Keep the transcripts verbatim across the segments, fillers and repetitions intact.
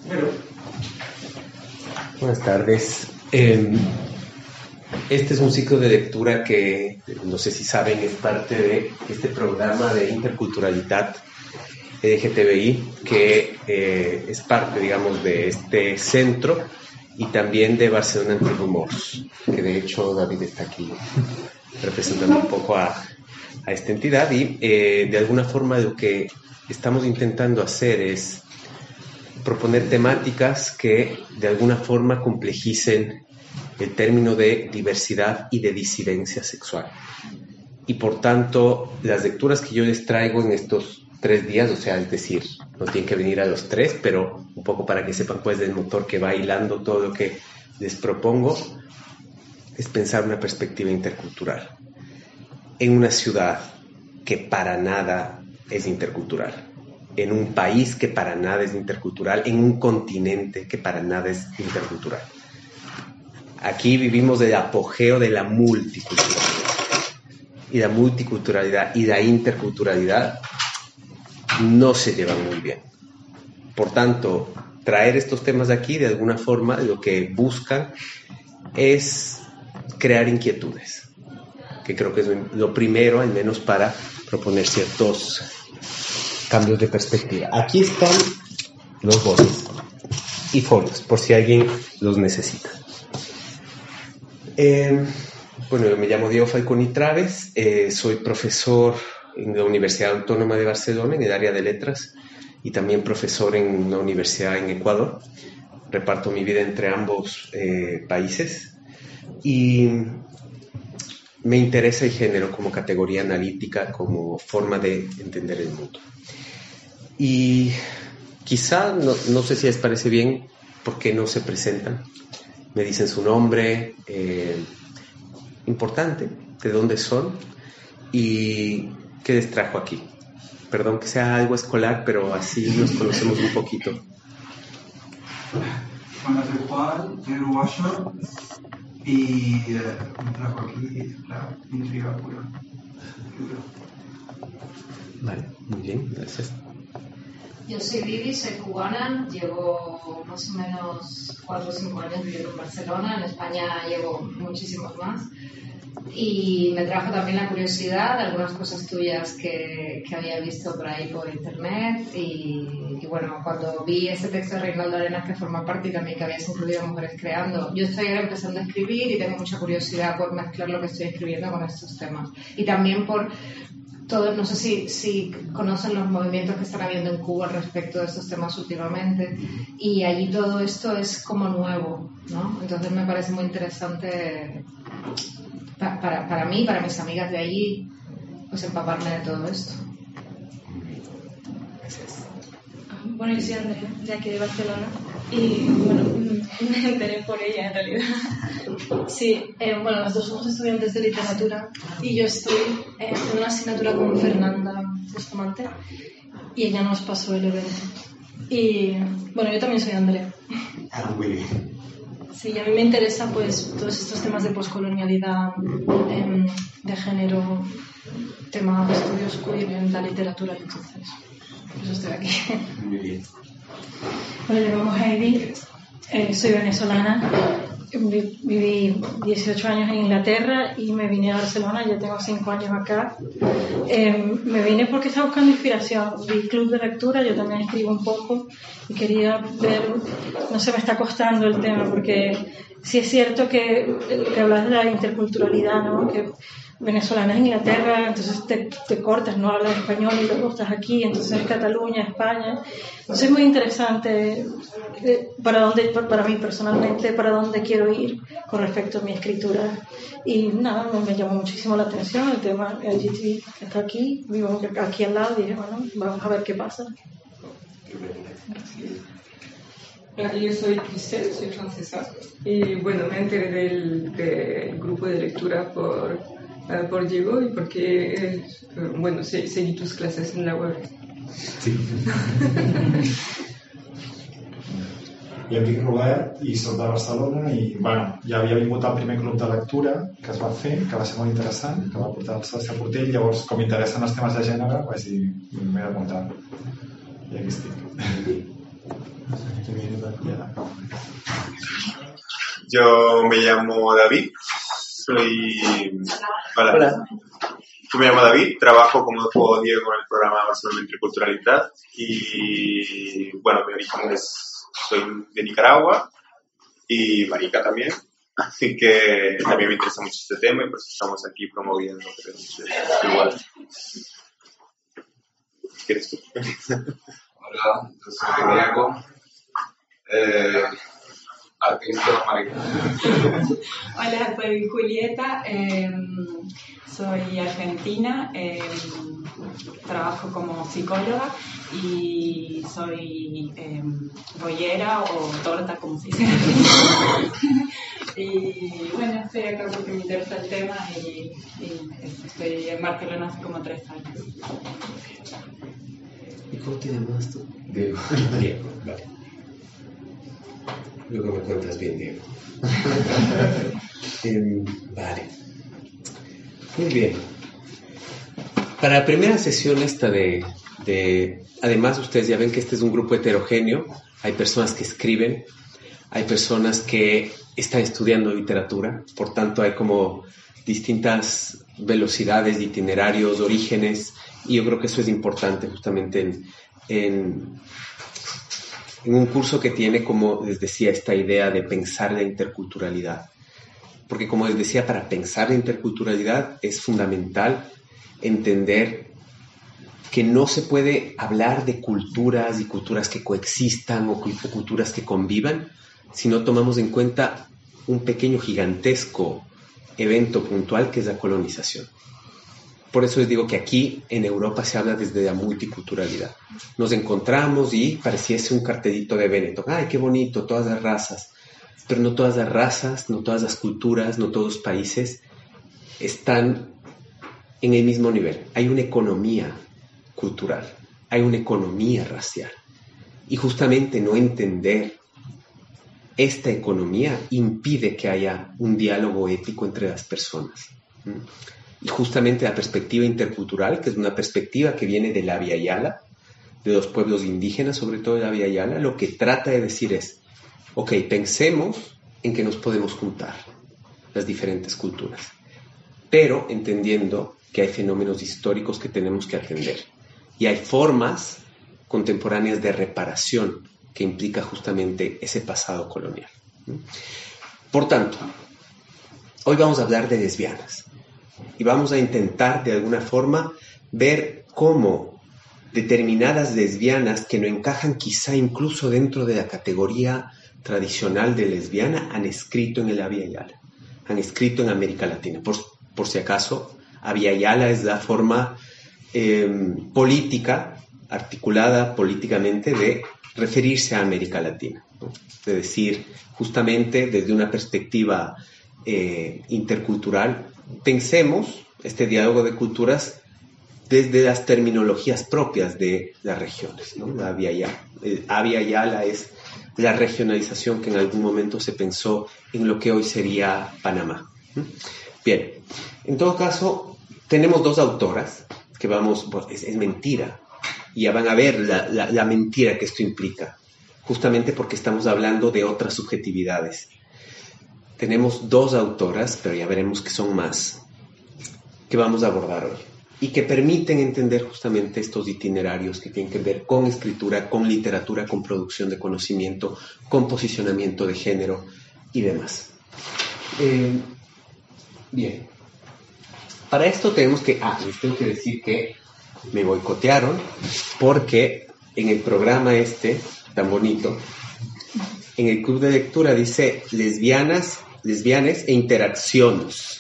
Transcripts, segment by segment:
Bueno, buenas tardes. Eh, este es un ciclo de lectura que, no sé si saben, es parte de este programa de interculturalidad L G T B I, que eh, es parte, digamos, de este centro y también de Barcelona Antirumors, que de hecho David está aquí representando un poco a, a esta entidad y eh, de alguna forma lo que estamos intentando hacer es proponer temáticas que de alguna forma complejicen el término de diversidad y de disidencia sexual. Y por tanto, las lecturas que yo les traigo en estos tres días, o sea, es decir, no tienen que venir a los tres, pero un poco para que sepan cuál es el motor que va hilando todo lo que les propongo, es pensar una perspectiva intercultural en una ciudad que para nada es intercultural, en un país que para nada es intercultural, en un continente que para nada es intercultural. Aquí vivimos el apogeo de la multiculturalidad. Y la multiculturalidad y la interculturalidad no se llevan muy bien. Por tanto, traer estos temas de aquí, de alguna forma, lo que buscan es crear inquietudes, que creo que es lo primero, al menos para proponer ciertos cambios de perspectiva. Aquí están los botes y folios, por si alguien los necesita. Eh, bueno, yo me llamo Diego Falcón y Traves, eh, soy profesor en la Universidad Autónoma de Barcelona, en el área de letras, y también profesor en una universidad en Ecuador. Reparto mi vida entre ambos eh, países y me interesa el género como categoría analítica, como forma de entender el mundo. Y quizá, no, no sé si les parece bien, ¿por qué no se presentan? Me dicen su nombre, eh, importante, de dónde son y qué les trajo aquí. Perdón que sea algo escolar, pero así nos conocemos un poquito. Bueno, soy Juan, soy uruguayo y eh, me trajo aquí la intriga pura. Vale, muy bien, gracias. Yo soy Vivi, soy cubana, llevo más o menos cuatro o cinco años viviendo en Barcelona, en España llevo muchísimos más. Y me trajo también la curiosidad de algunas cosas tuyas que, que había visto por ahí por internet y, y bueno, cuando vi ese texto de Reinaldo Arenas que forma parte y también que habías incluido Mujeres Creando, yo estoy ahora empezando a escribir y tengo mucha curiosidad por mezclar lo que estoy escribiendo con estos temas y también por todo, no sé si, si conocen los movimientos que están habiendo en Cuba respecto de estos temas últimamente y allí todo esto es como nuevo, ¿no? Entonces me parece muy interesante Para, para, para mí, para mis amigas de allí, pues empaparme de todo esto. Bueno, yo soy Andrea, de aquí de Barcelona, y bueno, me enteré por ella en realidad. Sí, eh, bueno, las dos somos estudiantes de literatura y yo estoy eh, en una asignatura con Fernanda Bustamante y ella nos pasó el evento. Y bueno, yo también soy Andrea. Ah, muy bien. Sí, a mí me interesa pues todos estos temas de poscolonialidad, eh, de género, temas de estudios queer en la literatura, y entonces por eso estoy aquí. Muy bien. Bueno, yo me llamo Heidi, eh, soy venezolana, viví dieciocho años en Inglaterra y me vine a Barcelona, ya tengo cinco años acá. Eh, me vine porque estaba buscando inspiración, vi club de lectura, yo también escribo un poco y quería ver, no sé, me está costando el tema porque sí es cierto que, que hablas de la interculturalidad, ¿no? Que venezolana en Inglaterra, entonces te, te cortas, no hablas español y luego estás aquí, entonces Cataluña, España. Entonces es muy interesante eh, para dónde, para mí personalmente, para dónde quiero ir con respecto a mi escritura. Y nada, me, me llamó muchísimo la atención el tema L G T B está aquí, vivo aquí al lado y dije, bueno, vamos a ver qué pasa. Hola, yo soy Cristel, soy francesa y bueno, me enteré del, del grupo de lectura por, uh, por Diego y porque, eh, bueno, se, seguí tus clases en la web. Sí. Jo em dic Robert i soc de Barcelona i bueno, ja havia vingut al primer club de lectura que es va fer, que va ser molt interessant, que va portar el Sebastià Portell, llavors com m'interessen els temes de gènere vaig dir, m'he d'apuntar i aquí estic. Yo me llamo David, soy... Hola. Hola. Yo me llamo David, trabajo como dijo Diego en el programa Barcelona Interculturalidad y bueno, mi origen es, soy de Nicaragua y marica también, así que también me interesa mucho este tema y pues estamos aquí promoviendo igual. ¿Quieres tú? Hola, yo soy Diego, eh, artista marica. Hola, soy Julieta, eh, soy argentina, eh, trabajo como psicóloga y soy eh, bollera o torta, como se dice. Y bueno, estoy acá porque me interesa el tema y, y estoy en Barcelona hace como tres años. ¿Y cómo te llamas tú? Diego. Diego, vale. Luego me cuentas bien, Diego. eh, vale. Muy bien. Para la primera sesión esta de, de... Además, ustedes ya ven que este es un grupo heterogéneo. Hay personas que escriben, hay personas que están estudiando literatura, por tanto hay como distintas velocidades, itinerarios, orígenes, y yo creo que eso es importante justamente en, en, en un curso que tiene, como les decía, esta idea de pensar la interculturalidad. Porque como les decía, para pensar la interculturalidad es fundamental entender que no se puede hablar de culturas y culturas que coexistan o culturas que convivan si no tomamos en cuenta un pequeño gigantesco evento puntual que es la colonización. Por eso les digo que aquí en Europa se habla desde la multiculturalidad. Nos encontramos y pareciese un cartelito de Benetton. ¡Ay, qué bonito! Todas las razas. Pero no todas las razas, no todas las culturas, no todos los países están en el mismo nivel. Hay una economía cultural, hay una economía racial. Y justamente no entender esta economía impide que haya un diálogo ético entre las personas. Y justamente la perspectiva intercultural, que es una perspectiva que viene de la Via Yala, de los pueblos indígenas, sobre todo de la Via Yala, lo que trata de decir es, ok, pensemos en que nos podemos juntar las diferentes culturas, pero entendiendo que hay fenómenos históricos que tenemos que atender. Y hay formas contemporáneas de reparación que implica justamente ese pasado colonial. Por tanto, hoy vamos a hablar de lesbianas y vamos a intentar de alguna forma ver cómo determinadas lesbianas que no encajan quizá incluso dentro de la categoría tradicional de lesbiana han escrito en el Via Yala, han escrito en América Latina. Por, por si acaso, Via Yala es la forma eh, política, articulada políticamente de referirse a América Latina, ¿no? De decir, justamente desde una perspectiva eh, intercultural, pensemos este diálogo de culturas desde las terminologías propias de las regiones, ¿no? La Via Yala, el Via Yala es la regionalización que en algún momento se pensó en lo que hoy sería Panamá. Bien, en todo caso, tenemos dos autoras que vamos, pues, es, es mentira. Y ya van a ver la, la, la mentira que esto implica, justamente porque estamos hablando de otras subjetividades. Tenemos dos autoras, pero ya veremos que son más, que vamos a abordar hoy, y que permiten entender justamente estos itinerarios que tienen que ver con escritura, con literatura, con producción de conocimiento, con posicionamiento de género y demás. Eh, bien. Para esto tenemos que... Ah, les tengo que decir que me boicotearon porque en el programa este tan bonito, en el club de lectura dice lesbianas, lesbianes e interacciones,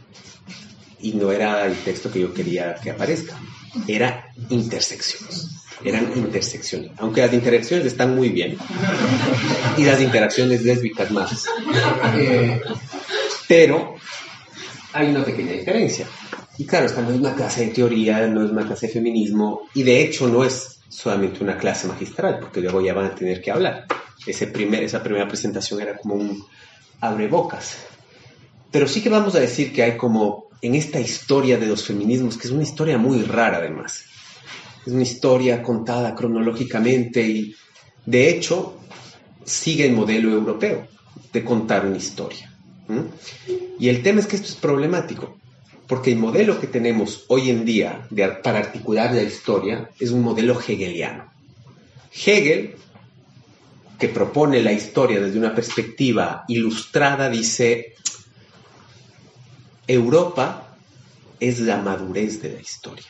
y no era el texto que yo quería que aparezca, era intersecciones, eran intersecciones, aunque las interacciones están muy bien y las interacciones lésbicas más, eh, pero hay una pequeña diferencia. Y claro, esta no es una clase de teoría, no es una clase de feminismo, y de hecho no es solamente una clase magistral, porque luego ya van a tener que hablar. Ese primer, esa primera presentación era como un abrebocas. Pero sí que vamos a decir que hay como, en esta historia de los feminismos, que es una historia muy rara además, es una historia contada cronológicamente, y de hecho, sigue el modelo europeo de contar una historia. ¿Mm? Y el tema es que esto es problemático, porque el modelo que tenemos hoy en día de, para articular la historia es un modelo hegeliano. Hegel, que propone la historia desde una perspectiva ilustrada, dice: Europa es la madurez de la historia.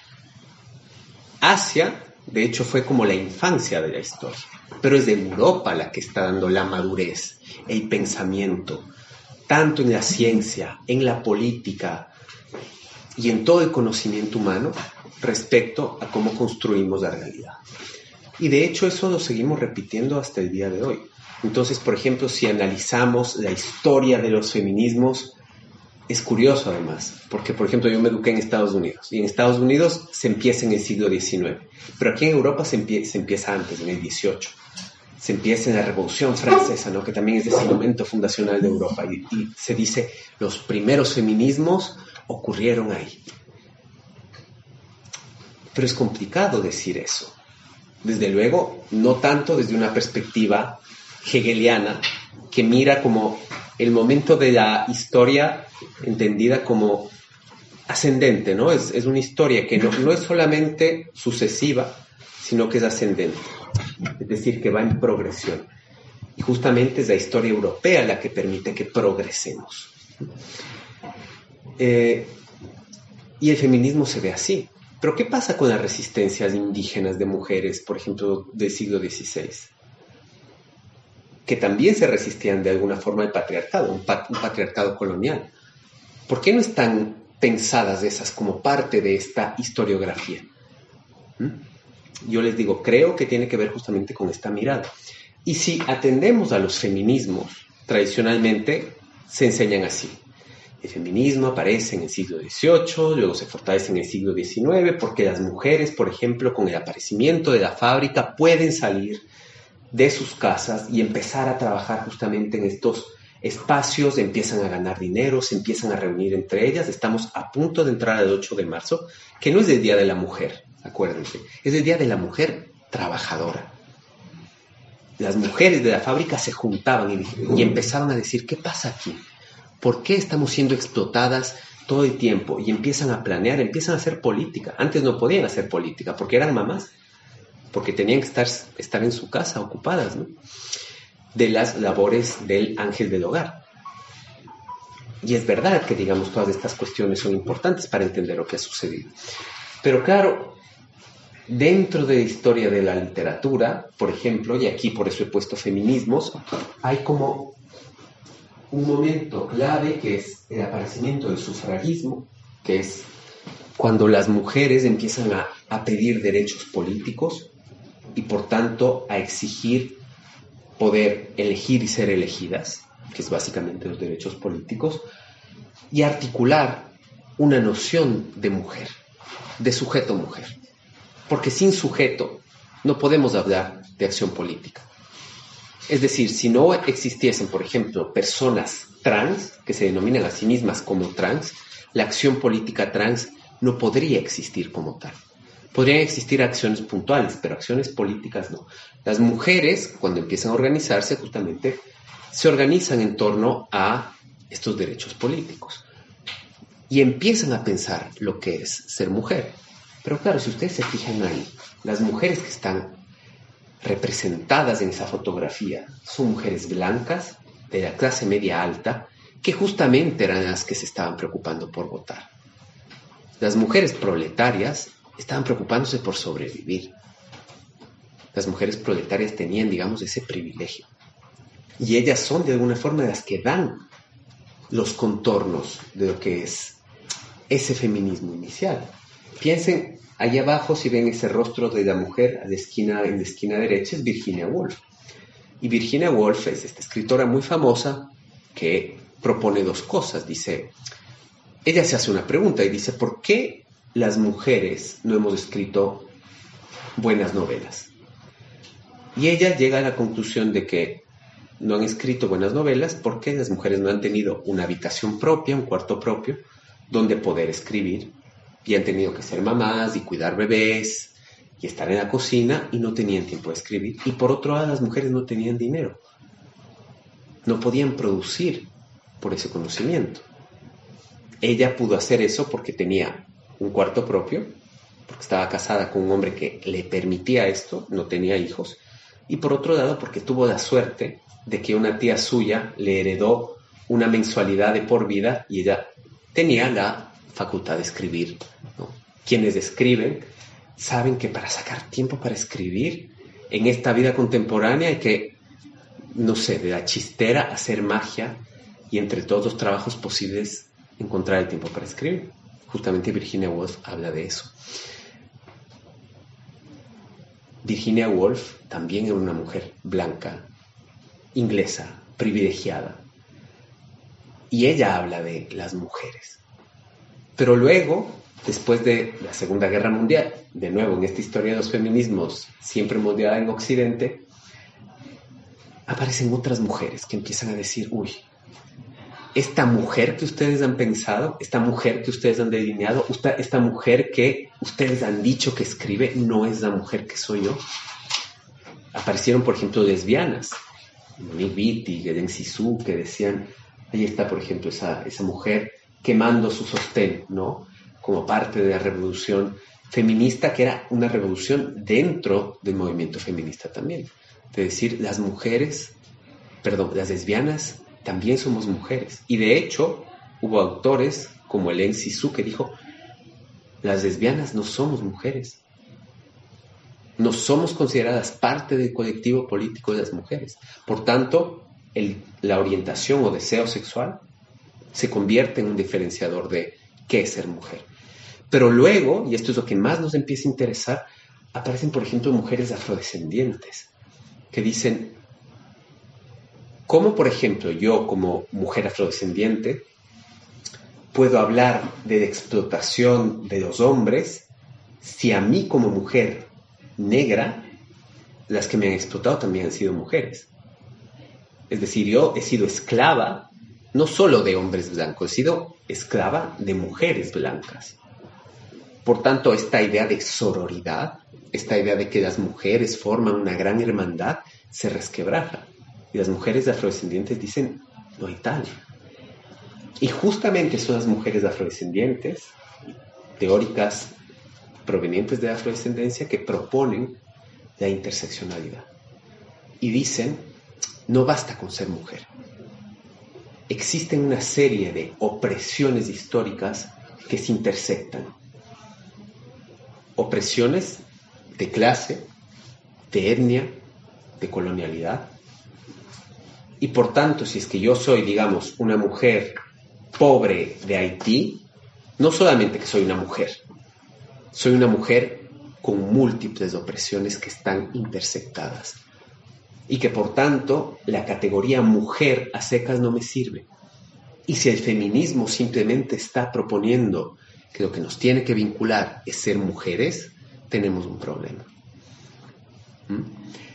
Asia, de hecho, fue como la infancia de la historia, pero es de Europa la que está dando la madurez, el pensamiento, tanto en la ciencia, en la política y en todo el conocimiento humano respecto a cómo construimos la realidad. Y de hecho eso lo seguimos repitiendo hasta el día de hoy. Entonces, por ejemplo, si analizamos la historia de los feminismos, es curioso además, porque por ejemplo yo me eduqué en Estados Unidos, y en Estados Unidos se empieza en el siglo diecinueve, pero aquí en Europa se, empie- se empieza antes, en el dieciocho. Se empieza en la Revolución Francesa, ¿no? Que también es ese momento fundacional de Europa, y, y se dice los primeros feminismos ocurrieron ahí. Pero es complicado decir eso. Desde luego, no tanto desde una perspectiva hegeliana, que mira como el momento de la historia entendida como ascendente, ¿no? Es, es una historia que no, no es solamente sucesiva, sino que es ascendente. Es decir, que va en progresión. Y justamente es la historia europea la que permite que progresemos. Eh, y el feminismo se ve así. Pero ¿qué pasa con las resistencias indígenas de mujeres, por ejemplo, del siglo dieciséis? Que también se resistían de alguna forma al patriarcado, un, pat- un patriarcado colonial. ¿Por qué no están pensadas esas como parte de esta historiografía? ¿Mm? Yo les digo, creo que tiene que ver justamente con esta mirada. Y si atendemos a los feminismos, tradicionalmente se enseñan así. El feminismo aparece en el siglo dieciocho, luego se fortalece en el siglo diecinueve, porque las mujeres, por ejemplo, con el aparecimiento de la fábrica, pueden salir de sus casas y empezar a trabajar justamente en estos espacios, empiezan a ganar dinero, se empiezan a reunir entre ellas. Estamos a punto de entrar al ocho de marzo, que no es el Día de la Mujer, acuérdense, es el Día de la Mujer Trabajadora. Las mujeres de la fábrica se juntaban y, y empezaban a decir, ¿qué pasa aquí? ¿Por qué estamos siendo explotadas todo el tiempo? Y empiezan a planear, empiezan a hacer política. Antes no podían hacer política porque eran mamás, porque tenían que estar, estar en su casa ocupadas, ¿no?, de las labores del ángel del hogar. Y es verdad que, digamos, todas estas cuestiones son importantes para entender lo que ha sucedido. Pero claro, dentro de la historia de la literatura, por ejemplo, y aquí por eso he puesto feminismos, hay como un momento clave que es el aparecimiento del sufragismo, que es cuando las mujeres empiezan a, a pedir derechos políticos y por tanto a exigir poder elegir y ser elegidas, que es básicamente los derechos políticos, y articular una noción de mujer, de sujeto mujer, porque sin sujeto no podemos hablar de acción política. Es decir, si no existiesen, por ejemplo, personas trans, que se denominan a sí mismas como trans, la acción política trans no podría existir como tal. Podrían existir acciones puntuales, pero acciones políticas no. Las mujeres, cuando empiezan a organizarse, justamente se organizan en torno a estos derechos políticos y empiezan a pensar lo que es ser mujer. Pero claro, si ustedes se fijan ahí, las mujeres que están representadas en esa fotografía son mujeres blancas de la clase media alta, que justamente eran las que se estaban preocupando por votar. Las mujeres proletarias estaban preocupándose por sobrevivir. Las mujeres proletarias tenían, digamos, ese privilegio. Y ellas son, de alguna forma, las que dan los contornos de lo que es ese feminismo inicial. Piensen, allá abajo, si ven ese rostro de la mujer, a la esquina, en la esquina derecha, es Virginia Woolf. Y Virginia Woolf es esta escritora muy famosa que propone dos cosas. Dice, ella se hace una pregunta y dice, ¿por qué las mujeres no hemos escrito buenas novelas? Y ella llega a la conclusión de que no han escrito buenas novelas porque las mujeres no han tenido una habitación propia, un cuarto propio, donde poder escribir, y han tenido que ser mamás y cuidar bebés y estar en la cocina y no tenían tiempo de escribir. Y por otro lado, las mujeres no tenían dinero no podían producir por ese conocimiento. Ella pudo hacer eso porque tenía un cuarto propio, porque estaba casada con un hombre que le permitía esto, no tenía hijos, y por otro lado porque tuvo la suerte de que una tía suya le heredó una mensualidad de por vida y ella tenía la facultad de escribir, ¿no? Quienes escriben saben que para sacar tiempo para escribir en esta vida contemporánea hay que, no sé, de la chistera hacer magia y entre todos los trabajos posibles encontrar el tiempo para escribir. Justamente Virginia Woolf habla de eso. Virginia Woolf también era una mujer blanca, inglesa, privilegiada. Y ella habla de las mujeres. Pero luego, después de la Segunda Guerra Mundial, de nuevo en esta historia de los feminismos, siempre moldeada en Occidente, aparecen otras mujeres que empiezan a decir, uy, esta mujer que ustedes han pensado, esta mujer que ustedes han delineado, esta mujer que ustedes han dicho que escribe, no es la mujer que soy yo. Aparecieron, por ejemplo, lesbianas, Monique Wittig, Hélène Cixous, que decían, ahí está, por ejemplo, esa, esa mujer quemando su sostén, ¿no? Como parte de la revolución feminista, que era una revolución dentro del movimiento feminista también. Es decir, las mujeres, perdón, las lesbianas también somos mujeres. Y de hecho, hubo autores como Hélène Cixous que dijo, las lesbianas no somos mujeres. No somos consideradas parte del colectivo político de las mujeres. Por tanto, el, la orientación o deseo sexual se convierte en un diferenciador de qué es ser mujer. Pero luego, y esto es lo que más nos empieza a interesar, aparecen, por ejemplo, mujeres afrodescendientes que dicen, ¿cómo, por ejemplo, yo como mujer afrodescendiente puedo hablar de la explotación de los hombres si a mí como mujer negra, las que me han explotado también han sido mujeres? Es decir, yo he sido esclava no solo de hombres blancos, he sido esclava de mujeres blancas. Por tanto, esta idea de sororidad, esta idea de que las mujeres forman una gran hermandad, se resquebraja. Y las mujeres afrodescendientes dicen, no hay tal. Y justamente son las mujeres afrodescendientes, teóricas provenientes de la afrodescendencia, que proponen la interseccionalidad. Y dicen, no basta con ser mujer. Existen una serie de opresiones históricas que se intersectan. Opresiones de clase, de etnia, de colonialidad. Y por tanto, si es que yo soy, digamos, una mujer pobre de Haití, no solamente que soy una mujer, soy una mujer con múltiples opresiones que están intersectadas. Y que por tanto, la categoría mujer a secas no me sirve. Y si el feminismo simplemente está proponiendo que lo que nos tiene que vincular es ser mujeres, tenemos un problema. ¿Mm?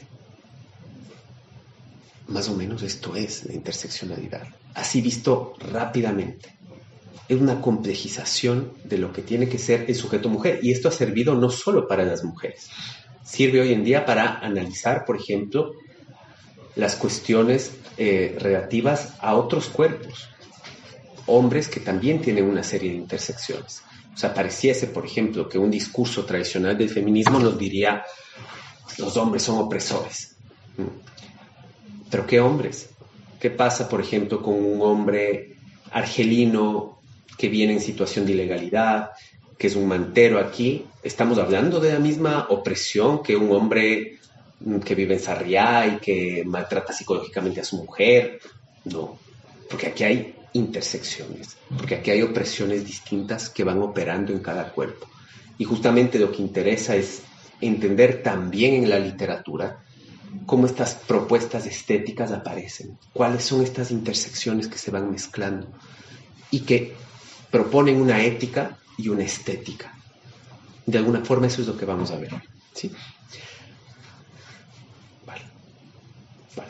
Más o menos esto es la interseccionalidad. Así visto rápidamente. Es una complejización de lo que tiene que ser el sujeto mujer. Y esto ha servido no solo para las mujeres. Sirve hoy en día para analizar, por ejemplo, las cuestiones eh, relativas a otros cuerpos. Hombres que también tienen una serie de intersecciones. O sea, pareciese, por ejemplo, que un discurso tradicional del feminismo nos diría los hombres son opresores. ¿Pero qué hombres? ¿Qué pasa, por ejemplo, con un hombre argelino que viene en situación de ilegalidad, que es un mantero aquí? ¿Estamos hablando de la misma opresión que un hombre que vive en Sarriá y que maltrata psicológicamente a su mujer? No, porque aquí hay intersecciones, porque aquí hay opresiones distintas que van operando en cada cuerpo. Y justamente lo que interesa es entender también en la literatura cómo estas propuestas estéticas aparecen, cuáles son estas intersecciones que se van mezclando y que proponen una ética y una estética. De alguna forma eso es lo que vamos a ver, ¿sí? Vale. Vale.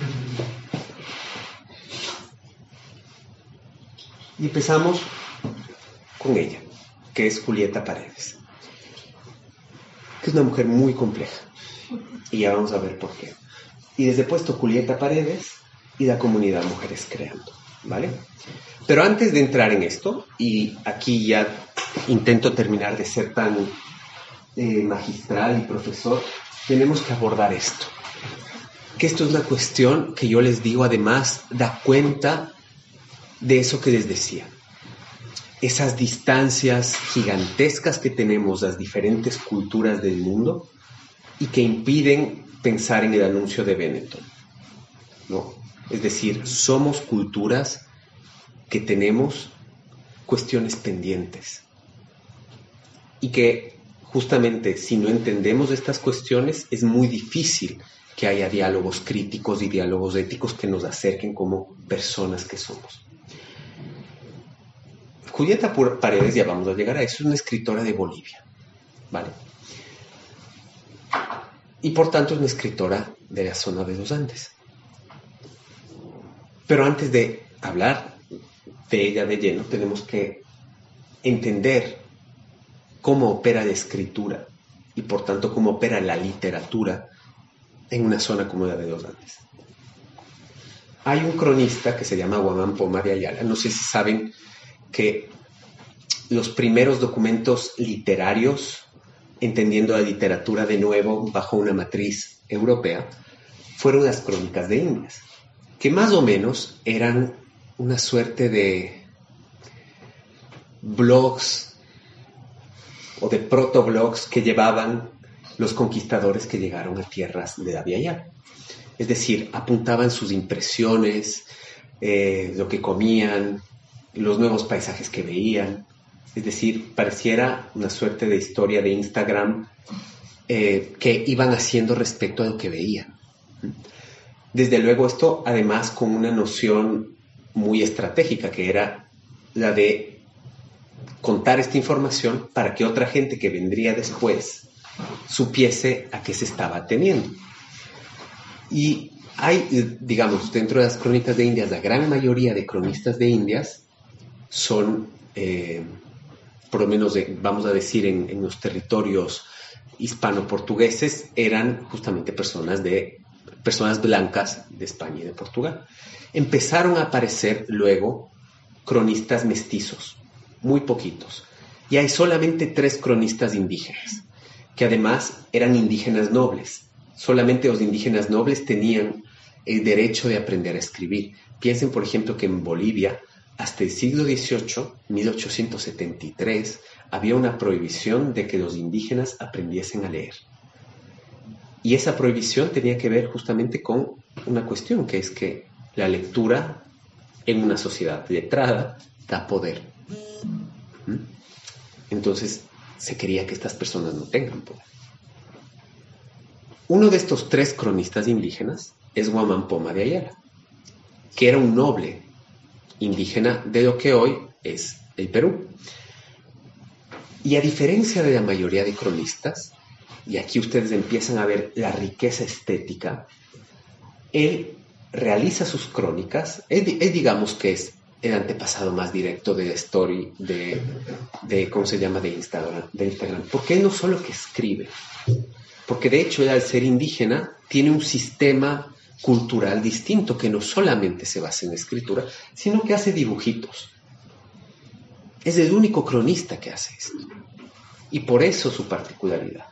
Y empezamos con ella, que es Julieta Paredes, que es una mujer muy compleja. Y ya vamos a ver por qué. Y desde puesto Julieta Paredes, y la comunidad Mujeres Creando, ¿vale? Pero antes de entrar en esto, y aquí ya intento terminar de ser tan eh, magistral y profesor, tenemos que abordar esto. Que esto es una cuestión que yo les digo, además, da cuenta de eso que les decía. Esas distancias gigantescas que tenemos las diferentes culturas del mundo y que impiden pensar en el anuncio de Benetton, ¿no? Es decir, somos culturas que tenemos cuestiones pendientes y que justamente si no entendemos estas cuestiones es muy difícil que haya diálogos críticos y diálogos éticos que nos acerquen como personas que somos. Julieta Paredes, ya vamos a llegar a eso, es una escritora de Bolivia, ¿vale? Y por tanto es una escritora de la zona de los Andes. Pero antes de hablar de ella de lleno, tenemos que entender cómo opera la escritura y por tanto cómo opera la literatura en una zona como la de los Andes. Hay un cronista que se llama Guamán Poma de Ayala. No sé si saben que los primeros documentos literarios, entendiendo la literatura de nuevo bajo una matriz europea, fueron las crónicas de Indias, que más o menos eran una suerte de blogs o de protoblogs que llevaban los conquistadores que llegaron a tierras de Abya Yala. Es decir, apuntaban sus impresiones, eh, lo que comían, los nuevos paisajes que veían. Es decir, pareciera una suerte de historia de Instagram eh, que iban haciendo respecto a lo que veían. Desde luego esto, además, con una noción muy estratégica, que era la de contar esta información para que otra gente que vendría después supiese a qué se estaba teniendo. Y hay, digamos, dentro de las crónicas de Indias, la gran mayoría de cronistas de Indias son, eh, por lo menos de, vamos a decir, en, en los territorios hispano-portugueses, eran justamente personas, de, personas blancas de España y de Portugal. Empezaron a aparecer luego cronistas mestizos, muy poquitos. Y hay solamente tres cronistas indígenas, que además eran indígenas nobles. Solamente los indígenas nobles tenían el derecho de aprender a escribir. Piensen, por ejemplo, que en Bolivia, hasta el siglo dieciocho, mil ochocientos setenta y tres, había una prohibición de que los indígenas aprendiesen a leer. Y esa prohibición tenía que ver justamente con una cuestión, que es que la lectura en una sociedad letrada da poder. ¿Mm? Entonces, se quería que estas personas no tengan poder. Uno de estos tres cronistas indígenas es Guamán Poma de Ayala, que era un noble indígena de lo que hoy es el Perú. Y a diferencia de la mayoría de cronistas, y aquí ustedes empiezan a ver la riqueza estética, él realiza sus crónicas, él, él digamos que es el antepasado más directo de la story de, de ¿cómo se llama?, de Instagram, de Instagram, porque él no solo que escribe, porque de hecho él, al ser indígena, tiene un sistema cultural distinto que no solamente se basa en la escritura, sino que hace dibujitos. Es el único cronista que hace esto. Y por eso su particularidad.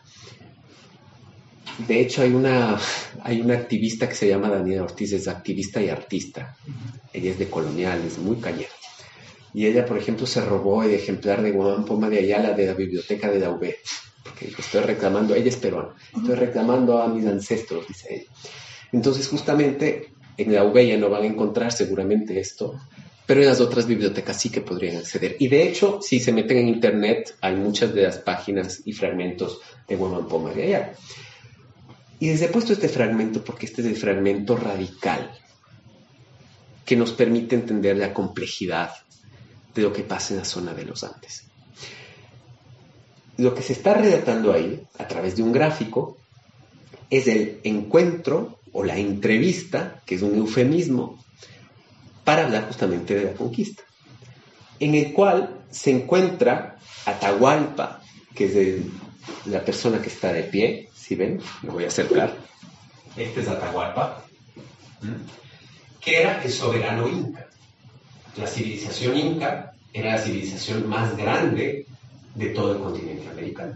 De hecho, hay una, hay una activista que se llama Daniela Ortiz, es activista y artista. Ella es de Colonial, es muy cañera. Y ella, por ejemplo, se robó el ejemplar de Guamán Poma de Ayala de la biblioteca de la U B. Porque dijo, estoy reclamando, ella es peruana, estoy reclamando a mis ancestros, dice ella. Entonces, justamente, en la U B ya no van a encontrar seguramente esto, pero en las otras bibliotecas sí que podrían acceder. Y de hecho, si se meten en internet, hay muchas de las páginas y fragmentos de Guamán Poma de Ayala. Y les he puesto este fragmento porque este es el fragmento radical que nos permite entender la complejidad de lo que pasa en la zona de los Andes. Lo que se está relatando ahí, a través de un gráfico, es el encuentro o la entrevista, que es un eufemismo, para hablar justamente de la conquista, en el cual se encuentra Atahualpa, que es el, la persona que está de pie, si ven, me voy a acercar, este es Atahualpa, que era el soberano inca. La civilización inca era la civilización más grande de todo el continente americano.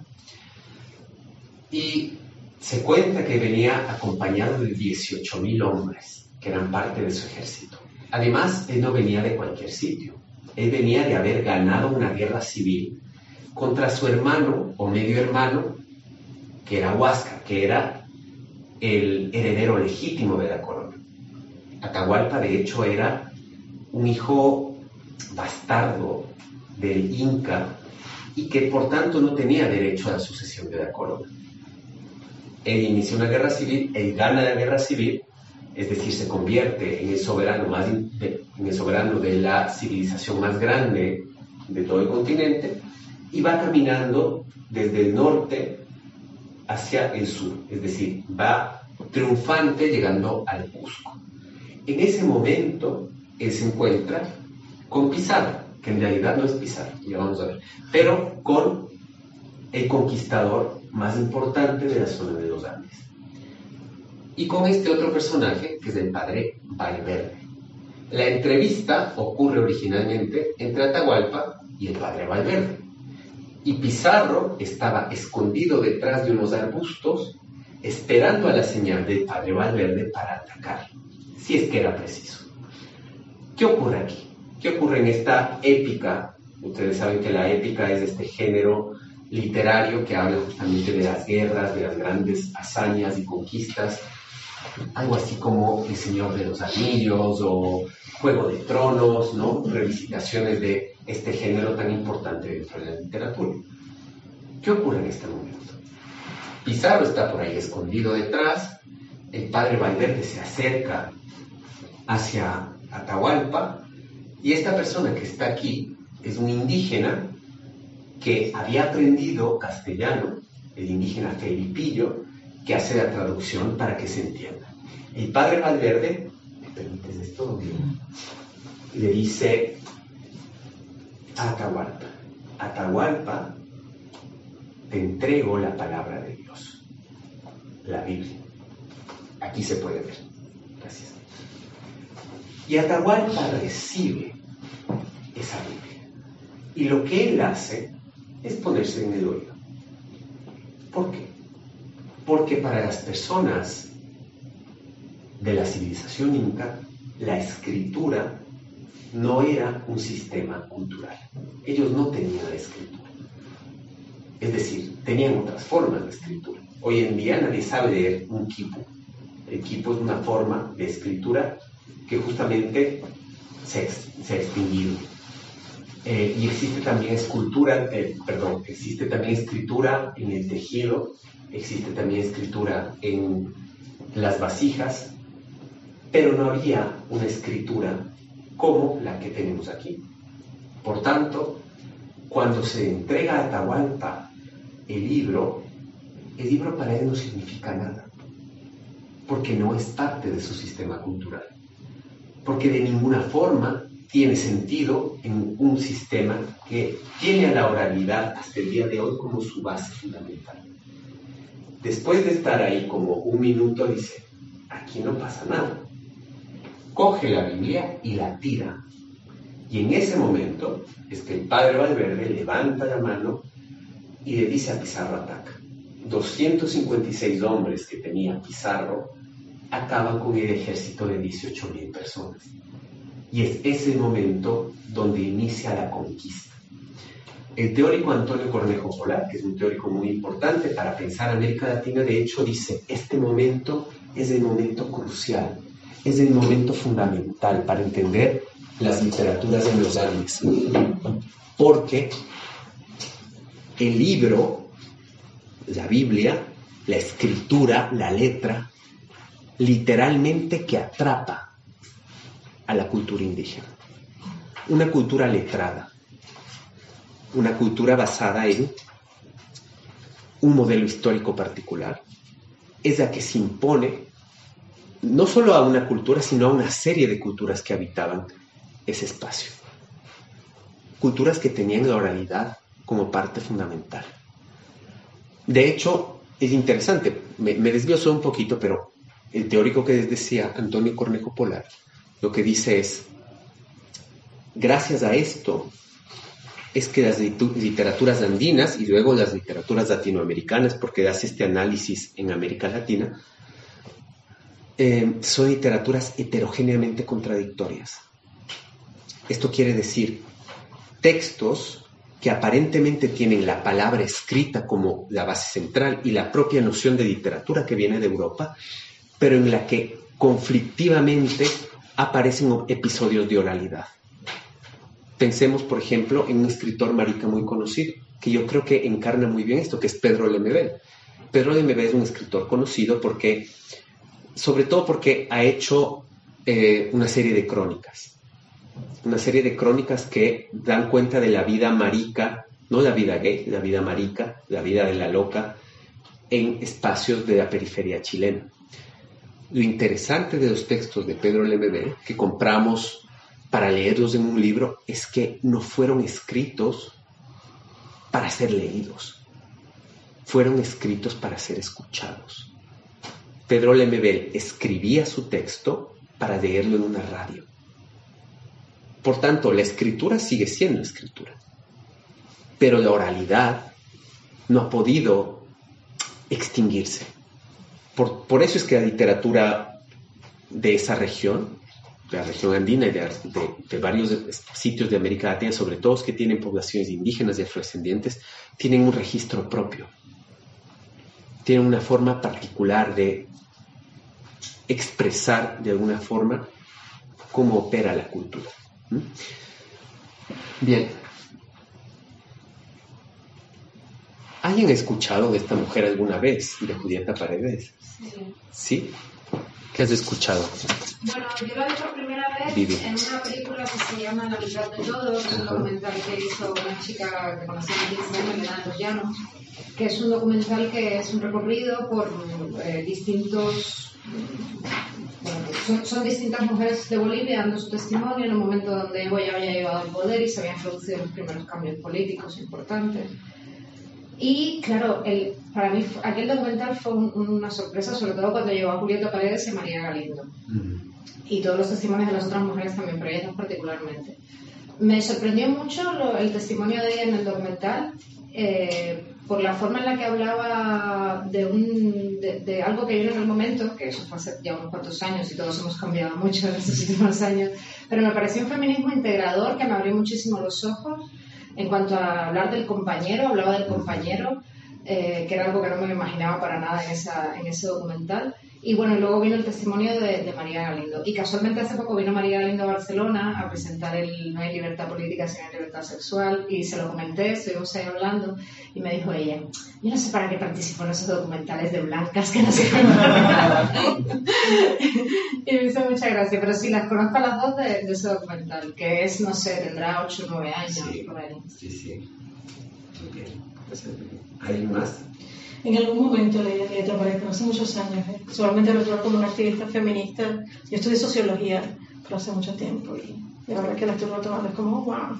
Y se cuenta que venía acompañado de dieciocho mil hombres, que eran parte de su ejército. Además, él no venía de cualquier sitio. Él venía de haber ganado una guerra civil contra su hermano o medio hermano, que era Huáscar, que era el heredero legítimo de la corona. Atahualpa, de hecho, era un hijo bastardo del Inca y que por tanto no tenía derecho a la sucesión de la corona. Él inició una guerra civil, él gana la guerra civil, es decir, se convierte en el soberano, más de, en el soberano de la civilización más grande de todo el continente y va caminando desde el norte hacia el sur, es decir, va triunfante llegando al Cusco. En ese momento, él se encuentra con Pizarro, que en realidad no es Pizarro, ya vamos a ver, pero con el conquistador más importante de la zona de los Andes. Y con este otro personaje, que es el padre Valverde. La entrevista ocurre originalmente entre Atahualpa y el padre Valverde. Y Pizarro estaba escondido detrás de unos arbustos, esperando a la señal del padre Valverde para atacar, si es que era preciso. ¿Qué ocurre aquí? ¿Qué ocurre en esta épica? Ustedes saben que la épica es este género literario que habla justamente de las guerras, de las grandes hazañas y conquistas, algo así como El Señor de los Anillos o Juego de Tronos, ¿no? Revisitaciones de este género tan importante dentro de la literatura. ¿Qué ocurre en este momento? Pizarro está por ahí escondido detrás, el padre Valverde se acerca hacia Atahualpa y esta persona que está aquí es un indígena que había aprendido castellano, el indígena Felipillo, que hace la traducción para que se entienda. El padre Valverde, ¿me permites esto? Le dice a Atahualpa, Atahualpa, te entrego la palabra de Dios, la Biblia. Aquí se puede ver. Gracias. Y Atahualpa recibe esa Biblia. Y lo que él hace es ponerse en el oído. ¿Por qué? Porque para las personas de la civilización inca, la escritura no era un sistema cultural. Ellos no tenían la escritura. Es decir, tenían otras formas de escritura. Hoy en día nadie sabe leer un quipu. El quipu es una forma de escritura que justamente se, se ha extinguido. Eh, y existe también escultura, eh, perdón, existe también escritura en el tejido, existe también escritura en las vasijas, pero no había una escritura como la que tenemos aquí. Por tanto, cuando se entrega a Atahualpa el libro, el libro para él no significa nada, porque no es parte de su sistema cultural, porque de ninguna forma tiene sentido en un sistema que tiene a la oralidad hasta el día de hoy como su base fundamental. Después de estar ahí como un minuto, dice, aquí no pasa nada. Coge la Biblia y la tira. Y en ese momento es que el padre Valverde levanta la mano y le dice a Pizarro, ataca. doscientos cincuenta y seis hombres que tenía Pizarro acaban con el ejército de dieciocho mil personas. Y es ese momento donde inicia la conquista. El teórico Antonio Cornejo Polar, que es un teórico muy importante para pensar América Latina, de hecho dice, este momento es el momento crucial, es el momento fundamental para entender las literaturas en los Andes. Porque el libro, la Biblia, la escritura, la letra, literalmente que atrapa a la cultura indígena. Una cultura letrada, una cultura basada en un modelo histórico particular, es la que se impone no solo a una cultura, sino a una serie de culturas que habitaban ese espacio. Culturas que tenían la oralidad como parte fundamental. De hecho, es interesante, me, me desvío solo un poquito, pero el teórico que les decía, Antonio Cornejo Polar, lo que dice es, gracias a esto es que las literaturas andinas y luego las literaturas latinoamericanas, porque hace este análisis en América Latina, eh, son literaturas heterogéneamente contradictorias. Esto quiere decir textos que aparentemente tienen la palabra escrita como la base central y la propia noción de literatura que viene de Europa, pero en la que conflictivamente aparecen episodios de oralidad. Pensemos, por ejemplo, en un escritor marica muy conocido, que yo creo que encarna muy bien esto, que es Pedro Lemebel. Pedro Lemebel es un escritor conocido porque, sobre todo porque ha hecho eh, una serie de crónicas. Una serie de crónicas que dan cuenta de la vida marica, no la vida gay, la vida marica, la vida de la loca, en espacios de la periferia chilena. Lo interesante de los textos de Pedro Lemebel, que compramos para leerlos en un libro, es que no fueron escritos para ser leídos, fueron escritos para ser escuchados. Pedro Lemebel escribía su texto para leerlo en una radio. Por tanto, la escritura sigue siendo escritura, pero la oralidad no ha podido extinguirse. Por, por eso es que la literatura de esa región, de la región andina y de, de, de varios sitios de América Latina, sobre todo los que tienen poblaciones indígenas y afrodescendientes, tienen un registro propio. Tienen una forma particular de expresar de alguna forma cómo opera la cultura. ¿Mm? Bien. ¿Alguien ha escuchado de esta mujer alguna vez, de Julieta Paredes? Sí. ¿Sí? ¿Qué has escuchado? Bueno, yo la vi por primera vez Vivi. en una película que se llama La mitad de todo, que es un documental que hizo una chica que conocí en quince años, Elena Troyano, que es un documental que es un recorrido por eh, distintos... Bueno, son, son distintas mujeres de Bolivia dando su testimonio en un momento donde Evo ya había llegado al poder y se habían producido los primeros cambios políticos importantes. Y claro, el, para mí aquel documental fue un, una sorpresa, sobre todo cuando llegó a Julieta Paredes y María Galindo. Mm. Y todos los testimonios de las otras mujeres también, pero ellas particularmente. Me sorprendió mucho lo, el testimonio de ella en el documental, eh, por la forma en la que hablaba de, un, de, de algo que vino en el momento, que eso fue hace ya unos cuantos años y todos hemos cambiado mucho en estos últimos años, pero me pareció un feminismo integrador que me abrió muchísimo los ojos. En cuanto a hablar del compañero, hablaba del compañero, eh, que era algo que no me lo imaginaba para nada en, esa, en ese documental. Y bueno, luego vino el testimonio de, de María Galindo. Y casualmente hace poco vino María Galindo a Barcelona a presentar el No hay libertad política sin libertad sexual. Y se lo comenté, estuvimos ahí hablando. Y me dijo ella, yo no sé para qué participo en esos documentales de blancas que no sé. Y me hizo mucha gracia. Pero sí, las conozco a las dos de, de ese documental, que es, no sé, tendrá ocho o nueve años. Sí, por ahí. Sí, sí. Muy bien. ¿Hay más? En algún momento leí a Julieta Paredes, pero hace muchos años. ¿eh? Solamente lo tuve como una activista feminista. Yo estudié sociología, pero hace mucho tiempo. Y la verdad que la estoy retomando. Es como, wow.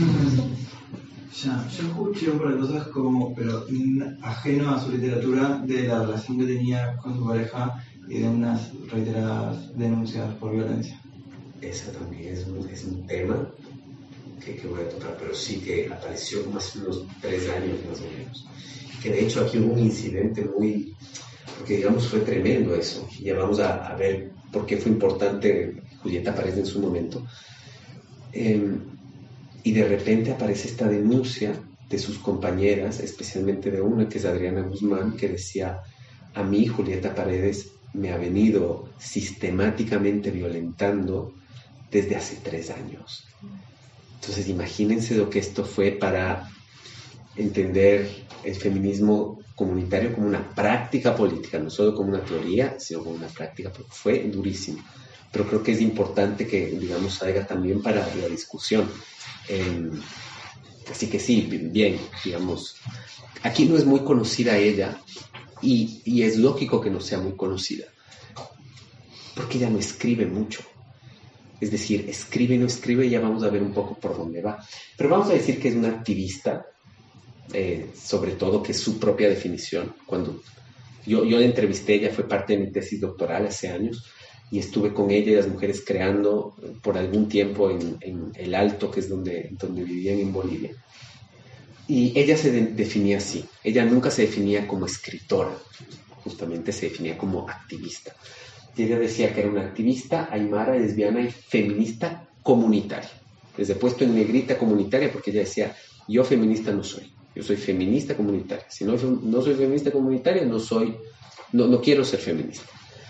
Ya, yo escuché un par de cosas como, pero ajeno a su literatura, de la relación que tenía con su pareja y de unas reiteradas denuncias por violencia. Esa también es un, es un tema que, que voy a tocar, pero sí que apareció como hace unos tres años más o menos. Que de hecho aquí hubo un incidente muy, porque digamos fue tremendo eso, ya vamos a, a ver por qué fue importante Julieta Paredes en su momento, eh, y de repente aparece esta denuncia de sus compañeras, especialmente de una que es Adriana Guzmán, que decía, a mí Julieta Paredes me ha venido sistemáticamente violentando desde hace tres años. Entonces imagínense lo que esto fue para entender el feminismo comunitario como una práctica política, no solo como una teoría, sino como una práctica, porque fue durísimo. Pero creo que es importante que, digamos, salga también para la discusión. Eh, así que sí, bien, digamos, aquí no es muy conocida ella y, y es lógico que no sea muy conocida, porque ella no escribe mucho. Es decir, escribe y no escribe y ya vamos a ver un poco por dónde va. Pero vamos a decir que es una activista, Eh, sobre todo, que es su propia definición. Cuando yo, yo la entrevisté, ella fue parte de mi tesis doctoral hace años, y estuve con ella y las mujeres creando por algún tiempo en, en El Alto, que es donde, donde vivían en Bolivia. Y ella se de, definía así, ella nunca se definía como escritora, justamente se definía como activista. Y ella decía que era una activista aymara, lesbiana y feminista comunitaria. Les he puesto en negrita comunitaria porque ella decía, yo feminista no soy, yo soy feminista comunitaria. Si no, no soy feminista comunitaria, no soy, no, no quiero ser feminista.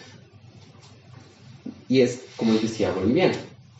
Y es, como les decía, boliviana.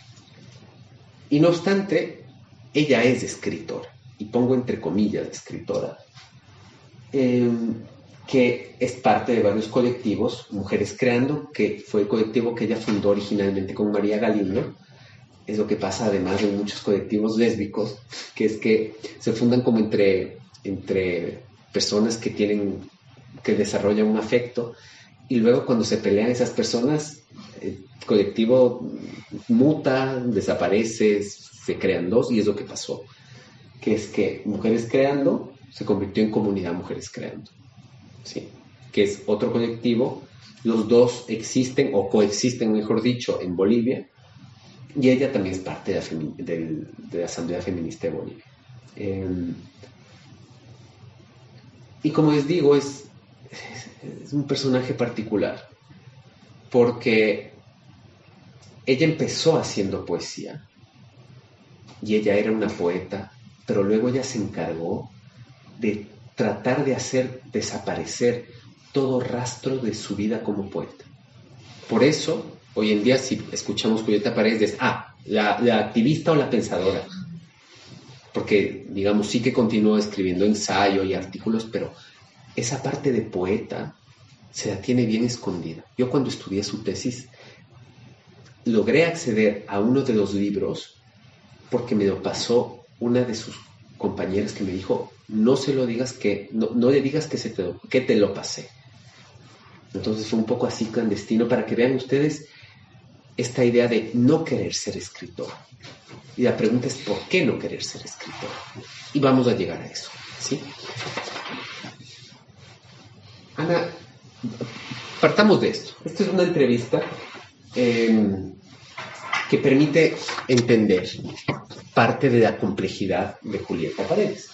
Y no obstante, ella es escritora, y pongo entre comillas escritora, eh, que es parte de varios colectivos, Mujeres Creando, que fue el colectivo que ella fundó originalmente con María Galindo. Es lo que pasa además en muchos colectivos lésbicos, que es que se fundan como entre, entre personas que tienen, que desarrollan un afecto, y luego cuando se pelean esas personas, el colectivo muta, desaparece, se crean dos, y es lo que pasó, que es que Mujeres Creando se convirtió en Comunidad Mujeres Creando, ¿sí? Que es otro colectivo, los dos existen, o coexisten, mejor dicho, en Bolivia, y ella también es parte de la, femi- del, de la Asamblea Feminista de Bolivia. Eh, y como les digo, es, es un personaje particular, porque ella empezó haciendo poesía, y ella era una poeta, pero luego ella se encargó de tratar de hacer desaparecer todo rastro de su vida como poeta. Por eso, hoy en día, si escuchamos Julieta Paredes, ah, la, la activista o la pensadora. Porque, digamos, sí que continuó escribiendo ensayo y artículos, pero esa parte de poeta se la tiene bien escondida. Yo cuando estudié su tesis, logré acceder a uno de los libros porque me lo pasó una de sus compañeras que me dijo, no se lo digas que, no, no le digas que, se te, que te lo pasé. Entonces fue un poco así clandestino para que vean ustedes esta idea de no querer ser escritor. Y la pregunta es, ¿por qué no querer ser escritor? Y vamos a llegar a eso, ¿sí? Ana, partamos de esto. Esta es una entrevista eh, que permite entender parte de la complejidad de Julieta Paredes.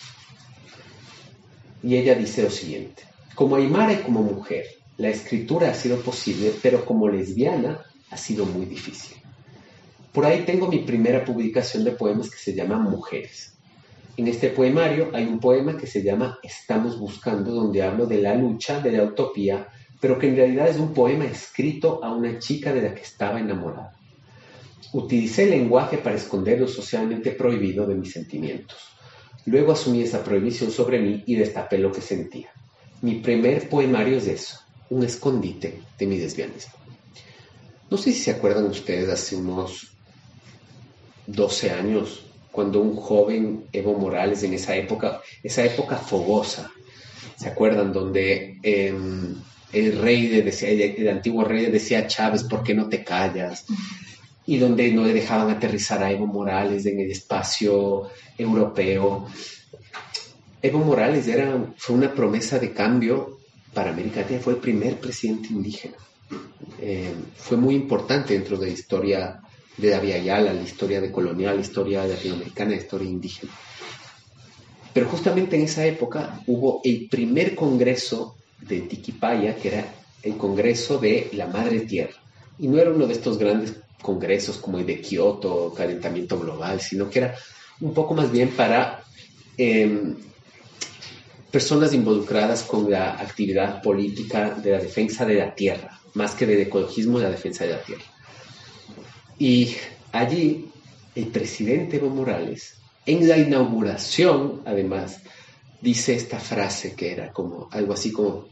Y ella dice lo siguiente: como aymara y como mujer, la escritura ha sido posible, pero como lesbiana ha sido muy difícil. Por ahí tengo mi primera publicación de poemas que se llama Mujeres. En este poemario hay un poema que se llama Estamos Buscando, donde hablo de la lucha, de la utopía, pero que en realidad es un poema escrito a una chica de la que estaba enamorada. Utilicé el lenguaje para esconder lo socialmente prohibido de mis sentimientos. Luego asumí esa prohibición sobre mí y destapé lo que sentía. Mi primer poemario es eso, un escondite de mi lesbianismo. No sé si se acuerdan ustedes hace unos doce años, cuando un joven Evo Morales en esa época, esa época fogosa, ¿se acuerdan? Donde eh, el rey, de, decía, el, el antiguo rey decía a Chávez, ¿por qué no te callas? Y donde no le dejaban aterrizar a Evo Morales en el espacio europeo. Evo Morales era, fue una promesa de cambio para América Latina, fue el primer presidente indígena. Eh, fue muy importante dentro de la historia de la Vía Yala, la historia de colonial, la historia latinoamericana, la historia indígena. Pero justamente en esa época hubo el primer congreso de Tiquipaya, que era el congreso de la Madre Tierra. Y no era uno de estos grandes congresos como el de Kioto, calentamiento global, sino que era un poco más bien para eh, personas involucradas con la actividad política de la defensa de la tierra, más que del ecologismo, de la defensa de la tierra. Y allí el presidente Evo Morales, en la inauguración, además, dice esta frase que era como algo así como: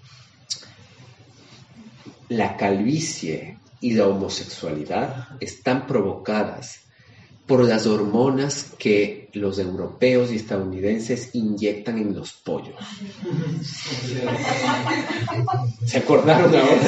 la calvicie y la homosexualidad están provocadas por las hormonas que los europeos y estadounidenses inyectan en los pollos. ¿Se acordaron ahora?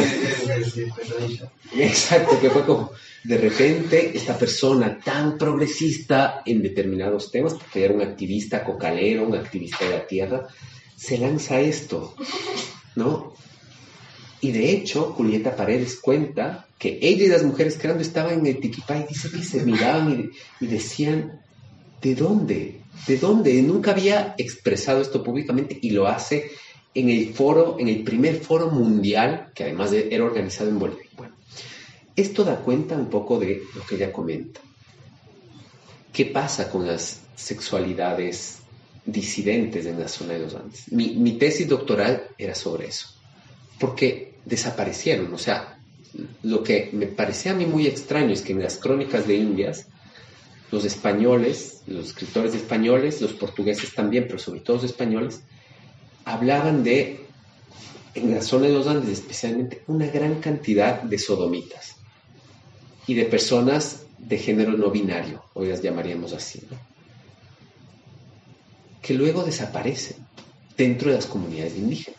Exacto, que fue como, de repente, esta persona tan progresista en determinados temas, porque era un activista cocalero, un activista de la tierra, se lanza esto, ¿no? Y de hecho, Julieta Paredes cuenta que ella y las mujeres que estaban en el Tiquipay, dice que se miraban y, y decían, ¿de dónde? ¿De dónde? Nunca había expresado esto públicamente y lo hace en el foro, en el primer foro mundial, que además era organizado en Bolivia. Bueno, esto da cuenta un poco de lo que ella comenta. ¿Qué pasa con las sexualidades disidentes en la zona de los Andes? Mi, mi tesis doctoral era sobre eso, porque desaparecieron. O sea, lo que me parecía a mí muy extraño es que en las crónicas de Indias, los españoles, los escritores españoles, los portugueses también, pero sobre todo los españoles, hablaban de, en la zona de los Andes especialmente, una gran cantidad de sodomitas y de personas de género no binario, hoy las llamaríamos así, ¿no? Que luego desaparecen dentro de las comunidades indígenas.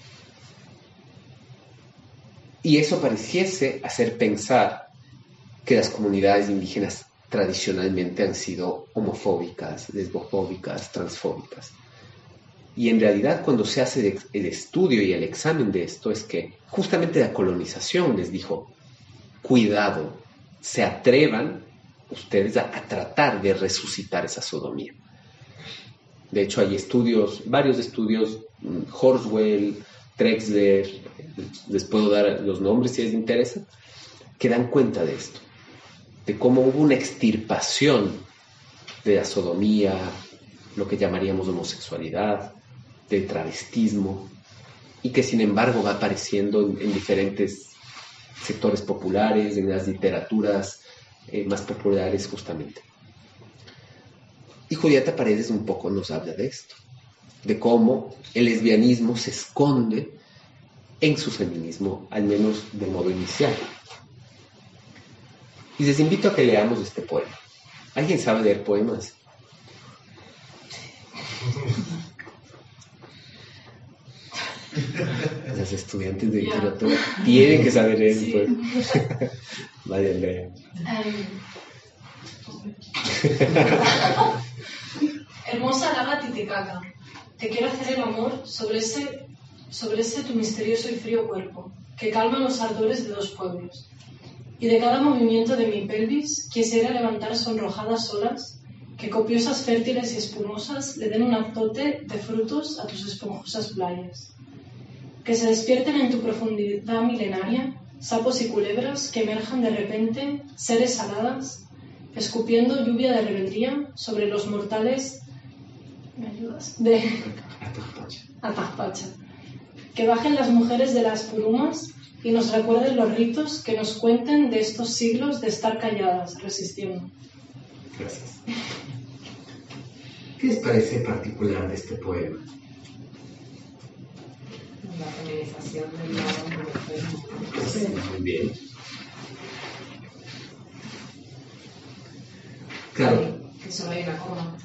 Y eso pareciese hacer pensar que las comunidades indígenas tradicionalmente han sido homofóbicas, lesbofóbicas, transfóbicas. Y en realidad cuando se hace el estudio y el examen de esto es que justamente la colonización les dijo, cuidado, se atrevan ustedes a, a tratar de resucitar esa sodomía. De hecho hay estudios, varios estudios, Horswell, Trexler, les puedo dar los nombres si les interesa, que dan cuenta de esto, de cómo hubo una extirpación de la sodomía, lo que llamaríamos homosexualidad, del travestismo, y que sin embargo va apareciendo en, en diferentes sectores populares, en las literaturas eh, más populares justamente. Y Julieta Paredes un poco nos habla de esto, de cómo el lesbianismo se esconde en su feminismo, al menos de modo inicial. Y les invito a que leamos este poema. ¿Alguien sabe leer poemas? Las estudiantes de literatura tienen que saber leer sí. Un poema. Vaya, Andrea. Um, Hermosa laga Titicaca, te quiero hacer el amor sobre ese, sobre ese tu misterioso y frío cuerpo, que calma los ardores de dos pueblos. Y de cada movimiento de mi pelvis quisiera levantar sonrojadas olas que copiosas, fértiles y espumosas le den un azote de frutos a tus esponjosas playas. Que se despierten en tu profundidad milenaria sapos y culebras que emerjan de repente, seres aladas, escupiendo lluvia de rebeldía sobre los mortales, ¿me ayudas? De Atahpacha. Que bajen las mujeres de las purumas y nos recuerden los ritos que nos cuenten de estos siglos de estar calladas, resistiendo. Gracias. ¿Qué les parece particular de este poema? La feminización del lado mujer. Sí, muy bien. Claro. Que solo hay una coma.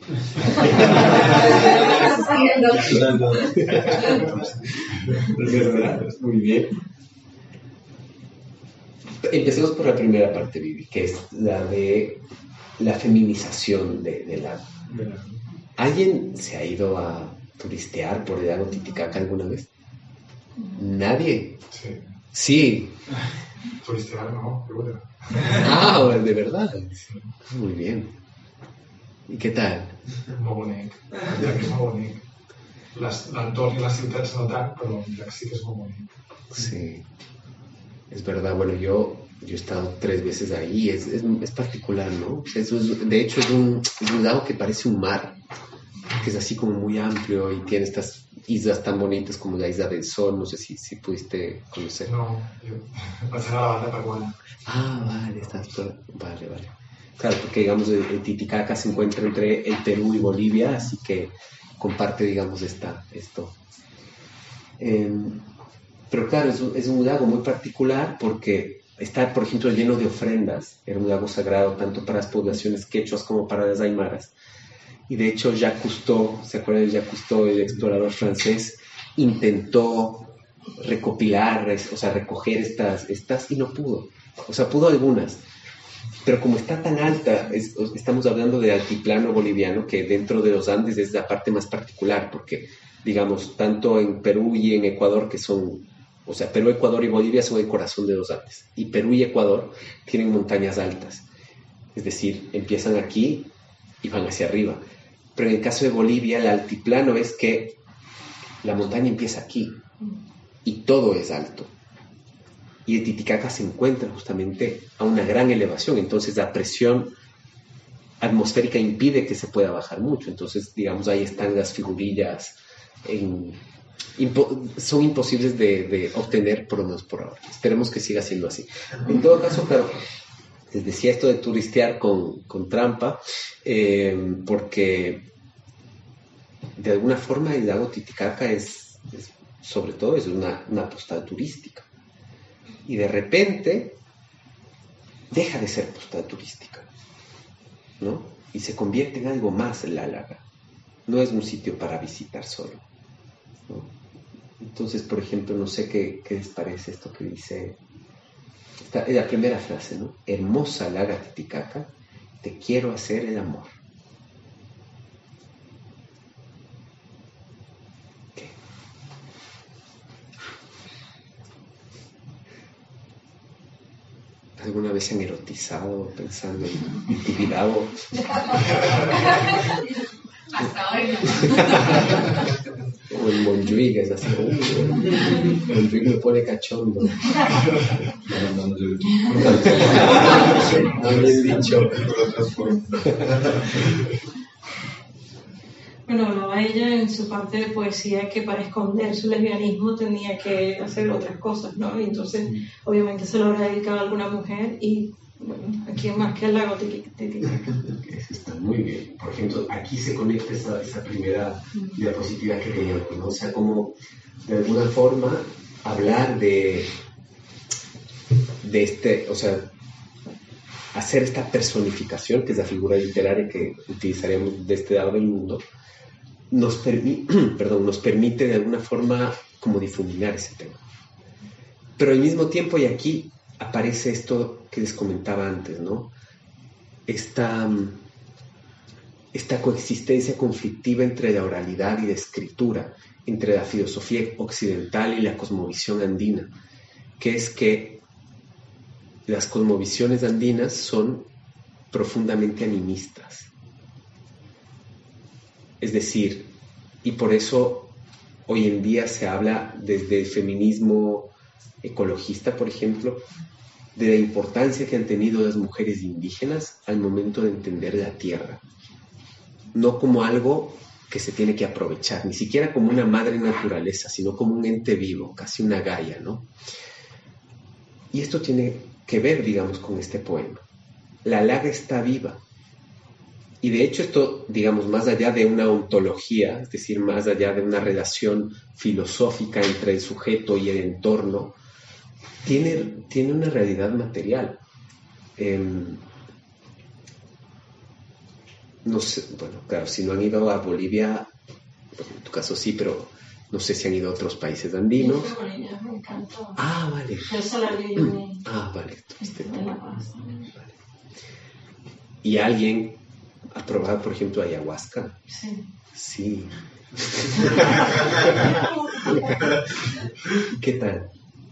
Muy bien. Empecemos por la primera parte, Vivi, que es la de la feminización de, de la... ¿Alguien se ha ido a turistear por el lago Titicaca alguna vez? ¿Nadie? Sí. Sí. Turistear no, seguro. Ah, de verdad. Sí. Muy bien. I què tal? Molt bonic. El llac és molt bonic. L'entorn i les ciutats no tant, però el llac sí que es muy bonito. Sí. Es verdad, bueno, yo, yo he estado tres veces ahí, es, es, es particular, ¿no? Eso es, de hecho, es un, es un lago que parece un mar, que es así como muy amplio y tiene estas islas tan bonitas como la Isla del Sol, no sé si, si pudiste conocer. No, yo pasé a la banda peruana. Ah, vale, estás por... Vale, vale. Claro, porque digamos el, el Titicaca se encuentra entre el Perú y Bolivia, así que comparte, digamos, esta, esto. Eh, pero claro, es un, es un lago muy particular porque está, por ejemplo, lleno de ofrendas. Era un lago sagrado tanto para las poblaciones quechuas como para las aymaras. Y de hecho Jacques Cousteau, ¿se acuerdan de Jacques Cousteau, el explorador francés? Intentó recopilar, o sea, recoger estas, estas y no pudo. O sea, pudo algunas. Pero como está tan alta, es, estamos hablando del altiplano boliviano, que dentro de los Andes es la parte más particular, porque, digamos, tanto en Perú y en Ecuador, que son O sea, Perú, Ecuador y Bolivia son el corazón de los Andes. Y Perú y Ecuador tienen montañas altas. Es decir, empiezan aquí y van hacia arriba. Pero en el caso de Bolivia, el altiplano es que la montaña empieza aquí y todo es alto. Y el Titicaca se encuentra justamente a una gran elevación. Entonces la presión atmosférica impide que se pueda bajar mucho. Entonces, digamos, ahí están las figurillas en... Impo- son imposibles de, de obtener por lo menos por ahora. Esperemos que siga siendo así. En todo caso, claro, les decía esto de turistear con, con trampa, eh, porque de alguna forma el lago Titicaca es, es sobre todo, es una, una postal turística. Y de repente deja de ser postal turística, ¿no? Y se convierte en algo más la laga. No es un sitio para visitar solo, ¿no? Entonces, por ejemplo, no sé qué, qué les parece esto que dice, esta, la primera frase, ¿no? Hermosa laga Titicaca, te quiero hacer el amor. ¿Qué? ¿Alguna vez se han erotizado pensando en Tibidabo? Hasta hoy O en Montjuic, es así. Uh, Montjuic me pone cachondo. No bien dicho. Bueno, hablaba ella en su parte de poesía que para esconder su lesbianismo tenía que hacer otras cosas, ¿no? Y entonces, obviamente, se lo habrá dedicado a alguna mujer y, bueno, ¿a quién más que al lago Titicaca? Eso está muy bien. Por ejemplo, aquí se conecta esa, esa primera diapositiva que teníamos, ¿no? O sea, como de alguna forma hablar de, de este, o sea, hacer esta personificación, que es la figura literaria que utilizaremos de este lado del mundo, nos, permi- perdón, nos permite de alguna forma como difuminar ese tema. Pero al mismo tiempo, y aquí aparece esto que les comentaba antes, ¿no? Esta, esta coexistencia conflictiva entre la oralidad y la escritura, entre la filosofía occidental y la cosmovisión andina, que es que las cosmovisiones andinas son profundamente animistas. Es decir, y por eso hoy en día se habla desde el feminismo ecologista, por ejemplo, de la importancia que han tenido las mujeres indígenas al momento de entender la tierra. No como algo que se tiene que aprovechar, ni siquiera como una madre naturaleza, sino como un ente vivo, casi una Gaia, ¿no? Y esto tiene que ver, digamos, con este poema. La laga está viva. Y de hecho esto, digamos, más allá de una ontología, es decir, más allá de una relación filosófica entre el sujeto y el entorno, tiene, tiene una realidad material. Eh, no sé, bueno, claro, si no han ido a Bolivia, pues en tu caso sí, pero no sé si han ido a otros países andinos. Sí, Bolivia, me encantó. Ah, vale. El Salario y Uyuni. Ah, vale. Este, En La Paz. vale. ¿Y alguien ha probado, por ejemplo, ayahuasca? Sí. Sí. ¿Qué tal?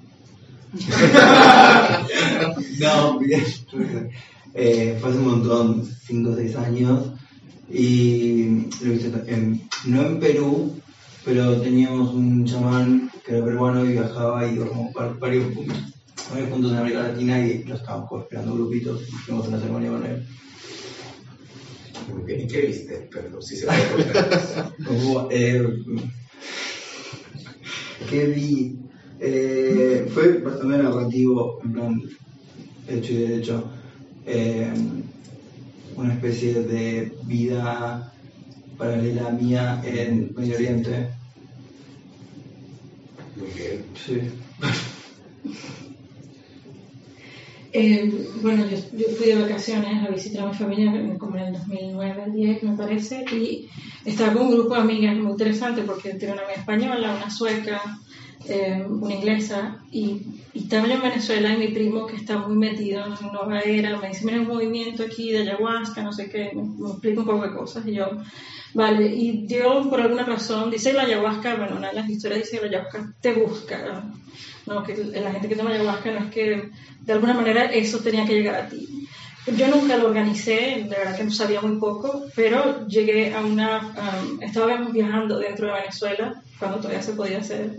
No, bien. Eh, fue hace un montón, cinco o seis años, y lo hice en- no en Perú, pero teníamos un chamán que era peruano y viajaba y íbamos par- varios, varios puntos en América Latina y lo estábamos esperando grupitos y fuimos a una ceremonia con él. Muy bien. ¿Y qué viste? Perdón, si se puede contar. Como, eh, ¿qué vi? Eh, fue bastante narrativo, en plan, hecho y derecho. Eh, una especie de vida paralela a mía en Medio Oriente. Muy bien. Sí. Eh, bueno, yo, yo fui de vacaciones a visitar a mi familia como en el dos mil nueve, diez me parece, y estaba con un grupo de amigas muy interesante porque tiene una amiga española, una sueca, eh, una inglesa, y, y también en Venezuela, y mi primo que está muy metido en nueva era, me dice, mira, un movimiento aquí de ayahuasca, no sé qué, me, me explica un poco de cosas, y yo, vale, y Dios por alguna razón, dice la ayahuasca, bueno, una de las historias dice que la ayahuasca te busca, ¿no? Que la gente que toma ayahuasca no es que, de alguna manera, eso tenía que llegar a ti. Yo nunca lo organicé, de verdad que sabía muy poco, pero llegué a una... Um, estábamos viajando dentro de Venezuela, cuando todavía se podía hacer.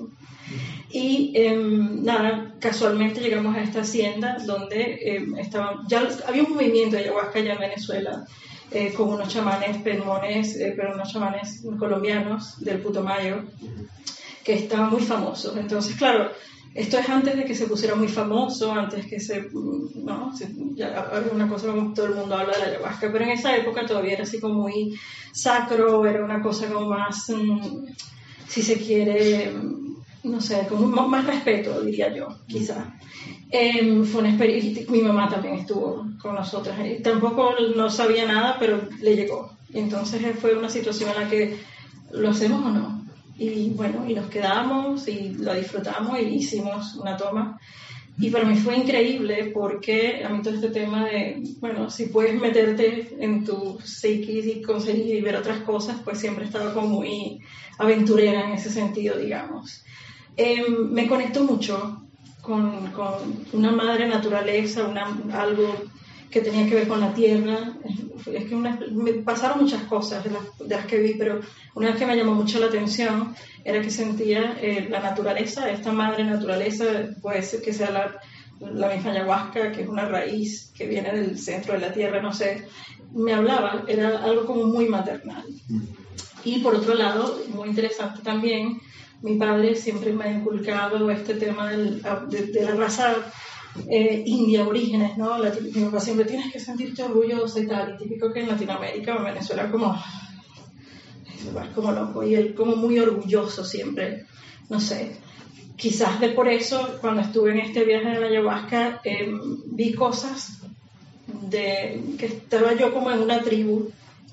Y eh, nada, casualmente llegamos a esta hacienda donde eh, estaban... Ya había un movimiento de ayahuasca ya en Venezuela, eh, con unos chamanes pelmones, eh, pero unos chamanes colombianos del Putumayo, que estaban muy famosos. Entonces, claro... Esto es antes de que se pusiera muy famoso, antes que se, no, se, ya ahora es una cosa como todo el mundo habla de la ayahuasca, pero en esa época todavía era así como muy sacro, era una cosa como más, mmm, si se quiere, no sé, como más, más respeto, diría yo, quizá. Eh, fue una experiencia, mi mamá también estuvo con nosotras, y tampoco no sabía nada, pero le llegó. Entonces fue una situación en la que, ¿lo hacemos o no? Y bueno, y nos quedamos y lo disfrutamos y hicimos una toma. Y para mí fue increíble porque a mí todo este tema de, bueno, si puedes meterte en tu psiquis y conseguir y ver otras cosas, pues siempre he estado como muy aventurera en ese sentido, digamos. Eh, me conecto mucho con, con una madre naturaleza, una, algo que tenía que ver con la tierra. Es que una, me pasaron muchas cosas de las, de las que vi, pero una que me llamó mucho la atención era que sentía eh, la naturaleza, esta madre naturaleza, puede ser que sea la, la misma ayahuasca, que es una raíz que viene del centro de la tierra, no sé, me hablaba, era algo como muy maternal. Y por otro lado, muy interesante también, mi padre siempre me ha inculcado este tema del, de, de la raza Eh, india, orígenes, ¿no? La, mi papá siempre, tienes que sentirte orgulloso y tal, y típico que en Latinoamérica o en Venezuela como como loco, y él como muy orgulloso siempre, no sé, quizás de por eso cuando estuve en este viaje de la ayahuasca eh, vi cosas de que estaba yo como en una tribu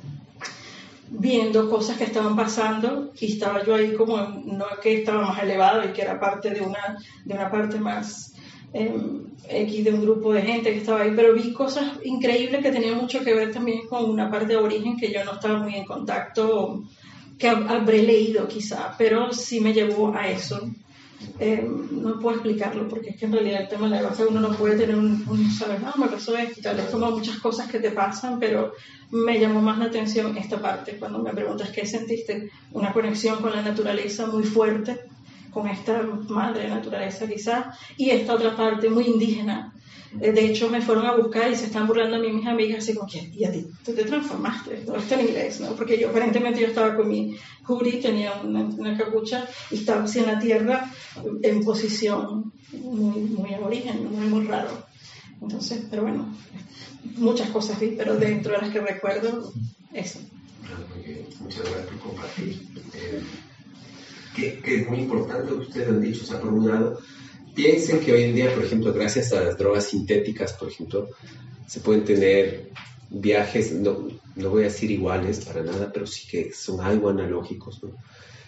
viendo cosas que estaban pasando y estaba yo ahí como, no que estaba más elevado y que era parte de una, de una parte más Eh, X de un grupo de gente que estaba ahí, pero vi cosas increíbles que tenían mucho que ver también con una parte de origen que yo no estaba muy en contacto, que habré leído quizá, pero sí me llevó a eso. Eh, no puedo explicarlo porque es que en realidad el tema de la ayahuasca uno no puede tener un, un saber, no, me pasó esto y tal, es como muchas cosas que te pasan, pero me llamó más la atención esta parte, cuando me preguntas qué sentiste, una conexión con la naturaleza muy fuerte, con esta madre naturaleza quizás, y esta otra parte muy indígena. De hecho me fueron a buscar y se están burlando a mí mis amigas así como que, y a ti, tú te transformaste, todo esto en inglés, ¿no? Porque yo aparentemente yo estaba con mi hoodie, tenía una, una capucha y estaba así en la tierra en posición muy, muy aborigen, muy, muy raro. Entonces, pero bueno, muchas cosas vi, pero dentro de las que recuerdo, eso. Muchas gracias por compartir. Eh, Que, que es muy importante lo que ustedes han dicho. O sea, por un lado, piensen que hoy en día, por ejemplo, gracias a las drogas sintéticas, por ejemplo, se pueden tener viajes, no, no voy a decir iguales para nada, pero sí que son algo analógicos, ¿no?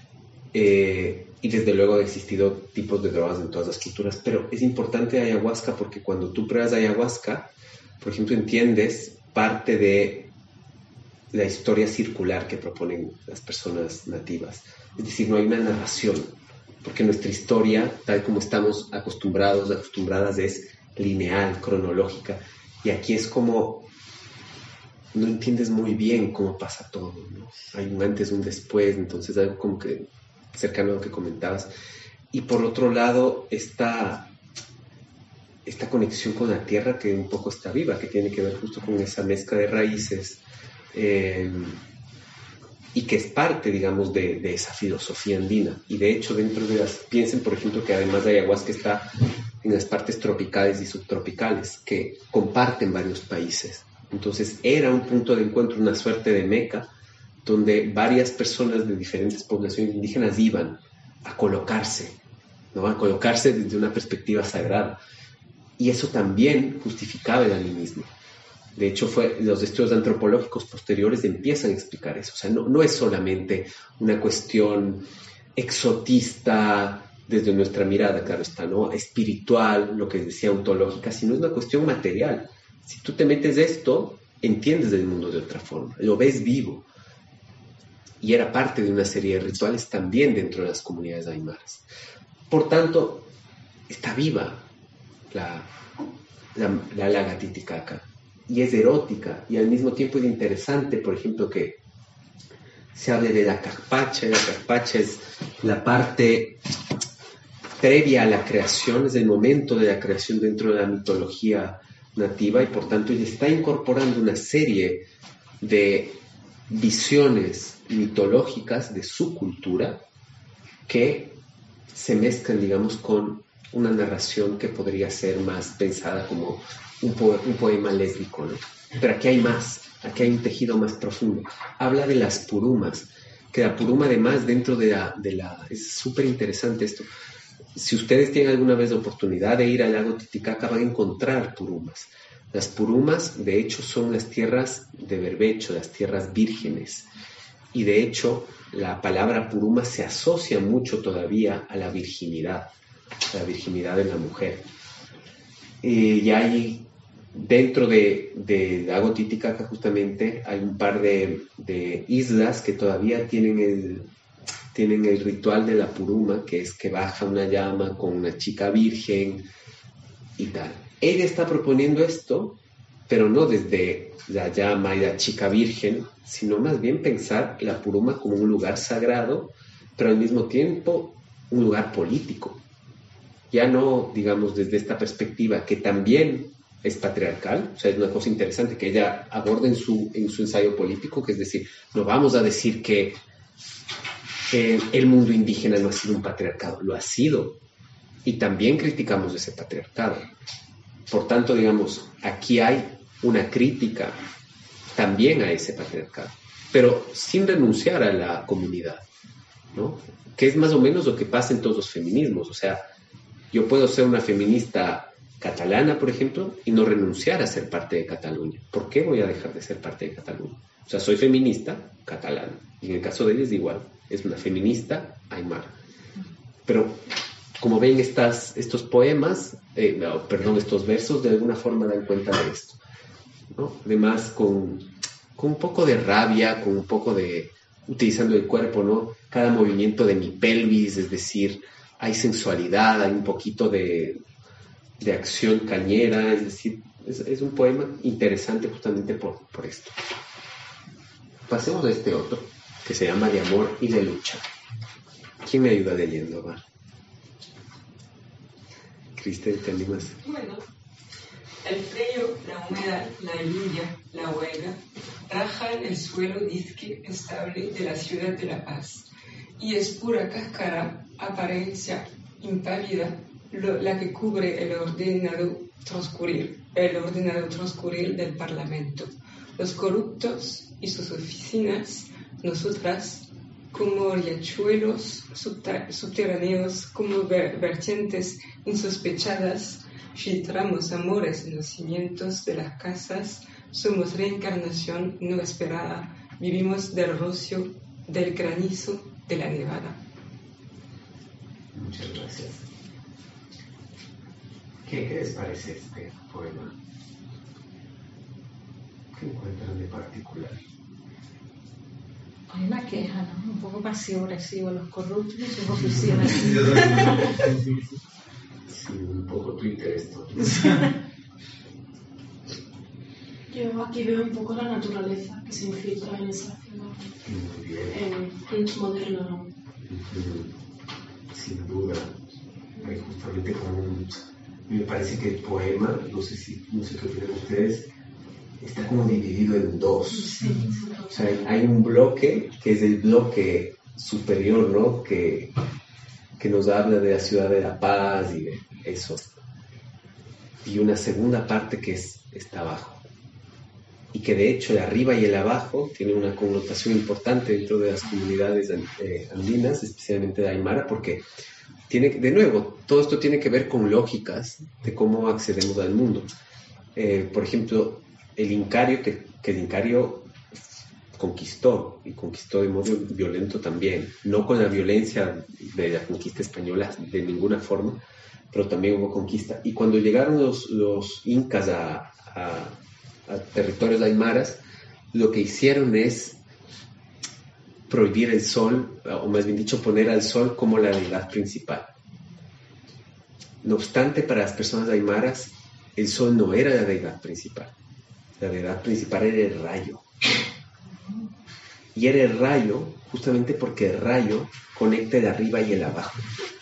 Eh, y desde luego han existido tipos de drogas en todas las culturas, pero es importante ayahuasca porque cuando tú pruebas ayahuasca, por ejemplo, entiendes parte de la historia circular que proponen las personas nativas. Es decir, no hay una narración, porque nuestra historia, tal como estamos acostumbrados, acostumbradas, es lineal, cronológica, y aquí es como, no entiendes muy bien cómo pasa todo, ¿no? Hay un antes, un después, entonces algo como que cercano a lo que comentabas. Y por otro lado, esta, esta conexión con la tierra que un poco está viva, que tiene que ver justo con esa mezcla de raíces, Eh, y que es parte, digamos, de, de esa filosofía andina. Y de hecho, dentro de las, piensen, por ejemplo, que además de ayahuasca está en las partes tropicales y subtropicales, que comparten varios países. Entonces, era un punto de encuentro, una suerte de meca, donde varias personas de diferentes poblaciones indígenas iban a colocarse, ¿no? A colocarse desde una perspectiva sagrada. Y eso también justificaba el animismo. De hecho, fue, los estudios antropológicos posteriores empiezan a explicar eso. O sea, no, no es solamente una cuestión exotista desde nuestra mirada, claro está, ¿no? Espiritual, lo que decía ontológica, sino es una cuestión material. Si tú te metes esto, entiendes el mundo de otra forma, lo ves vivo. Y era parte de una serie de rituales también dentro de las comunidades aymaras. Por tanto, está viva la, la, la Laga Titicaca, y es erótica, y al mismo tiempo es interesante, por ejemplo, que se hable de la carpacha. La carpacha es la parte previa a la creación, es el momento de la creación dentro de la mitología nativa, y por tanto ella está incorporando una serie de visiones mitológicas de su cultura que se mezclan, digamos, con una narración que podría ser más pensada como un, po- un poema lésbico, ¿no? Pero aquí hay más, aquí hay un tejido más profundo. Habla de las purumas, que la puruma además dentro de la... De la es súper interesante esto. Si ustedes tienen alguna vez la oportunidad de ir al lago Titicaca, van a encontrar purumas. Las purumas, de hecho, son las tierras de berbecho, las tierras vírgenes. Y de hecho, la palabra puruma se asocia mucho todavía a la virginidad, a la virginidad de la mujer. Y hay, dentro de, de lago Titicaca, justamente, hay un par de, de islas que todavía tienen el, tienen el ritual de la puruma, que es que baja una llama con una chica virgen y tal. Ella está proponiendo esto, pero no desde la llama y la chica virgen, sino más bien pensar la puruma como un lugar sagrado, pero al mismo tiempo un lugar político. Ya no, digamos, desde esta perspectiva que también es patriarcal, o sea, es una cosa interesante que ella aborda en su, en su ensayo político, que es decir, no vamos a decir que eh, el mundo indígena no ha sido un patriarcado, lo ha sido, y también criticamos ese patriarcado. Por tanto, digamos, aquí hay una crítica también a ese patriarcado, pero sin renunciar a la comunidad, ¿no? Que es más o menos lo que pasa en todos los feminismos. O sea, yo puedo ser una feminista catalana, por ejemplo, y no renunciar a ser parte de Cataluña. ¿Por qué voy a dejar de ser parte de Cataluña? O sea, soy feminista catalana, y en el caso de ella es igual, es una feminista aymara. Pero como ven, estas, estos poemas, eh, no, perdón, estos versos de alguna forma dan cuenta de esto, ¿no? Además, con, con un poco de rabia, con un poco de... utilizando el cuerpo, ¿no? Cada movimiento de mi pelvis, es decir, hay sensualidad, hay un poquito de, de acción cañera, es decir, es, es un poema interesante justamente por, por esto. Pasemos a este otro, que se llama De amor y de lucha. ¿Quién me ayuda leyendo, va? Cristel, ¿te animas? Bueno, el frío, la humedad, la lluvia, la huelga, rajan el suelo disque estable de la ciudad de La Paz, y es pura cáscara, apariencia impávida, lo, la que cubre el ordenado transcurrir, el ordenado transcurrir del Parlamento. Los corruptos y sus oficinas, nosotras, como riachuelos subterráneos, como ver, vertientes insospechadas, filtramos amores en los cimientos de las casas, somos reencarnación no esperada, vivimos del rocío, del granizo, de la nevada. Muchas gracias. ¿Qué, qué les parece este poema? ¿Qué encuentran de particular? Hay una queja, ¿no? Un poco pasivo-agresivo, los corruptos y sus oficinas. Sí, un poco Twitter esto. Yo aquí veo un poco la naturaleza que se infiltra en esa ciudad. Muy bien. Eh, moderno, ¿no? Sin duda. Hay justamente como un... Me parece que el poema, no sé si no sé qué opinan ustedes, está como dividido en dos. Sí, o sea, hay un bloque que es el bloque superior, ¿no? Que, que nos habla de la ciudad de La Paz y de eso. Y una segunda parte que es, está abajo. Y que de hecho el arriba y el abajo tiene una connotación importante dentro de las comunidades eh, andinas, especialmente de Aymara, porque tiene, de nuevo, todo esto tiene que ver con lógicas de cómo accedemos al mundo. Eh, por ejemplo, el Incario, que, que el Incario conquistó, y conquistó de modo violento también, no con la violencia de la conquista española de ninguna forma, pero también hubo conquista. Y cuando llegaron los, los incas a, a, a territorios aymaras, lo que hicieron es prohibir el sol, o más bien dicho, poner al sol como la deidad principal. No obstante, para las personas aymaras, el sol no era la deidad principal. La deidad principal era el rayo. Y era el rayo justamente porque el rayo conecta el arriba y el abajo.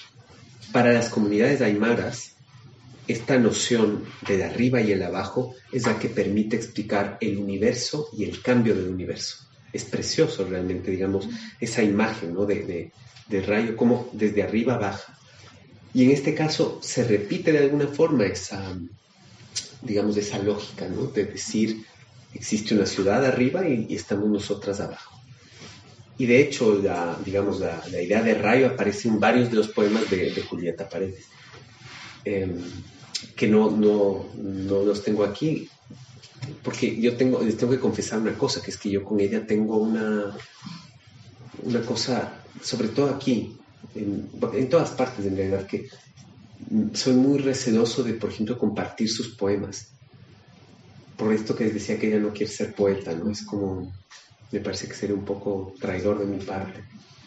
Para las comunidades aymaras, esta noción del arriba y el abajo es la que permite explicar el universo y el cambio del universo. Es precioso realmente, digamos, esa imagen, ¿no? de, de, de rayo, como desde arriba baja. Y en este caso se repite de alguna forma esa, digamos, esa lógica, ¿no? De decir, existe una ciudad arriba y, y estamos nosotras abajo. Y de hecho, la, digamos, la, la idea de rayo aparece en varios de los poemas de, de Julieta Paredes, eh, que no, no, no los tengo aquí, porque yo tengo, les tengo que confesar una cosa, que es que yo con ella tengo una, una cosa, sobre todo aquí, en, en todas partes en realidad, que soy muy receloso de, por ejemplo, compartir sus poemas. Por esto que les decía que ella no quiere ser poeta, ¿no? Es como, me parece que sería un poco traidor de mi parte.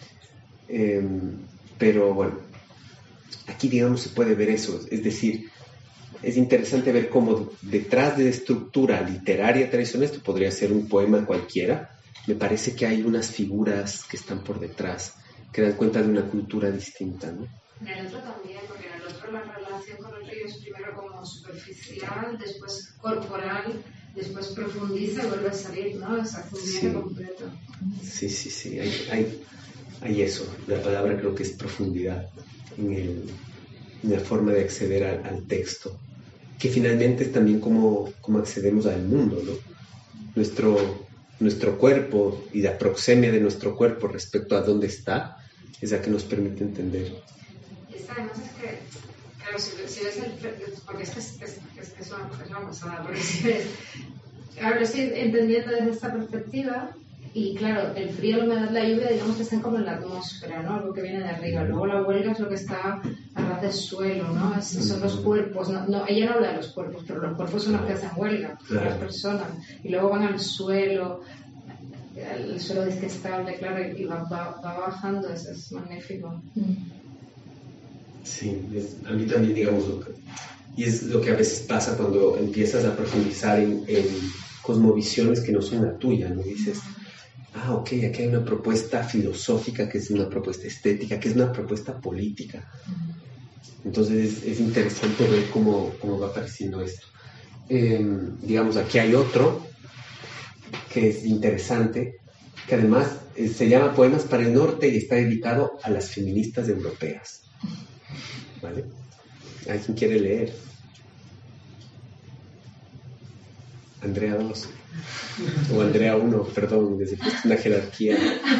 Eh, pero bueno, aquí digamos se puede ver eso, es decir, es interesante ver cómo detrás de la estructura literaria tradicional, esto podría ser un poema cualquiera, me parece que hay unas figuras que están por detrás, que dan cuenta de una cultura distinta, ¿no? En el otro también, porque en el otro la relación con el río es primero como superficial, después corporal, después profundiza y vuelve a salir, ¿no? Esa función Sí. completa. Sí, sí, sí, hay, hay, hay eso, la palabra creo que es profundidad en, el, en la forma de acceder al, al texto, que finalmente es también como, como accedemos al mundo, ¿no? Nuestro, nuestro cuerpo y la proxemia de nuestro cuerpo respecto a dónde está es la que nos permite entender. Y esta además es que, claro, si, si ves el... porque es que es, es, es, es, una, es una pasada, porque si ves... Claro, lo estoy entendiendo desde esta perspectiva y claro, el frío, la humedad, la lluvia, digamos que están como en la atmósfera, ¿no? Algo que viene de arriba. Luego la huelga es lo que está a ras del suelo, ¿no? Es, son los cuerpos. No, no, ella no habla de los cuerpos, pero los cuerpos son los que hacen huelga, Claro. las personas. Y luego van al suelo, el suelo dice que es estable, claro, y va, va, va bajando, es, es magnífico. Sí, es, a mí también, digamos, lo que, y es lo que a veces pasa cuando empiezas a profundizar en, en cosmovisiones que no son la tuya, ¿no? Dices, ah, ok, aquí hay una propuesta filosófica, que es una propuesta estética, que es una propuesta política. Entonces es, es interesante ver cómo, cómo va apareciendo esto. Eh, digamos, aquí hay otro que es interesante, que además eh, se llama Poemas para el Norte y está dedicado a las feministas europeas. ¿Vale? ¿Alguien quiere leer? Andrea dos. O Andrea uno, perdón, desde una jerarquía.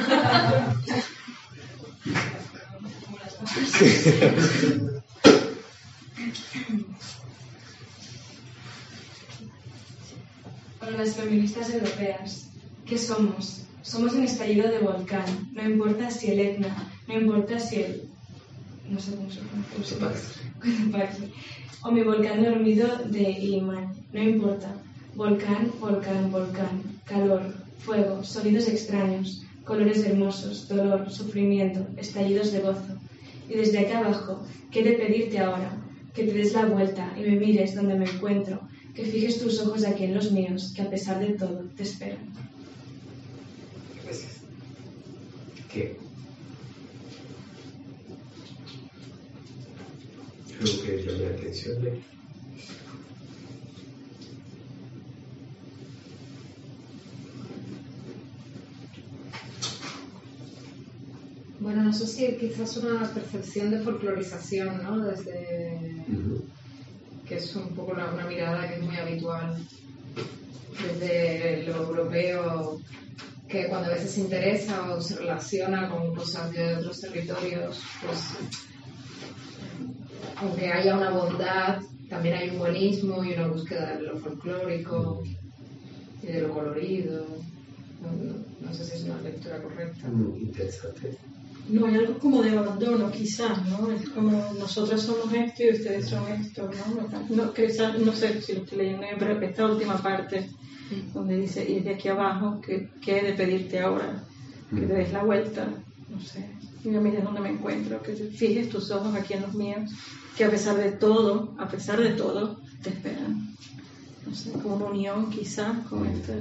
Para las feministas europeas, ¿qué somos? Somos un estallido de volcán. No importa si el Etna, no importa si el... no sé cómo se pronuncia. O mi volcán dormido de Iliman. No importa. Volcán, volcán, volcán. Calor, fuego, sonidos extraños, colores hermosos, dolor, sufrimiento, estallidos de gozo. Y desde acá abajo, ¿qué he de pedirte ahora? Que te des la vuelta y me mires donde me encuentro, que fijes tus ojos aquí en los míos, que a pesar de todo te esperan. Gracias. ¿Qué? Algo que llame la atención de... Bueno, no sé si quizás una percepción de folclorización, ¿no? Desde... Uh-huh. que es un poco una, una mirada que es muy habitual desde lo europeo, que cuando a veces se interesa o se relaciona con cosas de otros territorios, pues aunque haya una bondad, también hay un buenismo y una búsqueda de lo folclórico y de lo colorido. No, no, no sé si es una lectura correcta. Mm, interesante. No, hay algo como de abandono, quizás, ¿no? Es como nosotros somos esto y ustedes son esto, ¿no? No, no, quizás, no sé si lo estoy leyendo, pero esta última parte, donde dice, y de aquí abajo, que, que he de pedirte ahora, que te des la vuelta, no sé, y me mires donde me encuentro, que fijes tus ojos aquí en los míos, que a pesar de todo, a pesar de todo, te esperan. No sé, como una unión, quizás, con este...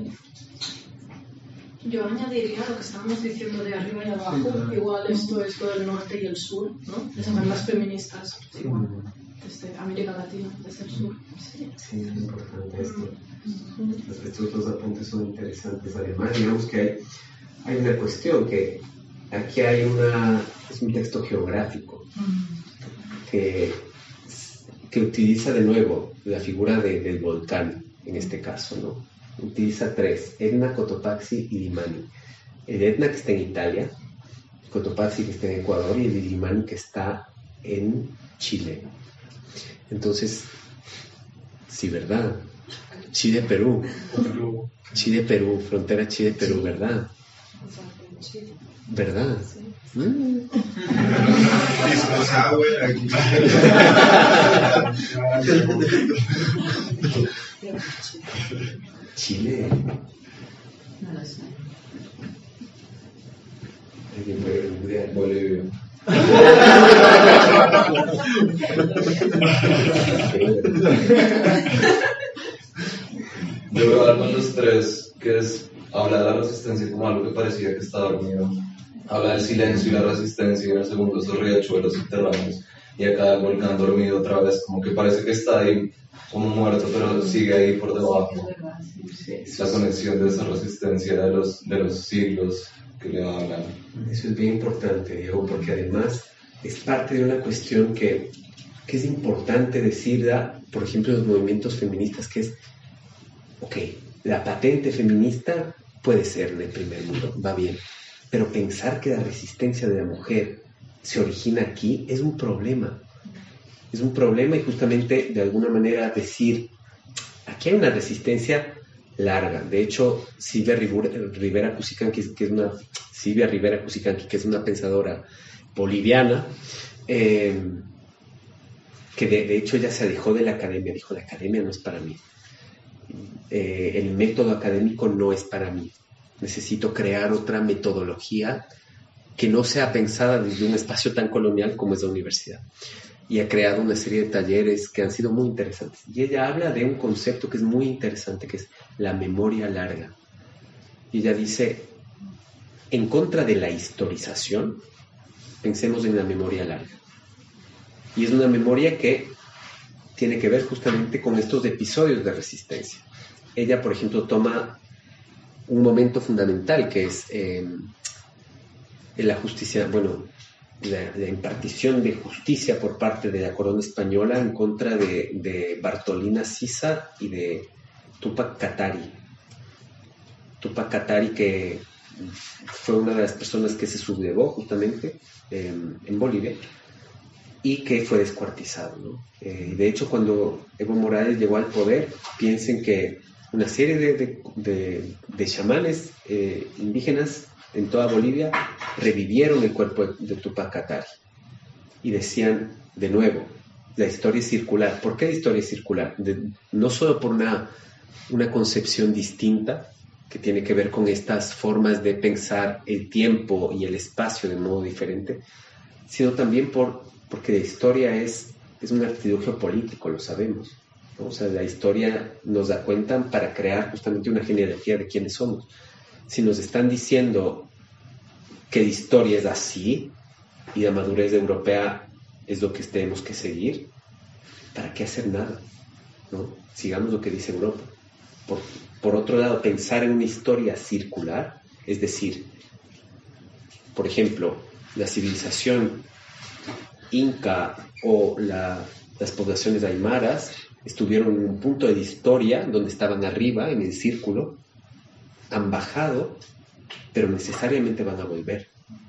Yo añadiría lo que estábamos diciendo de arriba y abajo, igual esto es lo del norte y el sur, ¿no? De saber las feministas, igual, desde América Latina, desde el sur. Sí, sí, es importante esto. Estos dos apuntes son interesantes. Además, digamos que hay, hay una cuestión que aquí hay una, es un texto geográfico que, que utiliza de nuevo la figura de, del volcán, en este caso, ¿no? Utiliza tres, Etna, Cotopaxi y Limani. El Etna que está en Italia, Cotopaxi que está en Ecuador y el Limani que está en Chile. Entonces, sí, ¿verdad? Chile-Perú. Chile-Perú, frontera Chile-Perú, ¿verdad? ¿Verdad? Mm. Chile. No lo sé. Alguien puede googlear Bolivia. Yo veo algo en los tres que es habla de la resistencia como algo que parecía que está dormido. Habla del silencio y la resistencia y en el segundo esos riachuelos subterráneos. Y acá el volcán dormido otra vez, como que parece que está ahí como muerto, pero sigue ahí por debajo. La conexión de esa resistencia de los, de los siglos que le hablan. Eso es bien importante, Diego, porque además es parte de una cuestión que, que es importante decir, da, por ejemplo, en los movimientos feministas, que es, ok, la patente feminista puede ser del primer mundo, va bien, pero pensar que la resistencia de la mujer se origina aquí es un problema. Es un problema y justamente de alguna manera decir, aquí hay una resistencia larga. De hecho, Silvia Rivera Cusicanqui, que es una, Silvia Rivera Cusicanqui, que es una pensadora boliviana, eh, que de, de hecho ella se alejó de la academia, dijo, la academia no es para mí. Eh, el método académico no es para mí. Necesito crear otra metodología que no sea pensada desde un espacio tan colonial como es la universidad. Y ha creado una serie de talleres que han sido muy interesantes. Y ella habla de un concepto que es muy interesante, que es la memoria larga. Y ella dice, en contra de la historización, pensemos en la memoria larga. Y es una memoria que tiene que ver justamente con estos episodios de resistencia. Ella, por ejemplo, toma un momento fundamental que es eh, la justicia, bueno, La, la impartición de justicia por parte de la corona española en contra de, de Bartolina Sisa y de Tupac Katari. Tupac Katari, que fue una de las personas que se sublevó justamente eh, en Bolivia y que fue descuartizado, ¿no? Eh, de hecho, cuando Evo Morales llegó al poder, piensen que una serie de, de, de, de chamanes eh, indígenas en toda Bolivia revivieron el cuerpo de, de Tupac Katari y decían de nuevo, la historia es circular. ¿Por qué la historia es circular? De, no solo por una, una concepción distinta que tiene que ver con estas formas de pensar el tiempo y el espacio de modo diferente, sino también por, porque la historia es, es un artilugio político, lo sabemos, ¿no? O sea, la historia nos da cuenta para crear justamente una genealogía de quiénes somos. Si nos están diciendo que la historia es así y la madurez europea es lo que tenemos que seguir, ¿para qué hacer nada? ¿No? Sigamos lo que dice Europa. Por, por otro lado, pensar en una historia circular, es decir, por ejemplo, la civilización inca o la, las poblaciones aymaras estuvieron en un punto de la historia donde estaban arriba, en el círculo, han bajado, pero necesariamente van a volver.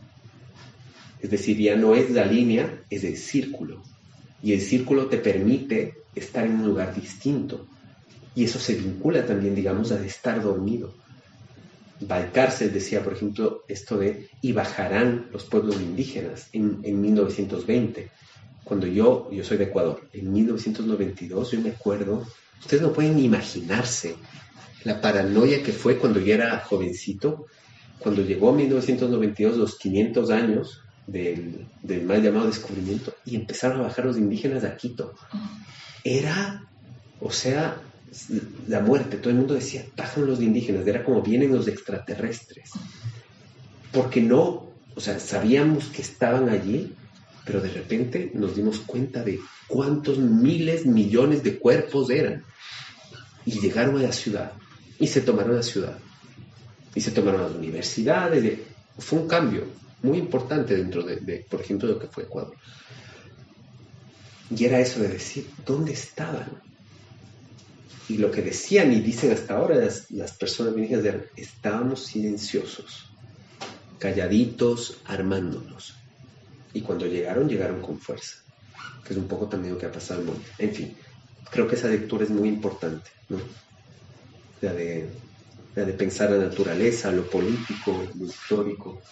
Es decir, ya no es la línea, es el círculo. Y el círculo te permite estar en un lugar distinto. Y eso se vincula también, digamos, al estar dormido. Valcárcel decía, por ejemplo, esto de y bajarán los pueblos indígenas en, en mil novecientos veinte. Cuando yo, yo soy de Ecuador, en mil novecientos noventa y dos, yo me acuerdo, ustedes no pueden imaginarse la paranoia que fue cuando yo era jovencito, cuando llegó mil novecientos noventa y dos, los quinientos años del, del mal llamado descubrimiento, y empezaron a bajar los indígenas a Quito. Era, o sea, la muerte. Todo el mundo decía, bajan los indígenas, era como vienen los extraterrestres. Porque no, o sea, sabíamos que estaban allí, pero de repente nos dimos cuenta de cuántos miles, millones de cuerpos eran. Y llegaron a la ciudad, y se tomaron la ciudad, y se tomaron las universidades. De, fue un cambio muy importante dentro de, de, por ejemplo, de lo que fue Ecuador. Y era eso de decir, ¿dónde estaban? Y lo que decían y dicen hasta ahora las, las personas indígenas eran, estábamos silenciosos, calladitos, armándonos. Y cuando llegaron, llegaron con fuerza, que es un poco también lo que ha pasado en el mundo. En fin, creo que esa lectura es muy importante, ¿no? La de, la de pensar la naturaleza, lo político, lo histórico.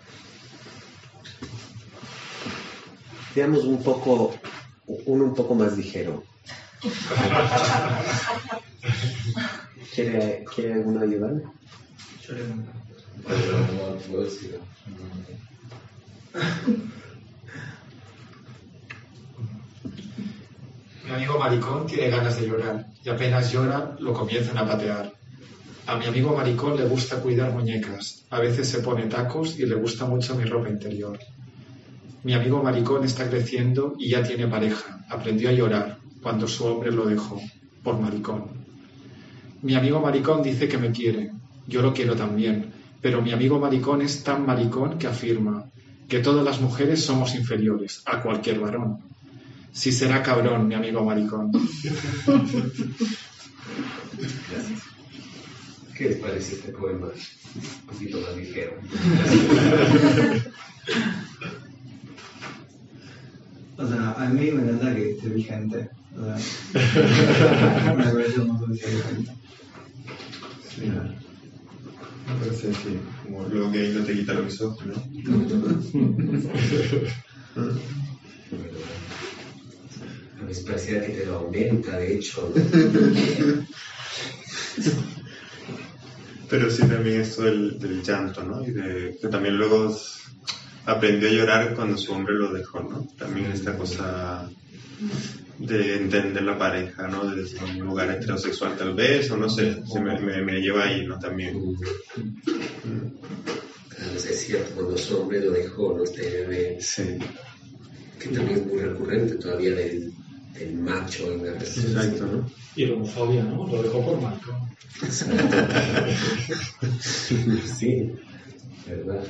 Veamos un poco, uno un poco más ligero. ¿Quiere, ¿Quiere alguno ayudarme? Yo le mando. Mi amigo maricón tiene ganas de llorar y apenas llora lo comienzan a patear. A mi amigo maricón le gusta cuidar muñecas, a veces se pone tacos y le gusta mucho mi ropa interior. Mi amigo maricón está creciendo y ya tiene pareja, aprendió a llorar cuando su hombre lo dejó, por maricón. Mi amigo maricón dice que me quiere, yo lo quiero también, pero mi amigo maricón es tan maricón que afirma que todas las mujeres somos inferiores a cualquier varón. Sí será cabrón, mi amigo maricón. Gracias. ¿Qué les parece este poema? Un poquito más ligero. O sea, a mí me encanta que esté vigente. O sea, me parece muy vigente. Sí, me parece que como lo gay no te quita lo misógino, ¿no? A mí pareciera que te lo aumenta, de hecho, ¿no? Pero sí también esto del, del llanto, ¿no? Y de que también luego aprendió a llorar cuando su hombre lo dejó, ¿no? También esta cosa de entender la pareja, ¿no? Desde un lugar heterosexual tal vez, o no sé, se me, me, me lleva ahí, ¿no? También. Claro, es cierto, cuando su hombre lo dejó, ¿no? Te ve, sí. Que también es muy recurrente todavía del, del macho en la relación. Exacto, ¿no? Y la homofobia, ¿no? Lo dejó por maricón. Sí, verdad.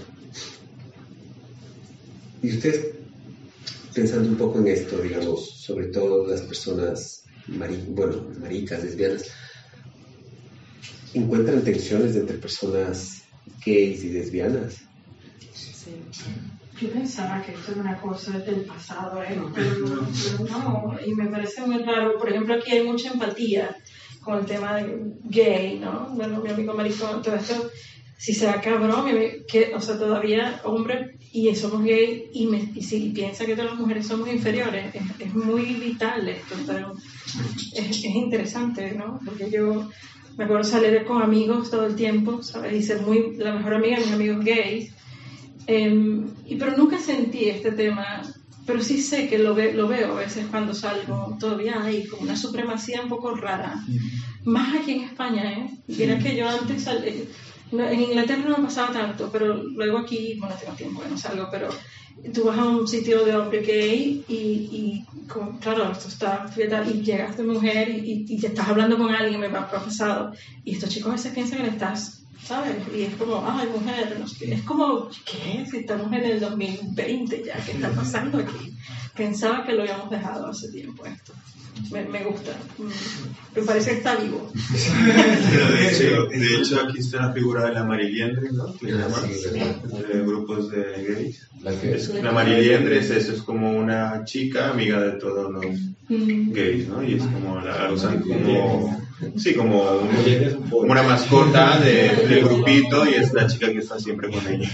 Y ustedes, pensando un poco en esto, digamos, sobre todo las personas, mari bueno, maricas, lesbianas, ¿encuentran tensiones entre personas gays y lesbianas? Sí. Yo pensaba que esto era una cosa del pasado, ¿eh? pero, pero no, y me parece muy raro. Por ejemplo, aquí hay mucha empatía con el tema de gay, ¿no? Bueno, mi amigo maricón, todo esto, si será cabrón, que, o sea, todavía hombre y somos gay y, me, y si piensa que todas las mujeres somos inferiores, es, es muy vital esto, pero es, es interesante, ¿no? Porque yo me acuerdo salir con amigos todo el tiempo, ¿sabes? Y ser muy la mejor amiga de mis amigos gays. Eh, y, pero nunca sentí este tema, pero sí sé que lo, ve, lo veo a veces cuando salgo, todavía hay como una supremacía un poco rara, más aquí en España, ¿eh? Mira que yo antes salí, en Inglaterra no pasaba tanto, pero luego aquí, bueno, tengo tiempo que no salgo, pero tú vas a un sitio de hombre gay y, y con, claro, esto está, y llegas de mujer y, y, y te estás hablando con alguien, me ha pasado, y estos chicos a veces piensan que le estás, ¿sabes? Y es como, ay, mujer, no sé, es como, ¿qué? Si estamos en el dos mil veinte ya, ¿qué está pasando aquí? Pensaba que lo habíamos dejado hace tiempo esto. Me, me gusta. Me parece que está vivo. Pero de hecho, de hecho aquí está la figura de la mariliendre, ¿no? Que se llama, de grupos de gays. La, que es, la mariliendre es eso, es como una chica amiga de todos los gays, ¿no? Y es como la usan como Sí, como, un, como una mascota de, del grupito y es la chica que está siempre con ella.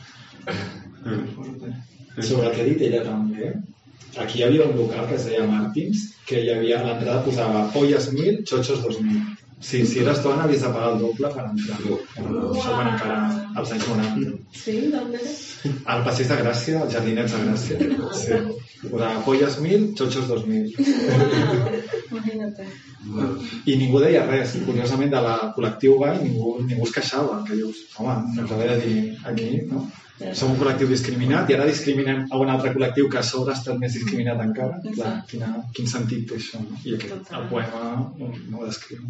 Sobre el que ha dit ella també, aquí hi havia un local que es deia Martins, que hi havia, a l'entrada posava polles mil, xochos dos mil. Sí, si eres dona havies de pagar el doble per entrar. Wow. Això quan encara als anys noranta. Sí, d'on eres? Al Passeig de Gràcia, al Jardinets de Gràcia. Sí. Posava polles mil, xochos dos mil. Imagina't. I ningú deia res. Curiosament, de la col·lectiu gai ningú, ningú es queixava, que dius, home, no ens haver de dir aquí, no? Som un col·lectiu discriminat i ara discriminem a un altre col·lectiu que a sobre ha estat més discriminat encara. Clar, quina, quin sentit té això, no? I aquest, el poema no ho descriu.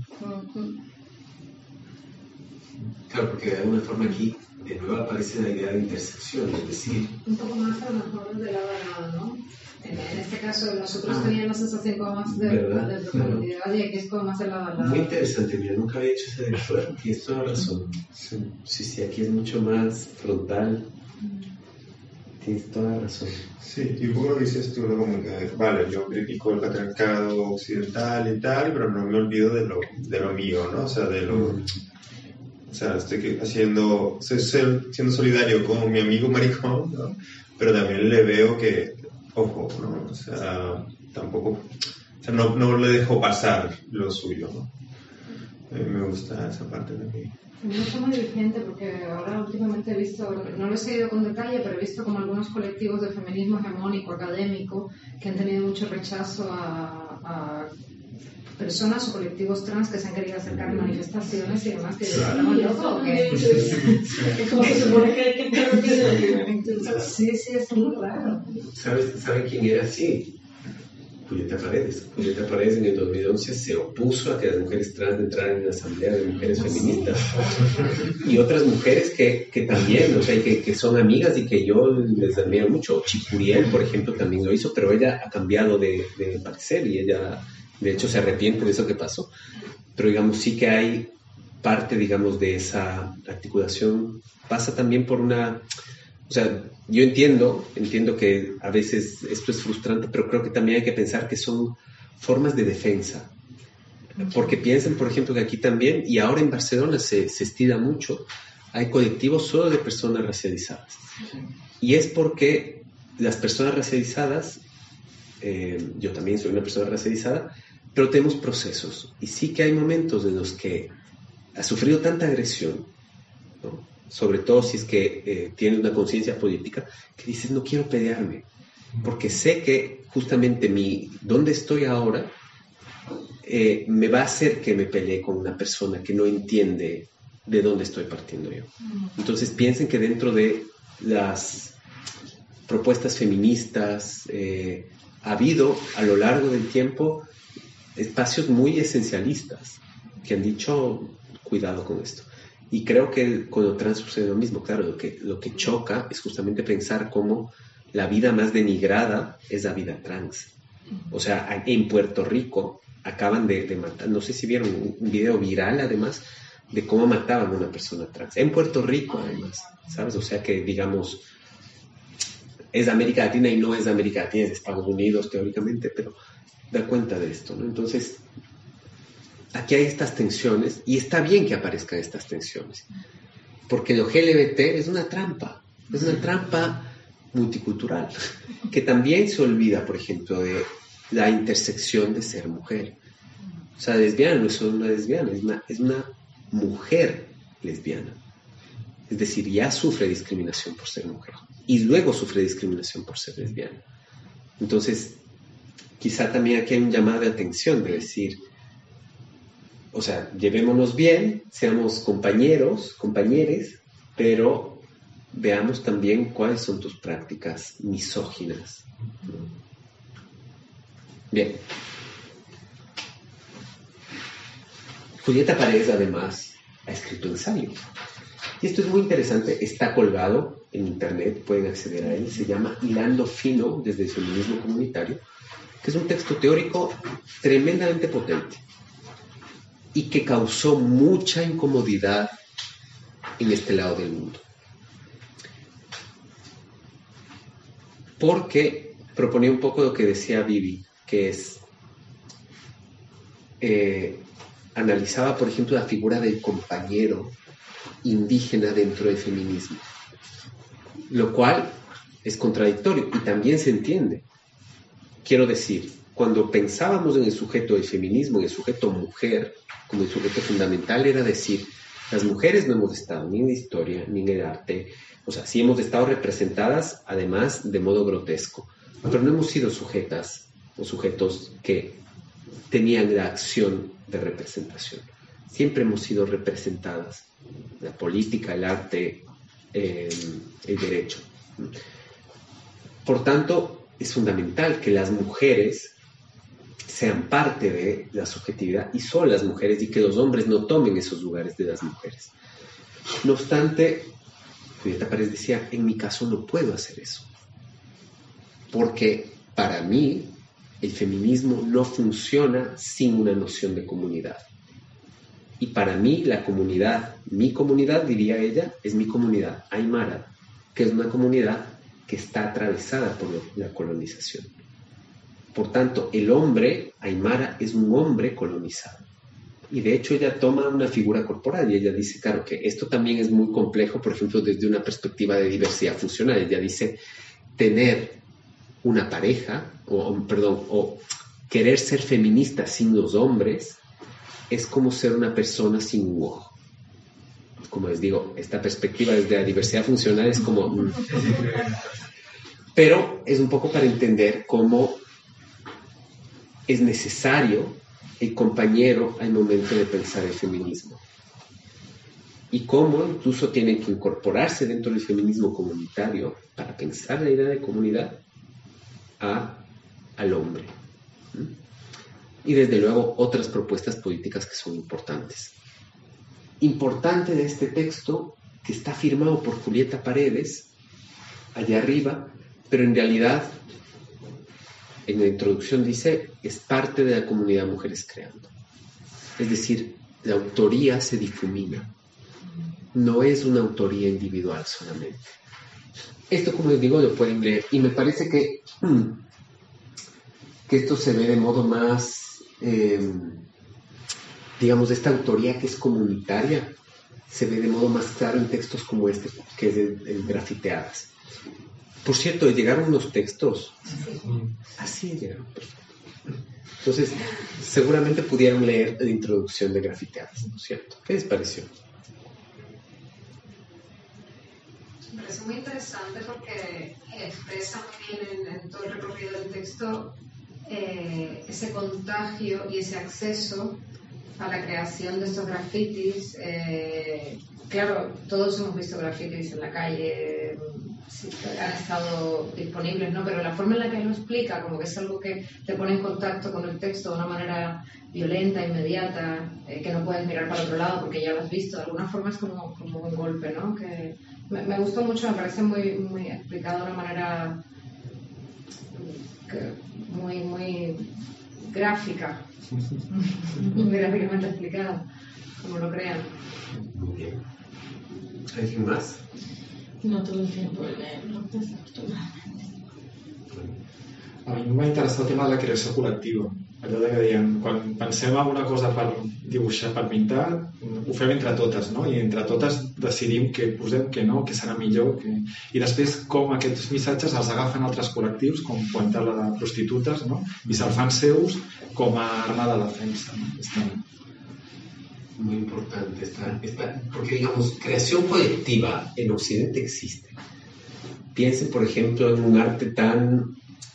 Claro, porque de alguna forma aquí de nuevo aparece la idea de intersección, es decir... Un poco más a lo mejor de lado a lado, ¿no? En, en este caso nosotros ah, teníamos sensación como más de, de profundidad claro. Y aquí es como más de lado a lado. Muy interesante, mira, nunca había hecho esa lectura, tienes toda la razón. Sí, sí, sí, aquí es mucho más frontal. Tienes toda la razón. Sí, y un poco lo que dices tú, ¿no? Como que, vale, yo critico el patriarcado occidental y tal, pero no me olvido de lo, de lo mío, ¿no? O sea, de lo... Mm. O sea, estoy haciendo, estoy siendo solidario con mi amigo maricón, ¿no? Pero también le veo que, ojo, ¿no? O sea, tampoco, o sea, no, no le dejo pasar lo suyo, ¿no? A mí me gusta esa parte de mí. Me gusta muy vigente porque ahora últimamente he visto, no lo he seguido con detalle, pero he visto como algunos colectivos de feminismo hegemónico, académico, que han tenido mucho rechazo a, a personas o colectivos trans que se han querido acercar a manifestaciones y demás, que estamos locos, que es como se supone que hay que interrumpir. Sí, sí, es muy raro. ¿Sabes, ¿Sabe quién era así? Julieta Paredes. Julieta Paredes en el dos mil once se opuso a que las mujeres trans entraran en la asamblea de mujeres feministas. Y otras mujeres que, que también, o sea, que, que son amigas y que yo les admiro mucho. Chipuriel, por ejemplo, también lo hizo, pero ella ha cambiado de, de parecer y ella, de hecho, se arrepiente de eso que pasó. Pero, digamos, sí que hay parte, digamos, de esa articulación. Pasa también por una... O sea, yo entiendo, entiendo que a veces esto es frustrante, pero creo que también hay que pensar que son formas de defensa. Porque piensen, por ejemplo, que aquí también, y ahora en Barcelona se, se estila mucho, hay colectivos solo de personas racializadas. Y es porque las personas racializadas, eh, yo también soy una persona racializada, pero tenemos procesos. Y sí que hay momentos en los que ha sufrido tanta agresión, ¿no? Sobre todo si es que eh, tienes una conciencia política, que dices, no quiero pelearme, porque sé que justamente mi, donde estoy ahora eh, me va a hacer que me pelee con una persona que no entiende de dónde estoy partiendo yo. Entonces piensen que dentro de las propuestas feministas eh, ha habido a lo largo del tiempo espacios muy esencialistas que han dicho, cuidado con esto. Y creo que con lo trans sucede lo mismo. Claro, lo que, lo que choca es justamente pensar cómo la vida más denigrada es la vida trans. O sea, en Puerto Rico acaban de, de matar, no sé si vieron un video viral además, de cómo mataban a una persona trans. En Puerto Rico además, ¿sabes? O sea que, digamos, es de América Latina y no es de América Latina, es de Estados Unidos teóricamente, pero da cuenta de esto, ¿no? Entonces... Aquí hay estas tensiones y está bien que aparezcan estas tensiones, porque lo G L B T es una trampa, es una trampa multicultural, que también se olvida, por ejemplo, de la intersección de ser mujer. O sea, lesbiana no es solo una lesbiana, es una, es una mujer lesbiana. Es decir, ya sufre discriminación por ser mujer y luego sufre discriminación por ser lesbiana. Entonces, quizá también aquí hay un llamado de atención de decir... O sea, llevémonos bien, seamos compañeros, compañeres, pero veamos también cuáles son tus prácticas misóginas. Bien. Julieta Paredes, además, ha escrito ensayos. Y esto es muy interesante, está colgado en internet, pueden acceder a él, se llama Hilando Fino desde el feminismo comunitario, que es un texto teórico tremendamente potente y que causó mucha incomodidad en este lado del mundo. Porque proponía un poco lo que decía Vivi, que es, eh, analizaba, por ejemplo, la figura del compañero indígena dentro del feminismo, lo cual es contradictorio y también se entiende. Quiero decir, cuando pensábamos en el sujeto del feminismo, en el sujeto mujer, como el sujeto fundamental, era decir, las mujeres no hemos estado ni en la historia, ni en el arte, o sea, sí hemos estado representadas, además, de modo grotesco, pero no hemos sido sujetas o sujetos que tenían la acción de representación. Siempre hemos sido representadas, la política, el arte, eh, el derecho. Por tanto, es fundamental que las mujeres sean parte de la subjetividad y son las mujeres, y que los hombres no tomen esos lugares de las mujeres. No obstante, Julieta Párez decía, en mi caso no puedo hacer eso, porque para mí el feminismo no funciona sin una noción de comunidad. Y para mí la comunidad, mi comunidad, diría ella, es mi comunidad aymara, que es una comunidad que está atravesada por la colonización. Por tanto, el hombre aymara es un hombre colonizado. Y de hecho ella toma una figura corporal y ella dice, claro, que esto también es muy complejo, por ejemplo, desde una perspectiva de diversidad funcional. Ella dice, tener una pareja, o perdón, o querer ser feminista sin los hombres, es como ser una persona sin un ojo. Como les digo, esta perspectiva desde la diversidad funcional es como... Mm. Pero es un poco para entender cómo es necesario el compañero al momento de pensar el feminismo. Y cómo incluso tienen que incorporarse dentro del feminismo comunitario para pensar la idea de comunidad a, al hombre. Y desde luego otras propuestas políticas que son importantes. Importante de este texto, que está firmado por Julieta Paredes, allá arriba, pero en realidad, en la introducción dice, es parte de la comunidad Mujeres Creando. Es decir, la autoría se difumina. No es una autoría individual solamente. Esto, como les digo, lo pueden leer. Y me parece que, que esto se ve de modo más, eh, digamos, esta autoría que es comunitaria, se ve de modo más claro en textos como este, que es el, el Grafiteadas. Por cierto, llegaron unos textos. Así llegaron. Entonces, seguramente pudieron leer la introducción de Grafiteadas, ¿no es cierto? ¿Qué les pareció? Me parece muy interesante porque expresa muy bien en, en todo el recorrido del texto eh, ese contagio y ese acceso a la creación de estos grafitis. Eh, claro, todos hemos visto grafitis en la calle, sí, han estado disponibles, ¿no? Pero la forma en la que él lo explica, como que es algo que te pone en contacto con el texto de una manera violenta, inmediata, eh, que no puedes mirar para otro lado porque ya lo has visto. De alguna forma es como, como un golpe, ¿no? Que me, me gustó mucho, me parece muy, muy explicado de una manera que, muy, muy gráfica, muy gráficamente explicada, como lo crean. Muy bien. ¿Alguien más? No todo el tiempo de leerlo, desafortunadamente. A mi m'ha interessat el tema de la creació col·lectiva. Allò de que deien, quan pensem en una cosa per dibuixar, per pintar, ho fem entre totes, no? I entre totes decidim què posem, què no, què serà millor. Què... I després com aquests missatges els agafen altres col·lectius, com quan parla de prostitutes, no? I se'ls fan seus com a arma de defensa. ¿No? Está... Muy importante esta, esta, porque digamos, creación colectiva en Occidente existe. Piensen, por ejemplo, en un arte tan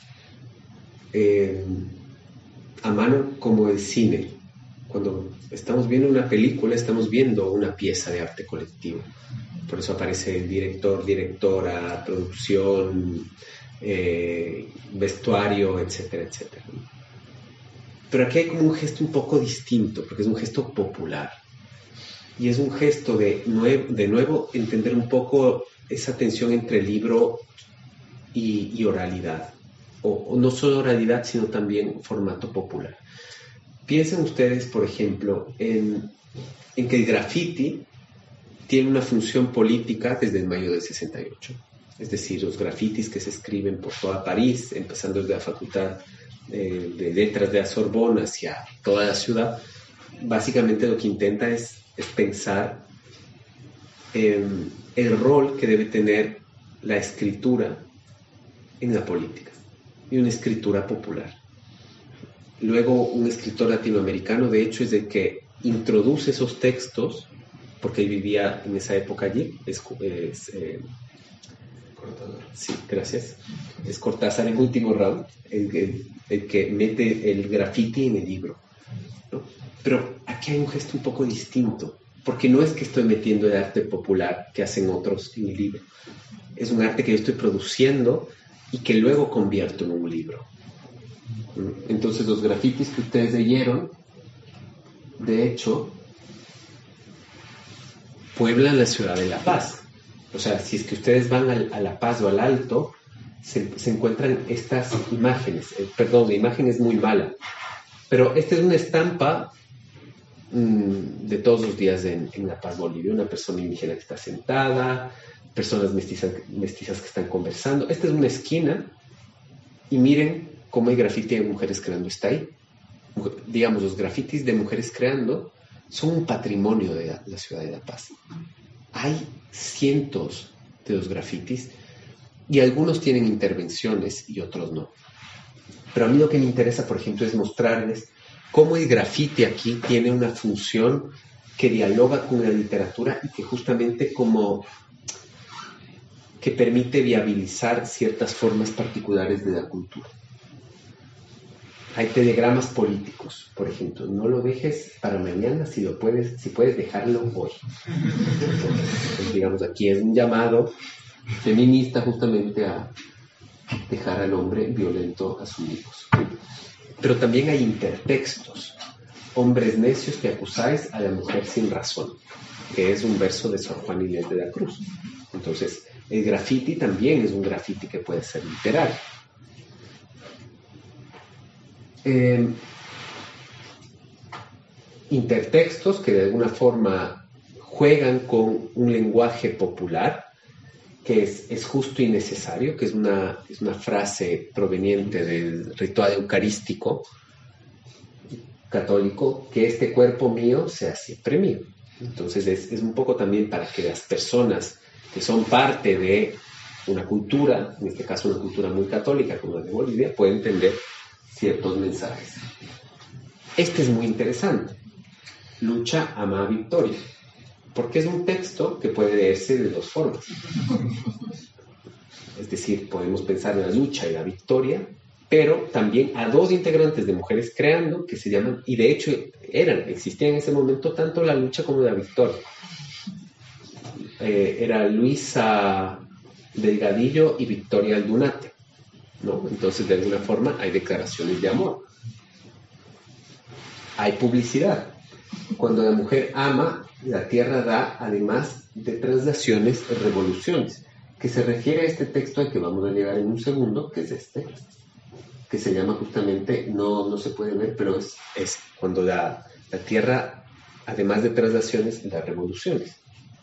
eh, a mano como el cine. Cuando estamos viendo una película, estamos viendo una pieza de arte colectivo. Por eso aparece el director, directora, producción, eh, vestuario, etcétera, etcétera. Pero aquí hay como un gesto un poco distinto, porque es un gesto popular. Y es un gesto de, nue- de nuevo entender un poco esa tensión entre libro y, y oralidad. O, o no solo oralidad, sino también formato popular. Piensen ustedes, por ejemplo, en, en que el graffiti tiene una función política desde el mayo del sesenta y ocho. Es decir, los grafitis que se escriben por toda París, empezando desde la facultad de Letras de la Sorbona hacia toda la ciudad, básicamente lo que intenta es, es pensar eh, el rol que debe tener la escritura en la política, y una escritura popular. Luego, un escritor latinoamericano, de hecho, es el que introduce esos textos, porque él vivía en esa época allí. Es, es eh, Cortázar. Sí, gracias. Es Cortázar en Último Round, el, el, el que mete el graffiti en el libro, ¿no? Pero aquí hay un gesto un poco distinto, porque no es que estoy metiendo el arte popular que hacen otros en el libro. Es un arte que yo estoy produciendo y que luego convierto en un libro. Entonces los grafitis que ustedes leyeron, de hecho, pueblan la ciudad de La Paz. O sea, si es que ustedes van al, a La Paz o al Alto, se, se encuentran estas imágenes. Eh, perdón, la imagen es muy mala, pero esta es una estampa mmm, de todos los días en, en La Paz, Bolivia. Una persona indígena que está sentada, personas mestizas, mestizas que están conversando. Esta es una esquina y miren cómo hay grafiti de mujeres creando. Está ahí. Digamos, los grafitis de mujeres creando son un patrimonio de la, la ciudad de La Paz. Hay cientos de los grafitis y algunos tienen intervenciones y otros no. Pero a mí lo que me interesa, por ejemplo, es mostrarles cómo el grafiti aquí tiene una función que dialoga con la literatura y que justamente como que permite viabilizar ciertas formas particulares de la cultura. Hay telegramas políticos, por ejemplo. No lo dejes para mañana si lo puedes, si puedes dejarlo hoy. Entonces, digamos, aquí es un llamado feminista justamente a dejar al hombre violento a sus hijos. Pero también hay intertextos. Hombres necios que acusáis a la mujer sin razón, que es un verso de Sor Juana Inés de la Cruz. Entonces, el grafiti también es un grafiti que puede ser literario. Eh, intertextos que de alguna forma juegan con un lenguaje popular que es, es justo y necesario, que es una, es una frase proveniente del ritual eucarístico católico, que este cuerpo mío sea siempre mío. Entonces es, es un poco también para que las personas que son parte de una cultura, en este caso una cultura muy católica como la de Bolivia, puedan entender ciertos mensajes. Este es muy interesante. Lucha, ama, victoria. Porque es un texto que puede leerse de dos formas. Es decir, podemos pensar en la lucha y la victoria, pero también a dos integrantes de Mujeres Creando que se llaman, y de hecho eran, existían en ese momento tanto la lucha como la victoria. Eh, era Luisa Delgadillo y Victoria Aldunate, ¿no? Entonces, de alguna forma, hay declaraciones de amor. Hay publicidad. Cuando la mujer ama, la tierra da, además de traslaciones, revoluciones, que se refiere a este texto al que vamos a llegar en un segundo, que es este, que se llama justamente, no, no se puede ver, pero es, es cuando la, la tierra, además de traslaciones, da revoluciones.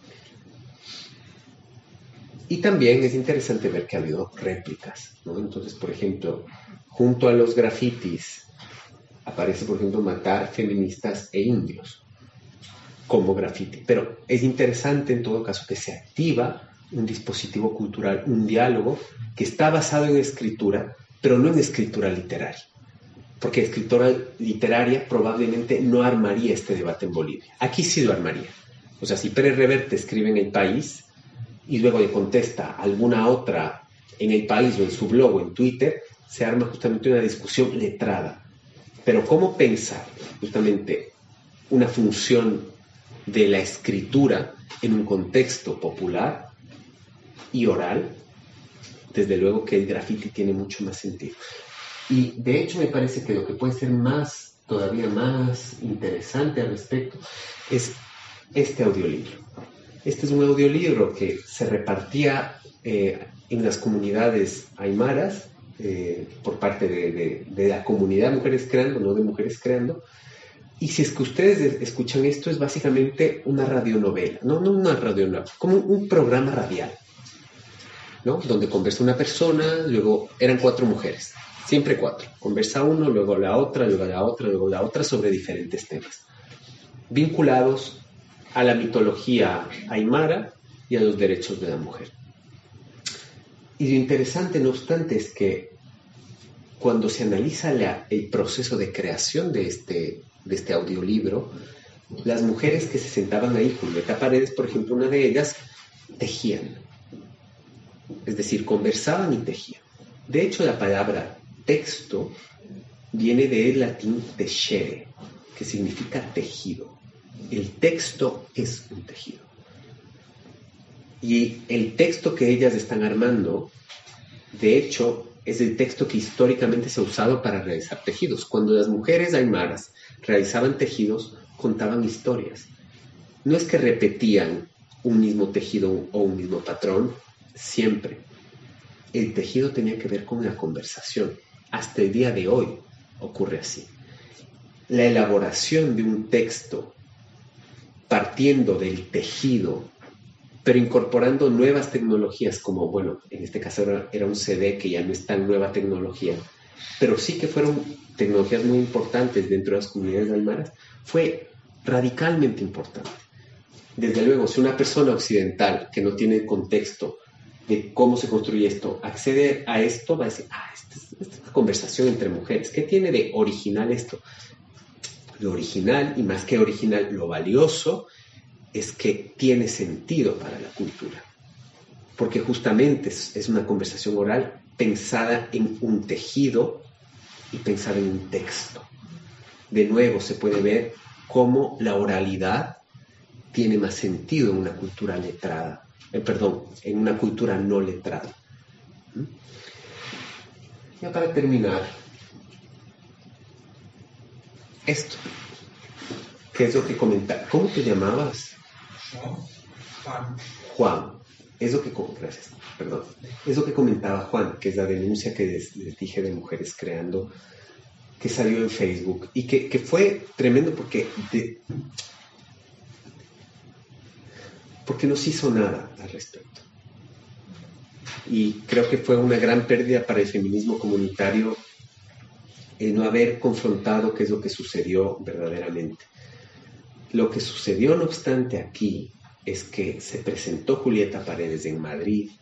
Y también es interesante ver que ha habido réplicas, ¿no? Entonces, por ejemplo, junto a los grafitis aparece, por ejemplo, matar feministas e indios como grafiti. Pero es interesante en todo caso que se activa un dispositivo cultural, un diálogo que está basado en escritura, pero no en escritura literaria. Porque escritura literaria probablemente no armaría este debate en Bolivia. Aquí sí lo armaría. O sea, si Pérez Reverte escribe en El País y luego le contesta alguna otra en El País o en su blog o en Twitter, se arma justamente una discusión letrada. Pero ¿cómo pensar justamente una función de la escritura en un contexto popular y oral? Desde luego que el graffiti tiene mucho más sentido. Y de hecho me parece que lo que puede ser más, todavía más interesante al respecto es este audiolibro. Este es un audiolibro que se repartía eh, en las comunidades aymaras eh, por parte de, de, de la comunidad Mujeres Creando, no de Mujeres Creando. Y si es que ustedes escuchan esto, es básicamente una radionovela, no, no una radionovela, como un programa radial, ¿no? Donde conversa una persona, luego eran cuatro mujeres, siempre cuatro. Conversa uno, luego la otra, luego la otra, luego la otra, sobre diferentes temas. vinculados a la mitología aymara y a los derechos de la mujer. Y lo interesante, no obstante, es que cuando se analiza la, el proceso de creación de este, de este audiolibro, las mujeres que se sentaban ahí, Julieta Paredes, por ejemplo, una de ellas, tejían. Es decir, conversaban y tejían. De hecho, la palabra texto viene del latín tecere, que significa tejido. El texto es un tejido. Y el texto que ellas están armando, de hecho, es el texto que históricamente se ha usado para realizar tejidos. Cuando las mujeres aymaras realizaban tejidos, contaban historias. No es que repetían un mismo tejido o un mismo patrón, siempre. El tejido tenía que ver con la conversación. Hasta el día de hoy ocurre así. La elaboración de un texto partiendo del tejido, pero incorporando nuevas tecnologías, como, bueno, en este caso era, era un C D que ya no es tan nueva tecnología, pero sí que fueron tecnologías muy importantes dentro de las comunidades aymaras, fue radicalmente importante. Desde luego, si una persona occidental que no tiene el contexto de cómo se construye esto, accede a esto, va a decir, ah, esta es, esta es una conversación entre mujeres. ¿Qué tiene de original esto? Lo original, y más que original, lo valioso, es que tiene sentido para la cultura. Porque justamente es, es una conversación oral pensada en un tejido y pensada en un texto. De nuevo, se puede ver cómo la oralidad tiene más sentido en una cultura letrada, eh, perdón, en una cultura no letrada. ¿Mm? Ya para terminar, esto, ¿qué es lo que comentaba? ¿Cómo te llamabas? Juan. Juan. Es lo que, gracias, perdón. Es lo que comentaba Juan, que es la denuncia que les, les dije de Mujeres Creando, que salió en Facebook y que, que fue tremendo porque de, porque no se hizo nada al respecto. Y creo que fue una gran pérdida para el feminismo comunitario el no haber confrontado qué es lo que sucedió verdaderamente. Lo que sucedió, no obstante, aquí es que se presentó Julieta Paredes en Madrid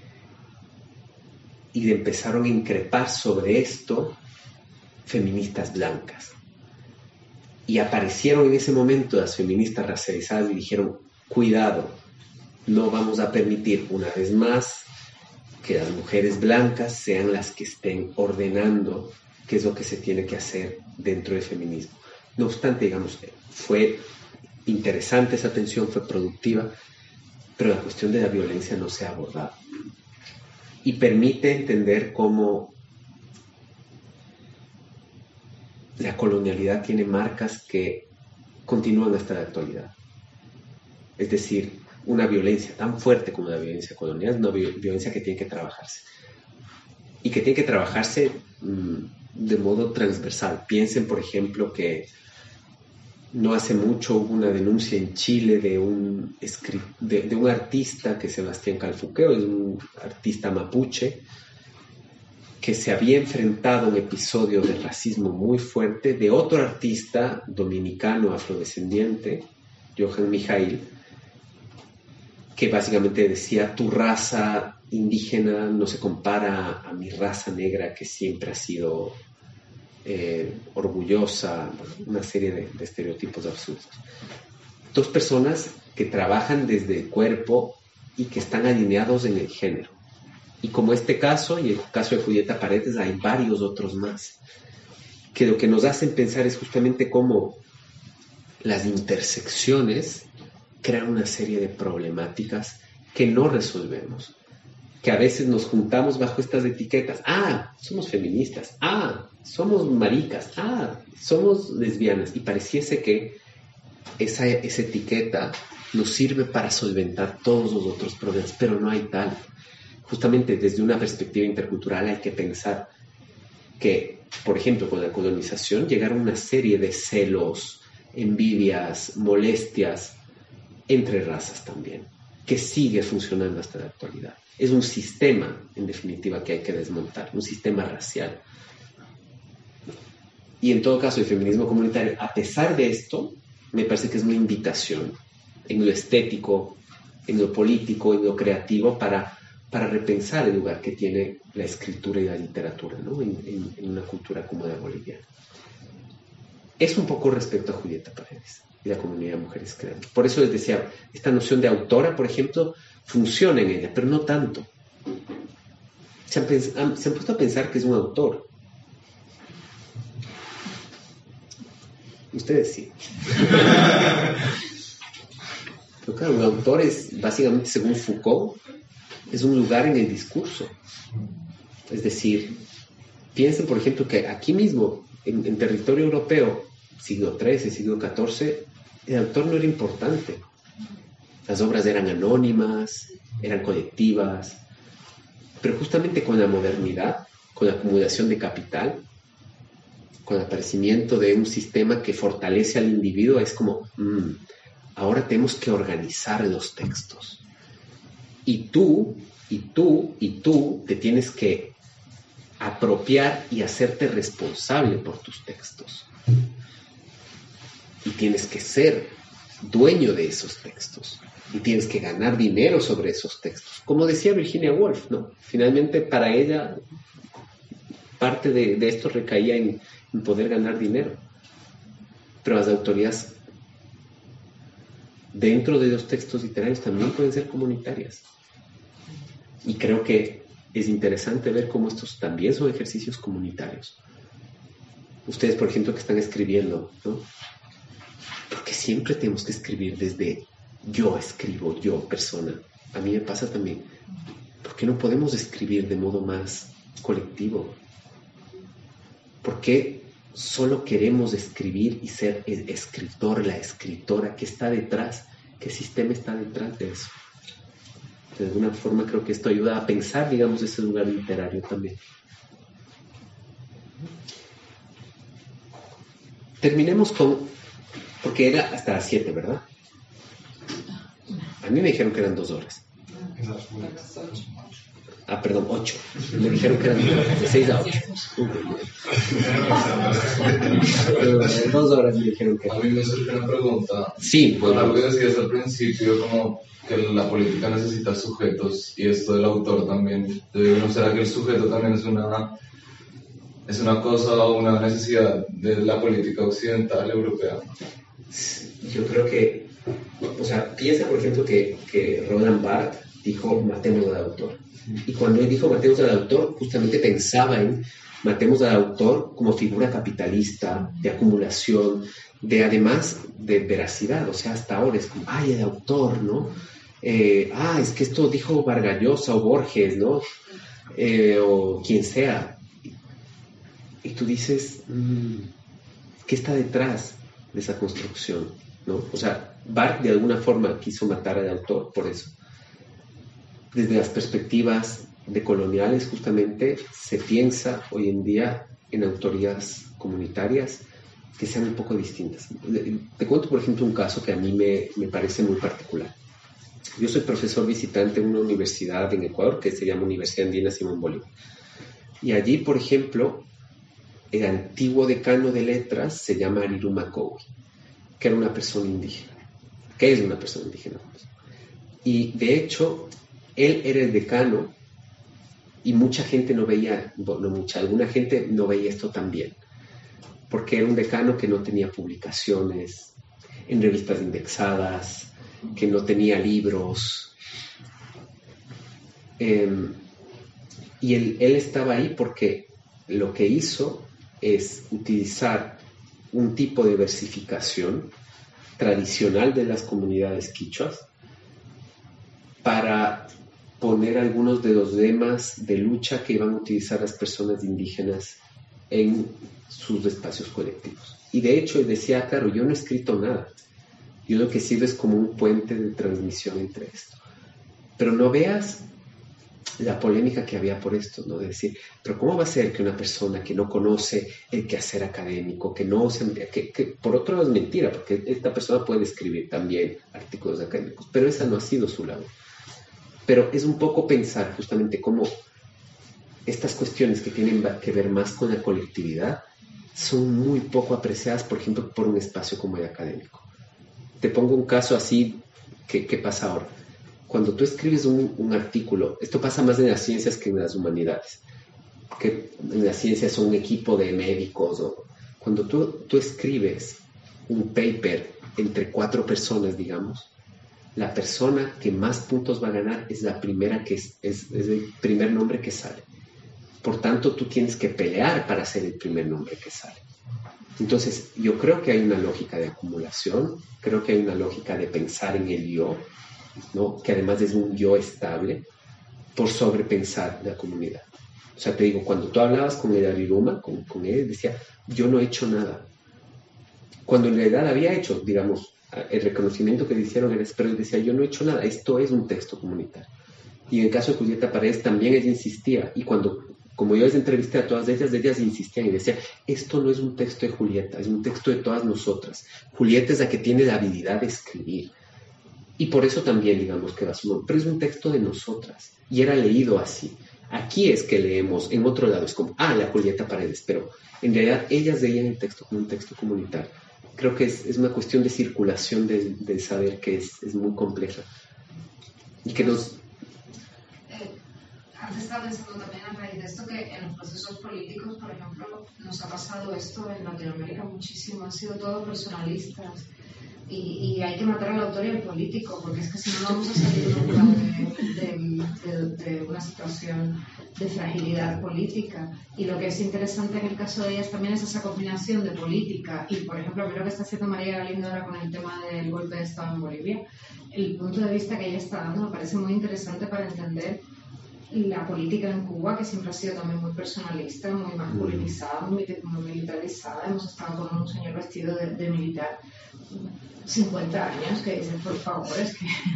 y empezaron a increpar sobre esto feministas blancas. Y aparecieron en ese momento las feministas racializadas y dijeron, cuidado, no vamos a permitir una vez más que las mujeres blancas sean las que estén ordenando qué es lo que se tiene que hacer dentro del feminismo. No obstante, digamos, fue interesante esa tensión, fue productiva, pero la cuestión de la violencia no se ha abordado. Y permite entender cómo la colonialidad tiene marcas que continúan hasta la actualidad. Es decir, una violencia tan fuerte como la violencia colonial es una violencia que tiene que trabajarse. Y que tiene que trabajarse mmm, de modo transversal. Piensen, por ejemplo, que no hace mucho hubo una denuncia en Chile de un, de, de un artista, que es Sebastián Calfuqueo, es un artista mapuche, que se había enfrentado a un episodio de racismo muy fuerte de otro artista dominicano afrodescendiente, Johan Mijail, que básicamente decía, tu raza indígena no se compara a mi raza negra que siempre ha sido eh, orgullosa, una serie de, de estereotipos absurdos. Dos personas que trabajan desde el cuerpo y que están alineados en el género. Y como este caso, y el caso de Julieta Paredes, hay varios otros más, que lo que nos hacen pensar es justamente cómo las intersecciones crean una serie de problemáticas que no resolvemos, que a veces nos juntamos bajo estas etiquetas. Ah, somos feministas. Ah, somos maricas. Ah, somos lesbianas. Y pareciese que esa, esa etiqueta nos sirve para solventar todos los otros problemas, pero no hay tal. Justamente desde una perspectiva intercultural hay que pensar que, por ejemplo, con la colonización llegaron una serie de celos, envidias, molestias entre razas también, que sigue funcionando hasta la actualidad. Es un sistema, en definitiva, que hay que desmontar, un sistema racial. Y en todo caso, el feminismo comunitario, a pesar de esto, me parece que es una invitación en lo estético, en lo político, en lo creativo, para, para repensar el lugar que tiene la escritura y la literatura, ¿no? en, en, en una cultura como la boliviana. Es un poco respecto a Julieta Paredes y la comunidad de mujeres creativas. Por eso les decía, esta noción de autora, por ejemplo, funciona en ella, pero no tanto. Se han, pens- se han puesto a pensar que es un autor. Ustedes sí. Pero claro, un autor es, básicamente, según Foucault, es un lugar en el discurso. Es decir, piensen, por ejemplo, que aquí mismo, en, en territorio europeo, siglo trece, siglo catorce, el autor no era importante. Las obras eran anónimas, eran colectivas, pero justamente con la modernidad, con la acumulación de capital, con el aparecimiento de un sistema que fortalece al individuo, es como, mmm, ahora tenemos que organizar los textos. Y tú, y tú, y tú te tienes que apropiar y hacerte responsable por tus textos. Y tienes que ser dueño de esos textos. Y tienes que ganar dinero sobre esos textos. Como decía Virginia Woolf, ¿no? Finalmente, para ella, parte de, de esto recaía en, en poder ganar dinero. Pero las autorías dentro de los textos literarios también pueden ser comunitarias. Y creo que es interesante ver cómo estos también son ejercicios comunitarios. Ustedes, por ejemplo, que están escribiendo, ¿no? Porque siempre tenemos que escribir desde yo escribo, yo persona. A mí me pasa también. ¿Por qué no podemos escribir de modo más colectivo? ¿Por qué solo queremos escribir y ser el escritor, la escritora? ¿Qué está detrás? ¿Qué sistema está detrás de eso? De alguna forma creo que esto ayuda a pensar, digamos, ese lugar literario también. Terminemos con, porque era hasta las siete, ¿verdad? A mí me dijeron que eran dos horas. Ah, perdón, ocho. Me dijeron que eran de seis a ocho. Dos horas me dijeron que. A mí me surge una pregunta. Sí, pues algo que decías al principio, como que la política necesita sujetos y esto del autor también. ¿No será que el sujeto también es una es una cosa o una necesidad de la política occidental europea? Yo creo que, o sea, piensa por ejemplo que, que Roland Barthes dijo matemos al autor. Y cuando él dijo matemos al autor, justamente pensaba en matemos al autor como figura capitalista, de acumulación, de además de veracidad. O sea, hasta ahora es como, ay, el autor, ¿no? Eh, ah, es que esto dijo Vargas Llosa o Borges, ¿no? Eh, o quien sea. Y tú dices, mmm, ¿qué está detrás de esa construcción? ¿No? O sea, Barthes de alguna forma quiso matar al autor por eso. Desde las perspectivas decoloniales, justamente, se piensa hoy en día en autorías comunitarias que sean un poco distintas. Te cuento, por ejemplo, un caso que a mí me, me parece muy particular. Yo soy profesor visitante en una universidad en Ecuador que se llama Universidad Andina Simón Bolívar. Y allí, por ejemplo, el antiguo decano de letras se llama Ariru Macowi, que era una persona indígena, que es una persona indígena. Y de hecho, él era el decano y mucha gente no veía, no mucha, alguna gente no veía esto tan bien, porque era un decano que no tenía publicaciones en revistas indexadas, que no tenía libros. Eh, y él, él estaba ahí porque lo que hizo es utilizar un tipo de versificación tradicional de las comunidades quichuas para poner algunos de los lemas de lucha que iban a utilizar las personas indígenas en sus espacios colectivos. Y de hecho él decía, claro, yo no he escrito nada, yo lo que sirve es como un puente de transmisión entre esto. Pero no veas la polémica que había por esto, ¿no? De decir, pero ¿cómo va a ser que una persona que no conoce el quehacer académico, que no se, que, que por otro lado es mentira, porque esta persona puede escribir también artículos académicos, pero esa no ha sido su labor. Pero es un poco pensar justamente cómo estas cuestiones que tienen que ver más con la colectividad son muy poco apreciadas, por ejemplo, por un espacio como el académico. te pongo un caso así que, que pasa ahora. Cuando tú escribes un, un artículo, esto pasa más en las ciencias que en las humanidades, que en las ciencias son un equipo de médicos. O, cuando tú, tú escribes un paper entre cuatro personas, digamos, la persona que más puntos va a ganar es la primera que es, es, es el primer nombre que sale. Por tanto, tú tienes que pelear para ser el primer nombre que sale. Entonces, yo creo que hay una lógica de acumulación, creo que hay una lógica de pensar en el yo, ¿no? Que además es un yo estable, por sobrepensar la comunidad. O sea, te digo, cuando tú hablabas con el Ariruma, con, con él, decía, yo no he hecho nada. Cuando en realidad había hecho, digamos, el reconocimiento que le hicieron era, pero él decía, yo no he hecho nada, esto es un texto comunitario. Y en el caso de Julieta Paredes también ella insistía, y cuando, como yo les entrevisté a todas ellas, ellas insistían y decían, esto no es un texto de Julieta, es un texto de todas nosotras. Julieta es la que tiene la habilidad de escribir. Y por eso también, digamos, que va su nombre, pero es un texto de nosotras. Y era leído así. Aquí es que leemos, en otro lado es como, ah, la Julieta Paredes, pero en realidad ellas leían el texto como un texto comunitario. Creo que es, es una cuestión de circulación del, del saber que es, es muy compleja. Y que nos... Eh, antes estaba pensando también a raíz de esto que en los procesos políticos, por ejemplo, nos ha pasado esto en Latinoamérica muchísimo, han sido todos personalistas. Y, y hay que matar al autor y al político, porque es que si no, no vamos a salir nunca de, de, de, de una situación de fragilidad política. Y lo que es interesante en el caso de ellas también es esa combinación de política y, por ejemplo, a mí lo que está haciendo María Galindo ahora con el tema del golpe de Estado en Bolivia, el punto de vista que ella está dando me parece muy interesante para entender la política en Cuba, que siempre ha sido también muy personalista, muy masculinizada, muy, muy militarizada. Hemos estado con un señor vestido de, de militar, cincuenta años, que dice, por favor, es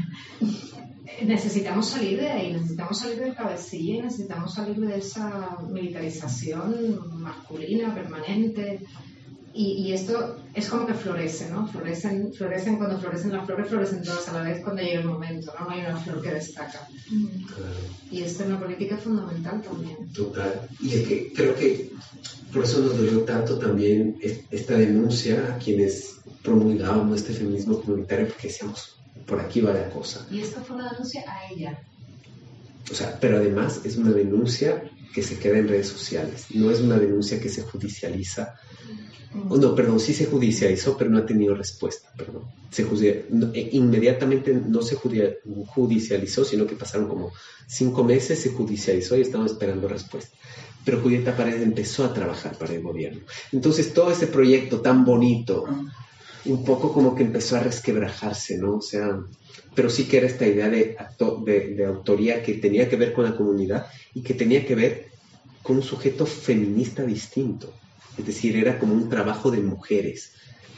que necesitamos salir de ahí, necesitamos salir del cabecilla y necesitamos salir de esa militarización masculina permanente. Y, y esto es como que florece, ¿no? Florecen, florecen cuando florecen las flores, florecen todas a la vez cuando llega el momento, ¿no? No hay una flor que destaca. Claro. Y esto en la política es fundamental también. Total. Y es que creo que por eso nos dolió tanto también esta denuncia a quienes promulgábamos este feminismo comunitario, porque decíamos, por aquí va la cosa. Y esta fue una denuncia a ella. O sea, pero además es una denuncia que se queda en redes sociales, no es una denuncia que se judicializa. Oh, no, perdón, sí se judicializó, pero no ha tenido respuesta, perdón. Se judici- no, eh, inmediatamente no se judi- judicializó, sino que pasaron como cinco meses, se judicializó y estamos esperando respuesta. Pero Julieta Paredes empezó a trabajar para el gobierno. Entonces todo ese proyecto tan bonito, un poco como que empezó a resquebrajarse, ¿no? O sea, pero sí que era esta idea de, acto- de, de autoría que tenía que ver con la comunidad y que tenía que ver con un sujeto feminista distinto. Es decir, era como un trabajo de mujeres.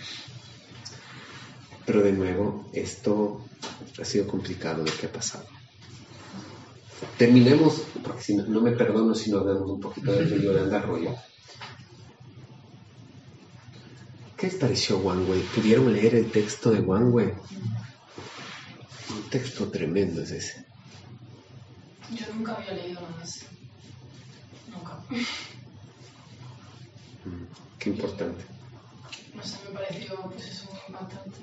Pero de nuevo, esto ha sido complicado lo que ha pasado. Terminemos, porque si no, no me perdono si no hablamos un poquito de Yolanda Arroyo. ¿Qué les pareció Wang Wei? ¿Pudieron leer el texto de Wang Wei? Un texto tremendo es ese. Yo nunca había leído nada así. Nunca. Qué importante. No sé, me pareció pues eso muy impactante.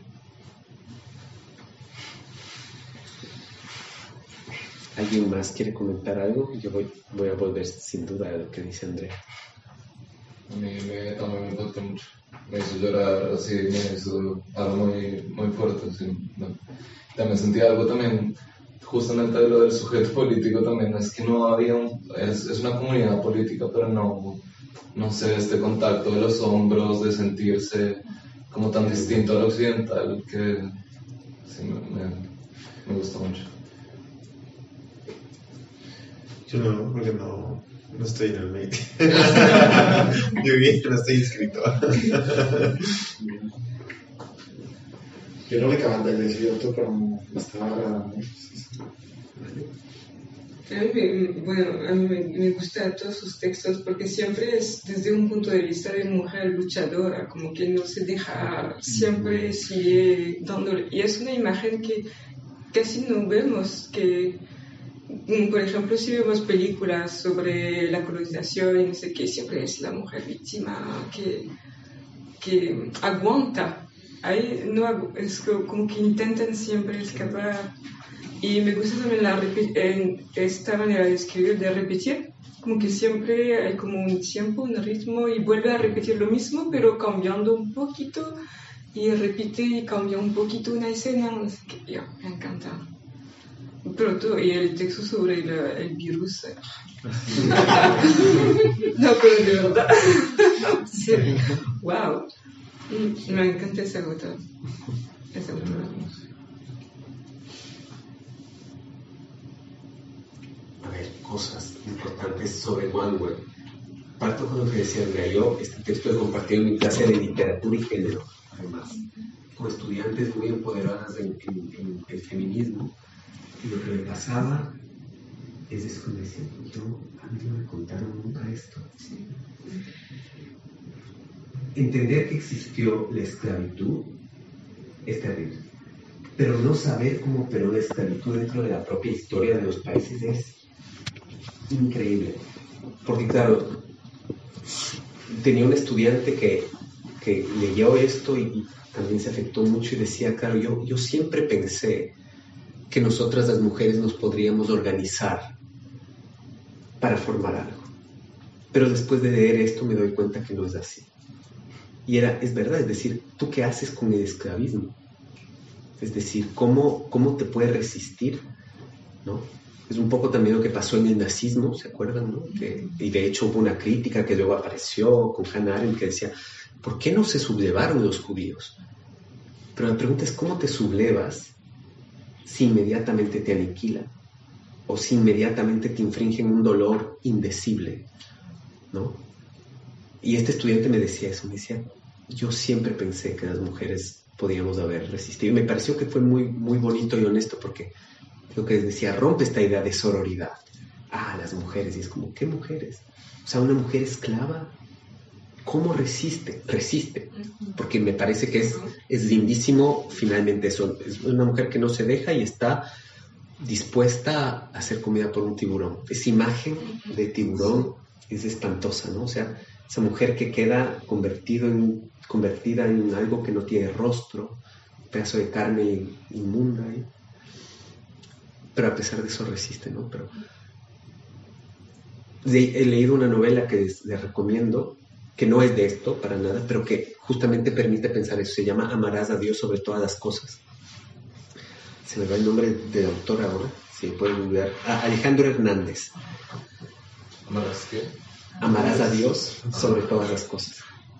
¿Alguien más quiere comentar algo? Yo voy, voy a volver sin duda a lo que dice Andrea. A mí me, también me impactó mucho. Me hizo llorar así, me hizo algo muy, muy fuerte. Así, ¿no? También sentí algo también, justamente de lo del sujeto político también, es que no había un, es, es una comunidad política, pero no, no sé, este contacto de los hombros, de sentirse como tan distinto al occidental, que sí, me, me, me gustó mucho. Yo no, porque no, no estoy en el medio. Yo bien, no estoy inscrito. Yo no le acababa de decir otro, pero me estaba agradando. A mí me, bueno, a mí me, me gustan todos sus textos porque siempre es desde un punto de vista de mujer luchadora, como que no se deja, siempre sigue dándole. Y es una imagen que casi no vemos, que, por ejemplo, si vemos películas sobre la colonización y no sé qué, siempre es la mujer víctima que, que aguanta Hay, no, hago- es co- como que intentan siempre escapar. Y me gusta también la, repi- en esta manera de escribir, de repetir, como que siempre hay como un tiempo, un ritmo y vuelve a repetir lo mismo, pero cambiando un poquito y repite y cambia un poquito una escena, no sé qué, ya, me encanta. Pero todo, y el texto sobre el, el virus. eh. No, pero de verdad. Sí. Wow. Mm, Me encanta esa autor. Esa autora. A ver, cosas importantes sobre Wanwei. Parto con lo que decía Andrea. Yo este texto lo compartí en mi clase de literatura y género, además, con estudiantes muy empoderadas en, en- en el feminismo. Y lo que me pasaba es eso que me decían, yo, a mí no me contaron nunca esto. Entender que existió la esclavitud es terrible, pero no saber cómo operó la esclavitud dentro de la propia historia de los países es increíble. Porque claro, tenía un estudiante que, que leyó esto y, y también se afectó mucho y decía, claro, yo, yo siempre pensé que nosotras las mujeres nos podríamos organizar para formar algo. Pero después de leer esto me doy cuenta que no es así. Y era, es verdad, es decir, ¿tú qué haces con el esclavismo? Es decir, ¿cómo, cómo te puedes resistir? ¿No? Es un poco también lo que pasó en el nazismo, ¿se acuerdan? ¿No? Que, y de hecho hubo una crítica que luego apareció con Hannah Arendt que decía, ¿por qué no se sublevaron los judíos? Pero la pregunta es, ¿cómo te sublevas si inmediatamente te aniquilan? O si inmediatamente te infringen un dolor indecible, ¿no? Y este estudiante me decía eso, me decía, yo siempre pensé que las mujeres podíamos haber resistido. Y me pareció que fue muy, muy bonito y honesto porque lo que les decía, rompe esta idea de sororidad. Ah, las mujeres, y es como, ¿qué mujeres? O sea, una mujer esclava, ¿cómo resiste? Resiste, porque me parece que es, es lindísimo finalmente eso. Es una mujer que no se deja y está dispuesta a ser comida por un tiburón. Esa imagen de tiburón es espantosa, ¿no? O sea, esa mujer que queda convertido en, convertida en algo que no tiene rostro, un pedazo de carne inmunda, ¿eh? Pero a pesar de eso resiste, ¿no? Pero he leído una novela que les, les recomiendo, que no es de esto para nada, pero que justamente permite pensar eso. Se llama Amarás a Dios sobre todas las cosas. Se me va el nombre del autor ahora, si pueden ver. Ah, Alejandro Hernández. ¿Amarás qué? Amarás a Dios sobre todas las cosas.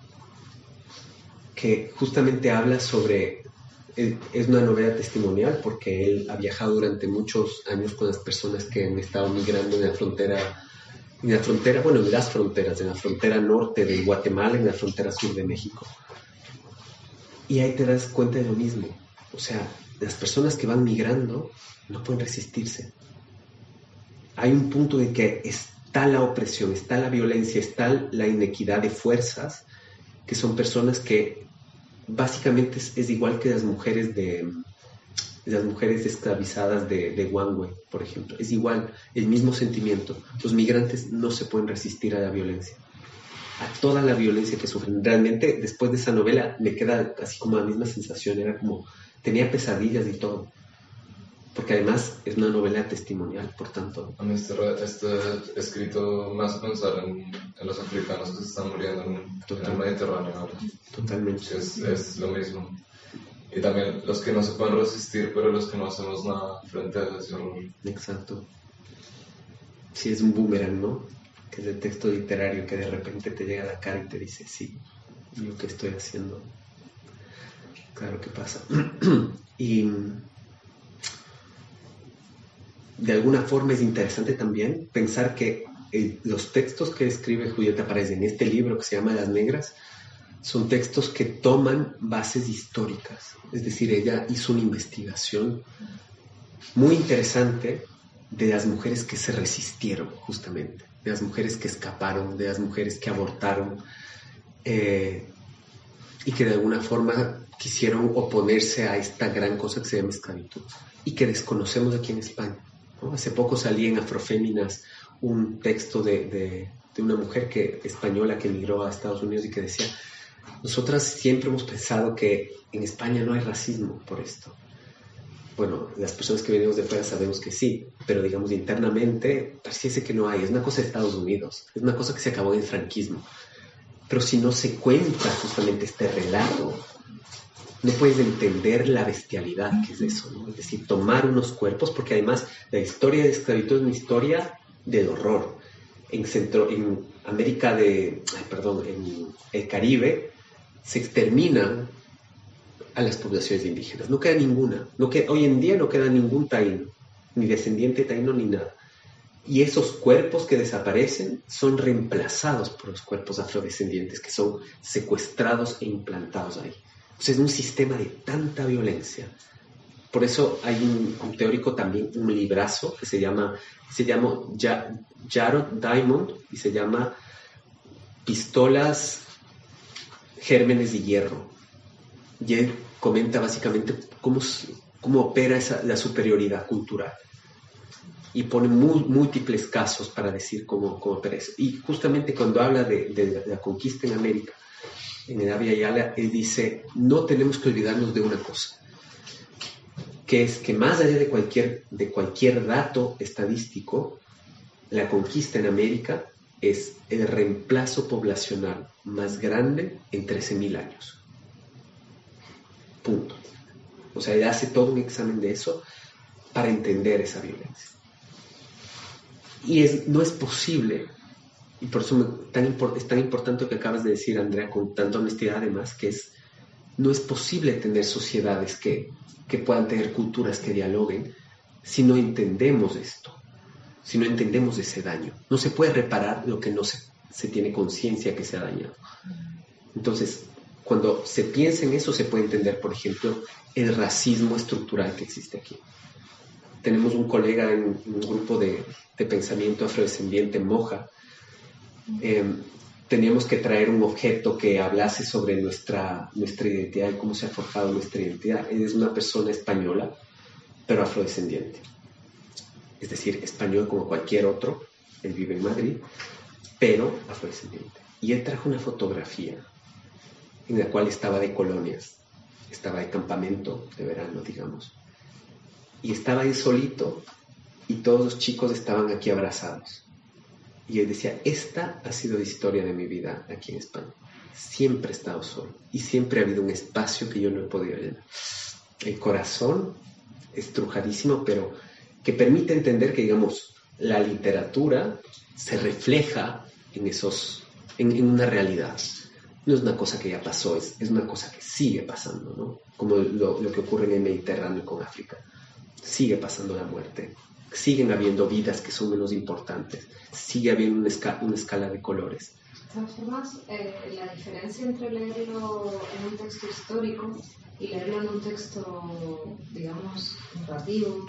Que justamente habla sobre... Es una novela testimonial porque él ha viajado durante muchos años con las personas que han estado migrando en la frontera, en la frontera, bueno, en las fronteras, en la frontera norte de Guatemala, en la frontera sur de México. Y ahí te das cuenta de lo mismo. O sea, las personas que van migrando no pueden resistirse. Hay un punto en que está la opresión, está la violencia, está la inequidad de fuerzas, que son personas que básicamente es, es igual que las mujeres de, de las mujeres esclavizadas de, de Wanwei, por ejemplo. Es igual, el mismo sentimiento. Los migrantes no se pueden resistir a la violencia, a toda la violencia que sufren. Realmente, después de esa novela, me queda así como la misma sensación. Era como, tenía pesadillas y todo. Porque además es una novela testimonial, por tanto. A mí este, este escrito me hace pensar en, en los africanos que se están muriendo en, en el Mediterráneo ahora. Totalmente. Es, es lo mismo. Y también los que no se pueden resistir, pero los que no hacemos nada frente a ese horror. Exacto. Sí, es un boomerang, ¿no? Que es el texto literario que de repente te llega a la cara y te dice, sí, lo que estoy haciendo. Claro que pasa. Y... de alguna forma es interesante también pensar que eh, los textos que escribe Julieta Páez en este libro que se llama Las Negras son textos que toman bases históricas. Es decir, ella hizo una investigación muy interesante de las mujeres que se resistieron, justamente, de las mujeres que escaparon, de las mujeres que abortaron eh, y que de alguna forma quisieron oponerse a esta gran cosa que se llama esclavitud y que desconocemos aquí en España. ¿No? Hace poco salí en Afroféminas un texto de, de, de una mujer que, española que emigró a Estados Unidos y que decía, Nosotras siempre hemos pensado que en España no hay racismo por esto. Bueno, las personas que venimos de fuera sabemos que sí, pero digamos internamente pareciese que no hay. Es una cosa de Estados Unidos, es una cosa que se acabó en el franquismo. Pero si no se cuenta justamente este relato, no puedes entender la bestialidad que es eso, ¿no? Es decir, tomar unos cuerpos, porque además la historia de esclavitud es una historia del horror. En, Centro, en América de, ay, perdón, en el Caribe se exterminan a las poblaciones indígenas. No queda ninguna. No queda, hoy en día no queda ningún taíno, ni descendiente taíno, ni nada. Y esos cuerpos que desaparecen son reemplazados por los cuerpos afrodescendientes que son secuestrados e implantados ahí. O sea, es un sistema de tanta violencia. Por eso hay un, un teórico también, un librazo que se llama, se llama Jared Diamond y se llama Pistolas, Gérmenes de Hierro. Y él comenta básicamente cómo, cómo opera esa, la superioridad cultural. Y pone muy, múltiples casos para decir cómo, cómo opera eso. Y justamente cuando habla de, de la conquista en América, en el Abya Yala, él dice, no tenemos que olvidarnos de una cosa, que es que más allá de cualquier, de cualquier dato estadístico, la conquista en América es el reemplazo poblacional más grande en trece mil años. Punto. O sea, él hace todo un examen de eso para entender esa violencia. Y es, no es posible, y por eso me, tan import, es tan importante lo que acabas de decir, Andrea, con tanta honestidad además, que es, no es posible tener sociedades que, que puedan tener culturas que dialoguen si no entendemos esto, si no entendemos ese daño. No se puede reparar lo que no se, se tiene conciencia que se ha dañado. Entonces, cuando se piensa en eso, se puede entender, por ejemplo, el racismo estructural que existe aquí. Tenemos un colega en, en un grupo de, de pensamiento afrodescendiente, Moja. Eh, teníamos que traer un objeto que hablase sobre nuestra, nuestra identidad y cómo se ha forjado nuestra identidad. Él es una persona española, pero afrodescendiente. Es decir, español como cualquier otro. Él vive en Madrid, pero afrodescendiente. Y él trajo una fotografía en la cual estaba de colonias, estaba de campamento de verano, digamos. Y estaba ahí solito y todos los chicos estaban aquí abrazados. Y él decía, esta ha sido la historia de mi vida aquí en España. Siempre he estado solo y siempre ha habido un espacio que yo no he podido llenar. El corazón estrujadísimo, pero que permite entender que, digamos, la literatura se refleja en, esos, en, en una realidad. No es una cosa que ya pasó, es, es una cosa que sigue pasando, ¿no? Como lo, lo que ocurre en el Mediterráneo con África. Sigue pasando la muerte, siguen habiendo vidas que son menos importantes, sigue habiendo una, esca una escala de colores. De todas formas, eh, la diferencia entre leerlo en un texto histórico y leerlo en un texto, digamos, narrativo,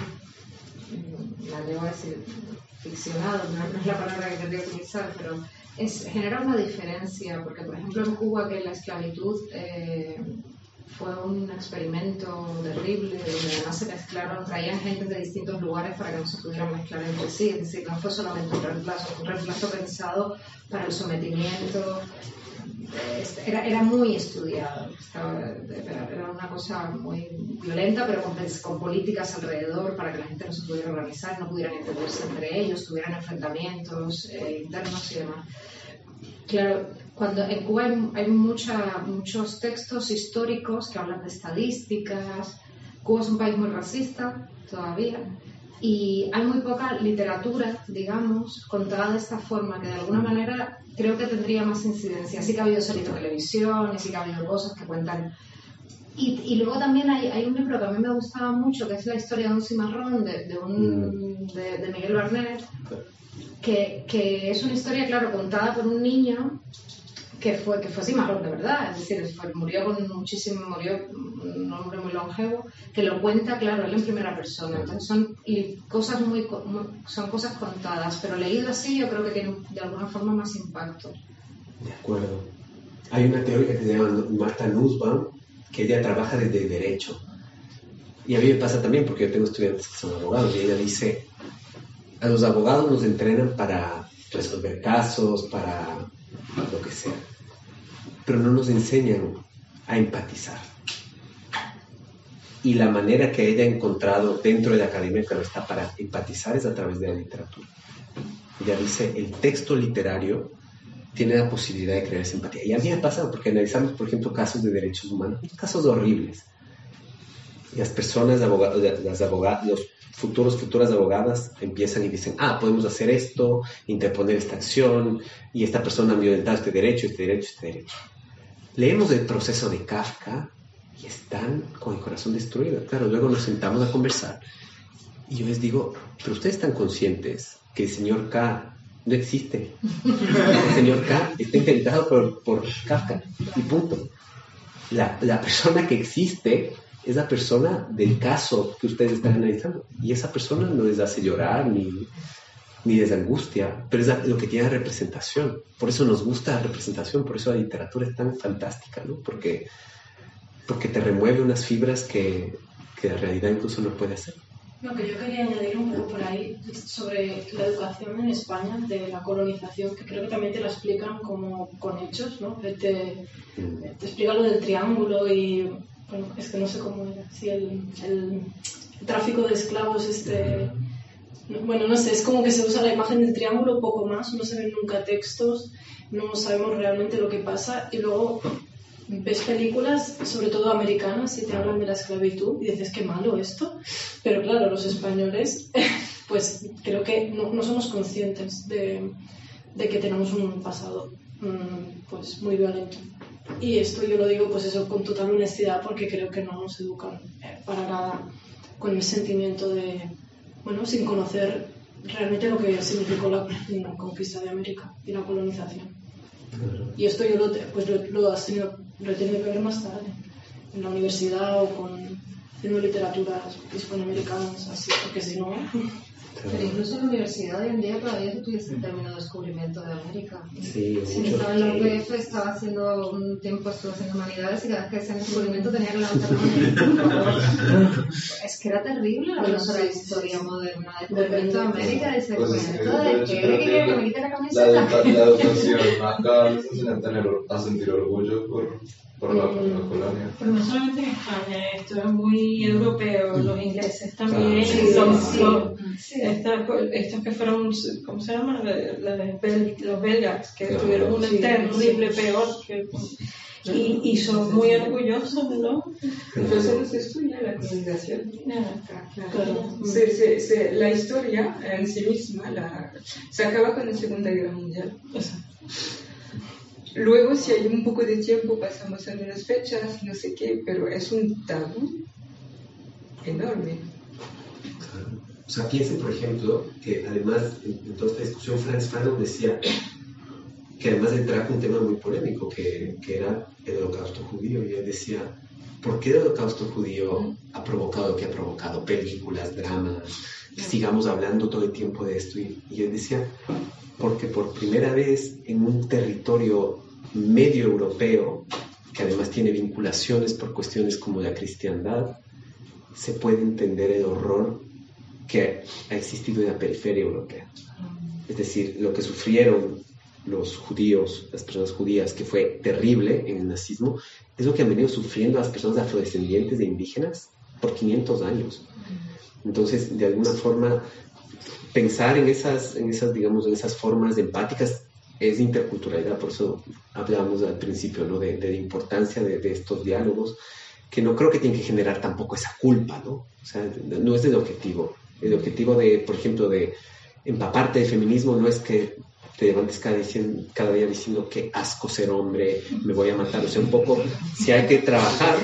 la debo decir, ficcionado, no, no es la palabra que quería utilizar, pero es, genera una diferencia, porque por ejemplo en Cuba, que la esclavitud eh, fue un experimento terrible, donde además se mezclaron, traían gente de distintos lugares para que no se pudieran mezclar entre sí, es decir, no fue solamente un reemplazo, fue un reemplazo pensado para el sometimiento, era, era muy estudiado, estaba, era, era una cosa muy violenta, pero con, con políticas alrededor para que la gente no se pudiera organizar, no pudieran entenderse entre ellos, tuvieran enfrentamientos eh, internos y demás. Claro, cuando en Cuba hay, hay mucha, muchos textos históricos que hablan de estadísticas. Cuba es un país muy racista todavía y hay muy poca literatura, digamos, contada de esta forma, que de alguna manera creo que tendría más incidencia. Sí que ha habido series de televisión y sí que ha habido cosas que cuentan. Y, y luego también hay, hay un libro que a mí me gustaba mucho, que es La historia de un cimarrón, de, de, un, de, de Miguel Barnet, que, que es una historia, claro, contada por un niño que fue, que fue cimarrón de verdad, es decir, fue, murió con muchísimo, murió un hombre muy longevo, que lo cuenta, claro, él en primera persona. Entonces son y cosas muy, muy, son cosas contadas, pero leído así yo creo que tiene de alguna forma más impacto. De acuerdo. Hay una teórica que se llama Martha Nussbaum, que ella trabaja desde el derecho. Y a mí me pasa también, porque yo tengo estudiantes que son abogados, y ella dice, a los abogados nos entrenan para resolver casos, para lo que sea. pero no nos enseñan a empatizar. Y la manera que ella ha encontrado dentro de la academia, que está para empatizar, es a través de la literatura. Ella dice, el texto literario tiene la posibilidad de crear esa empatía. Y a mí me ha pasado, porque analizamos, por ejemplo, casos de derechos humanos, casos horribles. Y las personas, abogadas, las abogadas, los futuros, futuras abogadas empiezan y dicen, ah, podemos hacer esto, interponer esta acción, y esta persona ha violentado este derecho, este derecho, este derecho. Leemos el proceso de Kafka y están con el corazón destruido. Claro, luego nos sentamos a conversar y yo les digo, pero ustedes están conscientes que el señor K no existe. El señor K está inventado por, por Kafka y punto. La, la persona que existe es la persona del caso que ustedes están analizando. Y esa persona no les hace llorar ni, ni les angustia, pero es la, lo que tiene la representación. Por eso nos gusta la representación, por eso la literatura es tan fantástica, ¿no? Porque, porque te remueve unas fibras que, que la realidad incluso no puede hacer. Lo que yo quería añadir un poco por ahí sobre la educación en España de la colonización, que creo que también te la explican como con hechos, ¿no? Te, te explica lo del triángulo y, bueno, es que no sé cómo era, si el, el, el tráfico de esclavos, este, bueno, no sé, es como que se usa la imagen del triángulo poco más, no se ven nunca textos, no sabemos realmente lo que pasa y luego ves películas, sobre todo americanas, y te hablan de la esclavitud y dices, qué malo esto, pero claro, los españoles, pues creo que no, no somos conscientes de, de que tenemos un pasado pues muy violento. Y esto yo lo digo pues eso con total honestidad porque creo que no nos educan eh, para nada con el sentimiento de, bueno, sin conocer realmente lo que significó la, la conquista de América y la colonización. Y esto yo lo, pues lo, lo, has tenido, lo he tenido que ver más tarde, en la universidad o con, haciendo literaturas hispanoamericanas, así, porque si no... Pero incluso en la universidad hoy en día todavía se utiliza el término descubrimiento de América. Sí, sí, estaba en la U P F, estaba haciendo un tiempo, estuve haciendo humanidades y cada vez que hacían descubrimiento tenía que levantar la mano. Es que era terrible la profesora de historia moderna, descubrimiento de América, descubrimiento de qué, que me quite la camiseta. La educación acá nos enseña a, tener, a sentir orgullo por, por la, por la colonia. Pero no solamente en España, esto es muy europeo, los ingleses también, sí, los, sí, los, sí. Estas, estos que fueron, ¿cómo se llama? Los, bel, los belgas, que Claro, tuvieron un sí, terrible peor. Que, y, y son muy orgullosos, ¿no? Entonces no se estudia la colonización. Claro. Claro. Se, se, se, la historia en sí misma la, se acaba con la Segunda Guerra Mundial. Luego, si hay un poco de tiempo, pasamos a unas fechas, no sé qué, pero es un tabú enorme. O sea, piensen, por ejemplo, que además, en toda esta discusión, Franz Fanon decía que además él trajo un tema muy polémico, que, que era el holocausto judío, y él decía, ¿por qué el holocausto judío ha provocado lo que ha provocado? Películas, dramas, que sigamos hablando todo el tiempo de esto. Y, y él decía, porque por primera vez en un territorio medio europeo, que además tiene vinculaciones por cuestiones como la cristiandad, se puede entender el horror que ha existido en la periferia europea. Es decir, lo que sufrieron los judíos, las personas judías, que fue terrible en el nazismo, es lo que han venido sufriendo las personas afrodescendientes e indígenas por quinientos años. Entonces, de alguna forma, pensar en esas, en esas, digamos, en esas formas empáticas es interculturalidad. Por eso hablábamos al principio, ¿no? de, de la importancia de, de estos diálogos, que no creo que tienen que generar tampoco esa culpa, ¿no? O sea, no es el objetivo. El objetivo de, por ejemplo, de empaparte de feminismo no es que te levantes cada, diciendo, cada día diciendo que asco ser hombre, me voy a matar. O sea, un poco, si hay que trabajar,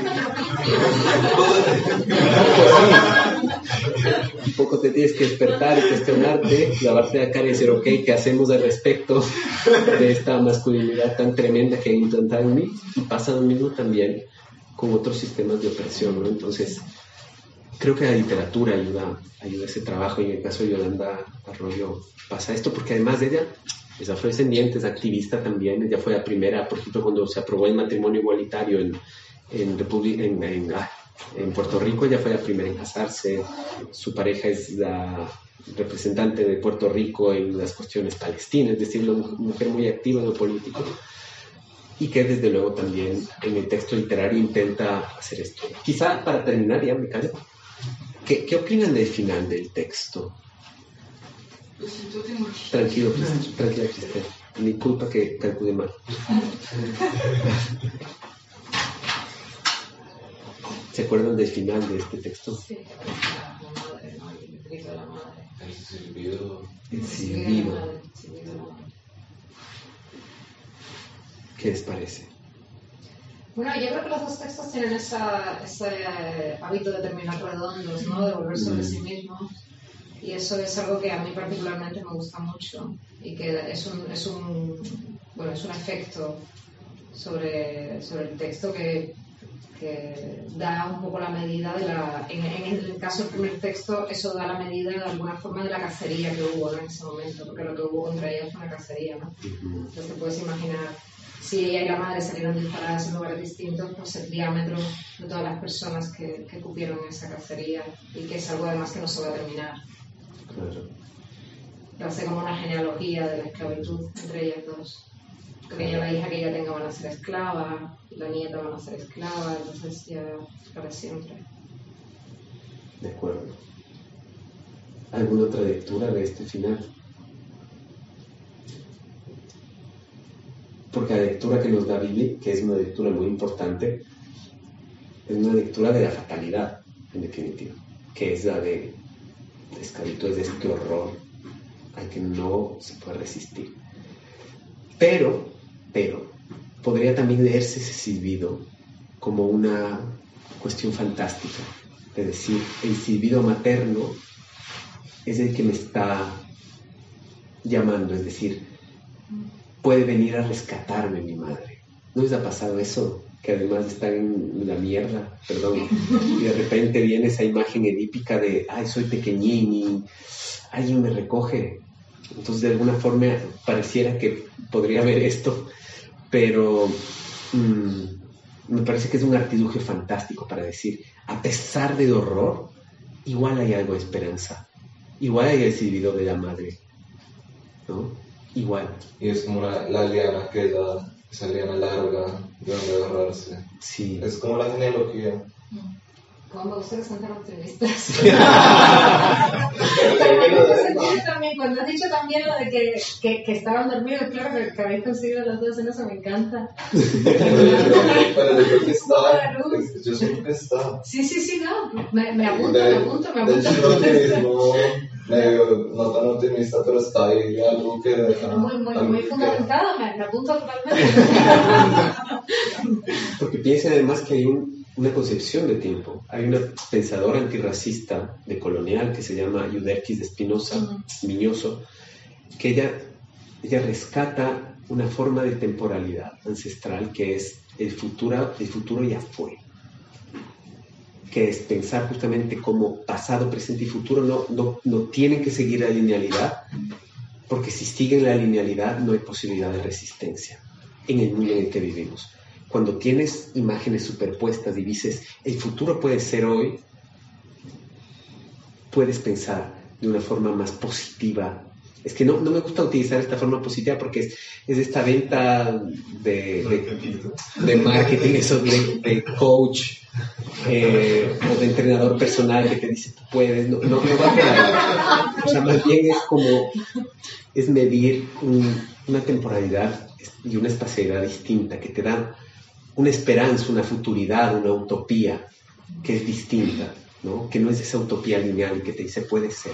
un poco te tienes que despertar y cuestionarte, lavarte la cara y decir, ok, ¿qué hacemos al respecto de esta masculinidad tan tremenda que hay implantada en mí? Y pasa lo mismo también con otros sistemas de opresión, ¿no? Entonces, creo que la literatura ayuda, ayuda a ese trabajo, y en el caso de Yolanda Arroyo pasa esto, porque además de ella es afrodescendiente, es activista también. Ella fue la primera, por ejemplo, cuando se aprobó el matrimonio igualitario en, en, República, en, en, ah, en Puerto Rico, ella fue la primera en casarse. Su pareja es la representante de Puerto Rico en las cuestiones palestinas, es decir, una mujer muy activa en lo político. y que desde luego también en el texto literario intenta hacer esto. Quizá para terminar, ya me callo, ¿qué, qué opinan del final del texto? Tranquilo, tranquila, Cristel. Mi culpa que calculé mal. ¿Se acuerdan del final de este texto? Sí. La madre, ¿no? El grito de la madre. El silbido. El silbido. ¿Qué les parece? Bueno, yo creo que los dos textos tienen esa, ese hábito de terminar redondos, ¿no? De volver sobre sí mismos. Y eso es algo que a mí particularmente me gusta mucho y que es un, es un, bueno, es un efecto sobre, sobre el texto que, que da un poco la medida de la... En, en el caso del primer texto, eso da la medida de alguna forma de la cacería que hubo, ¿no? En ese momento, porque lo que hubo contra ellos fue una cacería, ¿no? Entonces te puedes imaginar, si ella y la madre salieron disparadas en lugares distintos, pues el diámetro de todas las personas que, que cupieron esa cacería, y que es algo además que no se va a terminar. Claro. Va a ser como una genealogía de la esclavitud entre ellas dos. Que ella, la hija que ella tenga van a ser esclava, la nieta van a ser esclava, entonces ya para siempre. De acuerdo. ¿Alguna otra lectura de este final? Porque la lectura que nos da Billy, que es una lectura muy importante, es una lectura de la fatalidad, en definitiva, que es la de la esclavitud, es de este horror al que no se puede resistir. Pero, pero, podría también leerse ese silbido como una cuestión fantástica, de decir, el silbido materno es el que me está llamando, es decir, puede venir a rescatarme mi madre. ¿No les ha pasado eso? Que además están en la mierda, perdón, y de repente viene esa imagen edípica de, ay, soy pequeñín y alguien me recoge. Entonces, de alguna forma, pareciera que podría haber esto, pero mmm, me parece que es un artilugio fantástico para decir, a pesar del horror, igual hay algo de esperanza, igual hay el silbido de la madre, ¿no? Igual. Y es como la, la liana que da, esa liana larga de donde agarrarse. Sí. Es como la genealogía. Como me gusta que sean tan optimistas. También, cuando has dicho también lo de que, que, que estaban dormidos, claro que, que habéis conseguido las dos en eso, me encanta. Pero yo creo que está. Yo siento que está. Sí, sí, sí, no. Me, me apunto, de, me apunto, me apunto. De hecho, el optimismo, medio, no tan optimista, pero está ahí algo que deja. Muy, muy, muy fundamentado, me, me apunto totalmente. Porque piensen además que hay un, una concepción de tiempo. Hay una pensadora antirracista decolonial que se llama Yuderquis de Espinosa, uh-huh. Miñoso, que ella, ella rescata una forma de temporalidad ancestral que es el futuro, el futuro ya fue. Que es pensar justamente como pasado, presente y futuro no, no, no tienen que seguir la linealidad, porque si siguen la linealidad no hay posibilidad de resistencia en el mundo en el que vivimos. Cuando tienes imágenes superpuestas y dices, el futuro puede ser hoy, puedes pensar de una forma más positiva. Es que no, no me gusta utilizar esta forma positiva porque es, es esta venta de, de, de marketing, eso de, de coach eh, o de entrenador personal que te dice tú puedes. No, no, no va por ahí. O sea, más bien es como, es medir un, una temporalidad y una espacialidad distinta que te da una esperanza, una futuridad, una utopía que es distinta, ¿no? Que no es esa utopía lineal que te dice puede ser.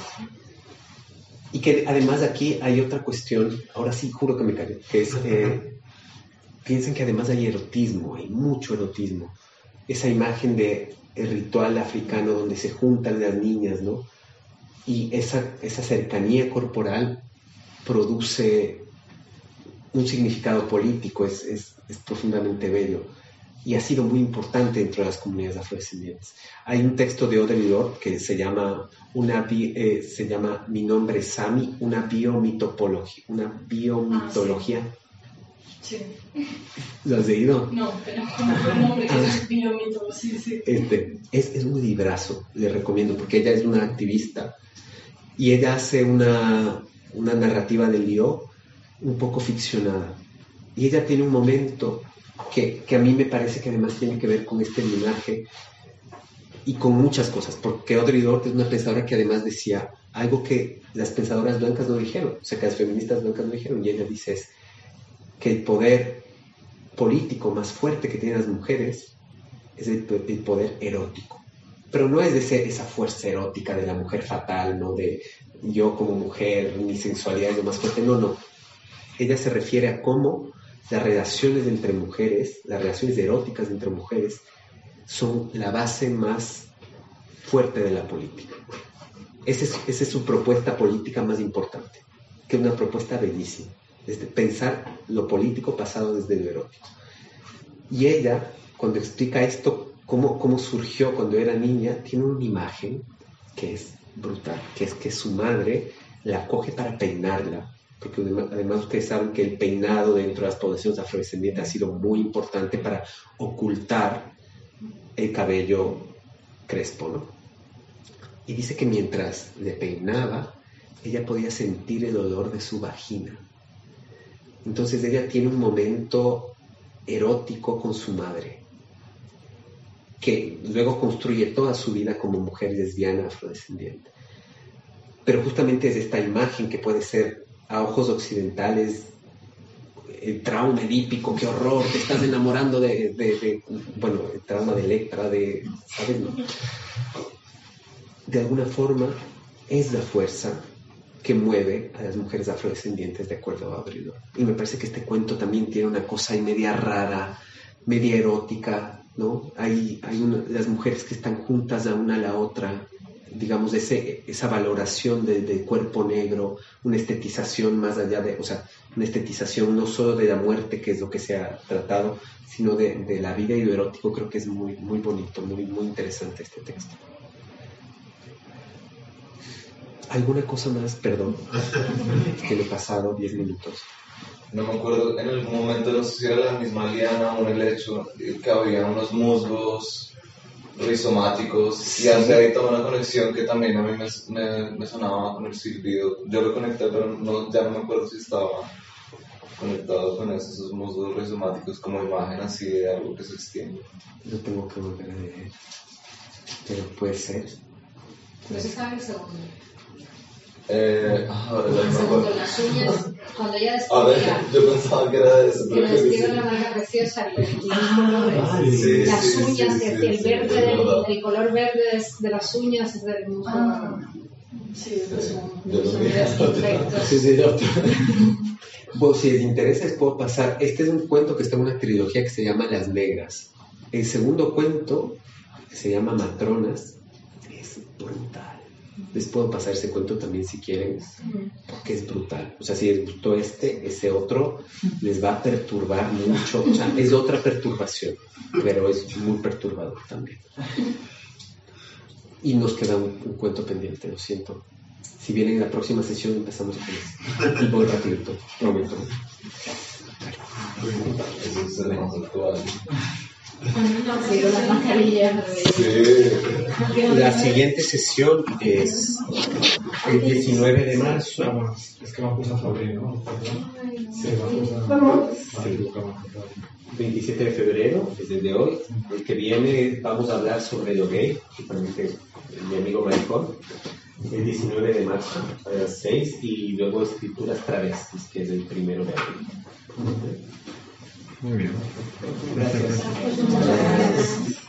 Y que además aquí hay otra cuestión, ahora sí juro que me callo, que es, eh, piensen que además hay erotismo, hay mucho erotismo. Esa imagen de el ritual africano donde se juntan las niñas, ¿no? Y esa, esa cercanía corporal produce un significado político, es, es, es profundamente bello y ha sido muy importante dentro de las comunidades afrodescendientes. Hay un texto de Audre Lorde que se llama, una bi, eh, se llama Mi nombre es Sami, una biomitopología, una biomitología. Ah, sí. Sí. ¿Lo has leído? No, pero el nombre que ah, es biomito, sí, sí. Este, es, es un librazo, le recomiendo, porque ella es una activista y ella hace una, una narrativa del lío un poco ficcionada Y ella tiene un momento que, que a mí me parece que además tiene que ver con este linaje y con muchas cosas, porque Audre Lorde es una pensadora que además decía algo que las pensadoras blancas no dijeron, o sea, que las feministas blancas no dijeron, y ella dice es que el poder político más fuerte que tienen las mujeres es el, el poder erótico, pero no es de ese, esa fuerza erótica de la mujer fatal, no de yo como mujer, mi sensualidad es lo más fuerte, no, no. Ella se refiere a cómo las relaciones entre mujeres, las relaciones eróticas entre mujeres, son la base más fuerte de la política. Esa es, esa es su propuesta política más importante, que es una propuesta bellísima, desde pensar lo político pasado desde lo erótico. Y ella, cuando explica esto, cómo, cómo surgió cuando era niña, tiene una imagen que es brutal, que es que su madre la coge para peinarla, porque además ustedes saben que el peinado dentro de las poblaciones afrodescendientes ha sido muy importante para ocultar el cabello crespo, ¿no? Y dice que mientras le peinaba, ella podía sentir el olor de su vagina. Entonces ella tiene un momento erótico con su madre, que luego construye toda su vida como mujer lesbiana afrodescendiente. Pero justamente es esta imagen que puede ser a ojos occidentales el trauma edípico, qué horror, te estás enamorando de, de, de bueno, el trauma de Electra, de, ¿sabes? No? De alguna forma es la fuerza que mueve a las mujeres afrodescendientes de acuerdo a Audre Lorde. Y me parece que este cuento también tiene una cosa ahí media rara, media erótica, ¿no? Hay, hay una, las mujeres que están juntas a una a la otra, digamos, ese, esa valoración de, del cuerpo negro, una estetización más allá de, o sea, una estetización no solo de la muerte, que es lo que se ha tratado, sino de, de la vida y lo erótico. Creo que es muy, muy bonito, muy, muy interesante este texto. ¿Alguna cosa más? Perdón, que le he pasado diez minutos. No me acuerdo, en algún momento no sé si era la misma liana o el hecho que había unos musgos rizomáticos, sí. Y hace ahí toda una conexión que también a mí me, me, me sonaba con el silbido. Yo lo conecté, pero no, ya no me acuerdo si estaba conectado con eso, esos musgos rizomáticos como imagen así de algo que se extiende. Lo tengo que volver a leer, pero puede ser. No se sabe el segundo. Eh, ahora el segundo, las uñas, cuando ella a ver, describía, yo pensaba que era eso, que lo describe de una manera preciosa, el, los colores, sí, las sí, uñas, sí, que sí, el sí, verde, sí, del, verdad. el color verde es de las uñas es del musgo. Ah, sí, es eso. Yo lo Son vi. perfectos. Sí, sí, yo. Bueno, si les interesa, les puedo pasar. Este es un cuento que está en una trilogía que se llama Las Negras. El segundo cuento, que se llama Matronas, es brutal. Les puedo pasar ese cuento también si quieren, porque es brutal. O sea, si les gustó este, ese otro les va a perturbar mucho. O sea, es otra perturbación, pero es muy perturbador también. Y nos queda un, un cuento pendiente, lo siento. Si vienen en la próxima sesión empezamos con eso. Y voy rapidito, prometo. Eso es el más actual. Sí, con las mascarillas. Sí. La siguiente sesión es el diecinueve de marzo. Es que m'ha posat febrer, no? Sí, m'ha ¿Cómo? posat... veintisiete de febrero, es el de hoy. El que viene vamos a hablar sobre lo gay, justamente mi amigo Maricón. El diecinueve de marzo a las seis y luego escrituras travestis, que es el primero de abril. Muy bien. Gracias.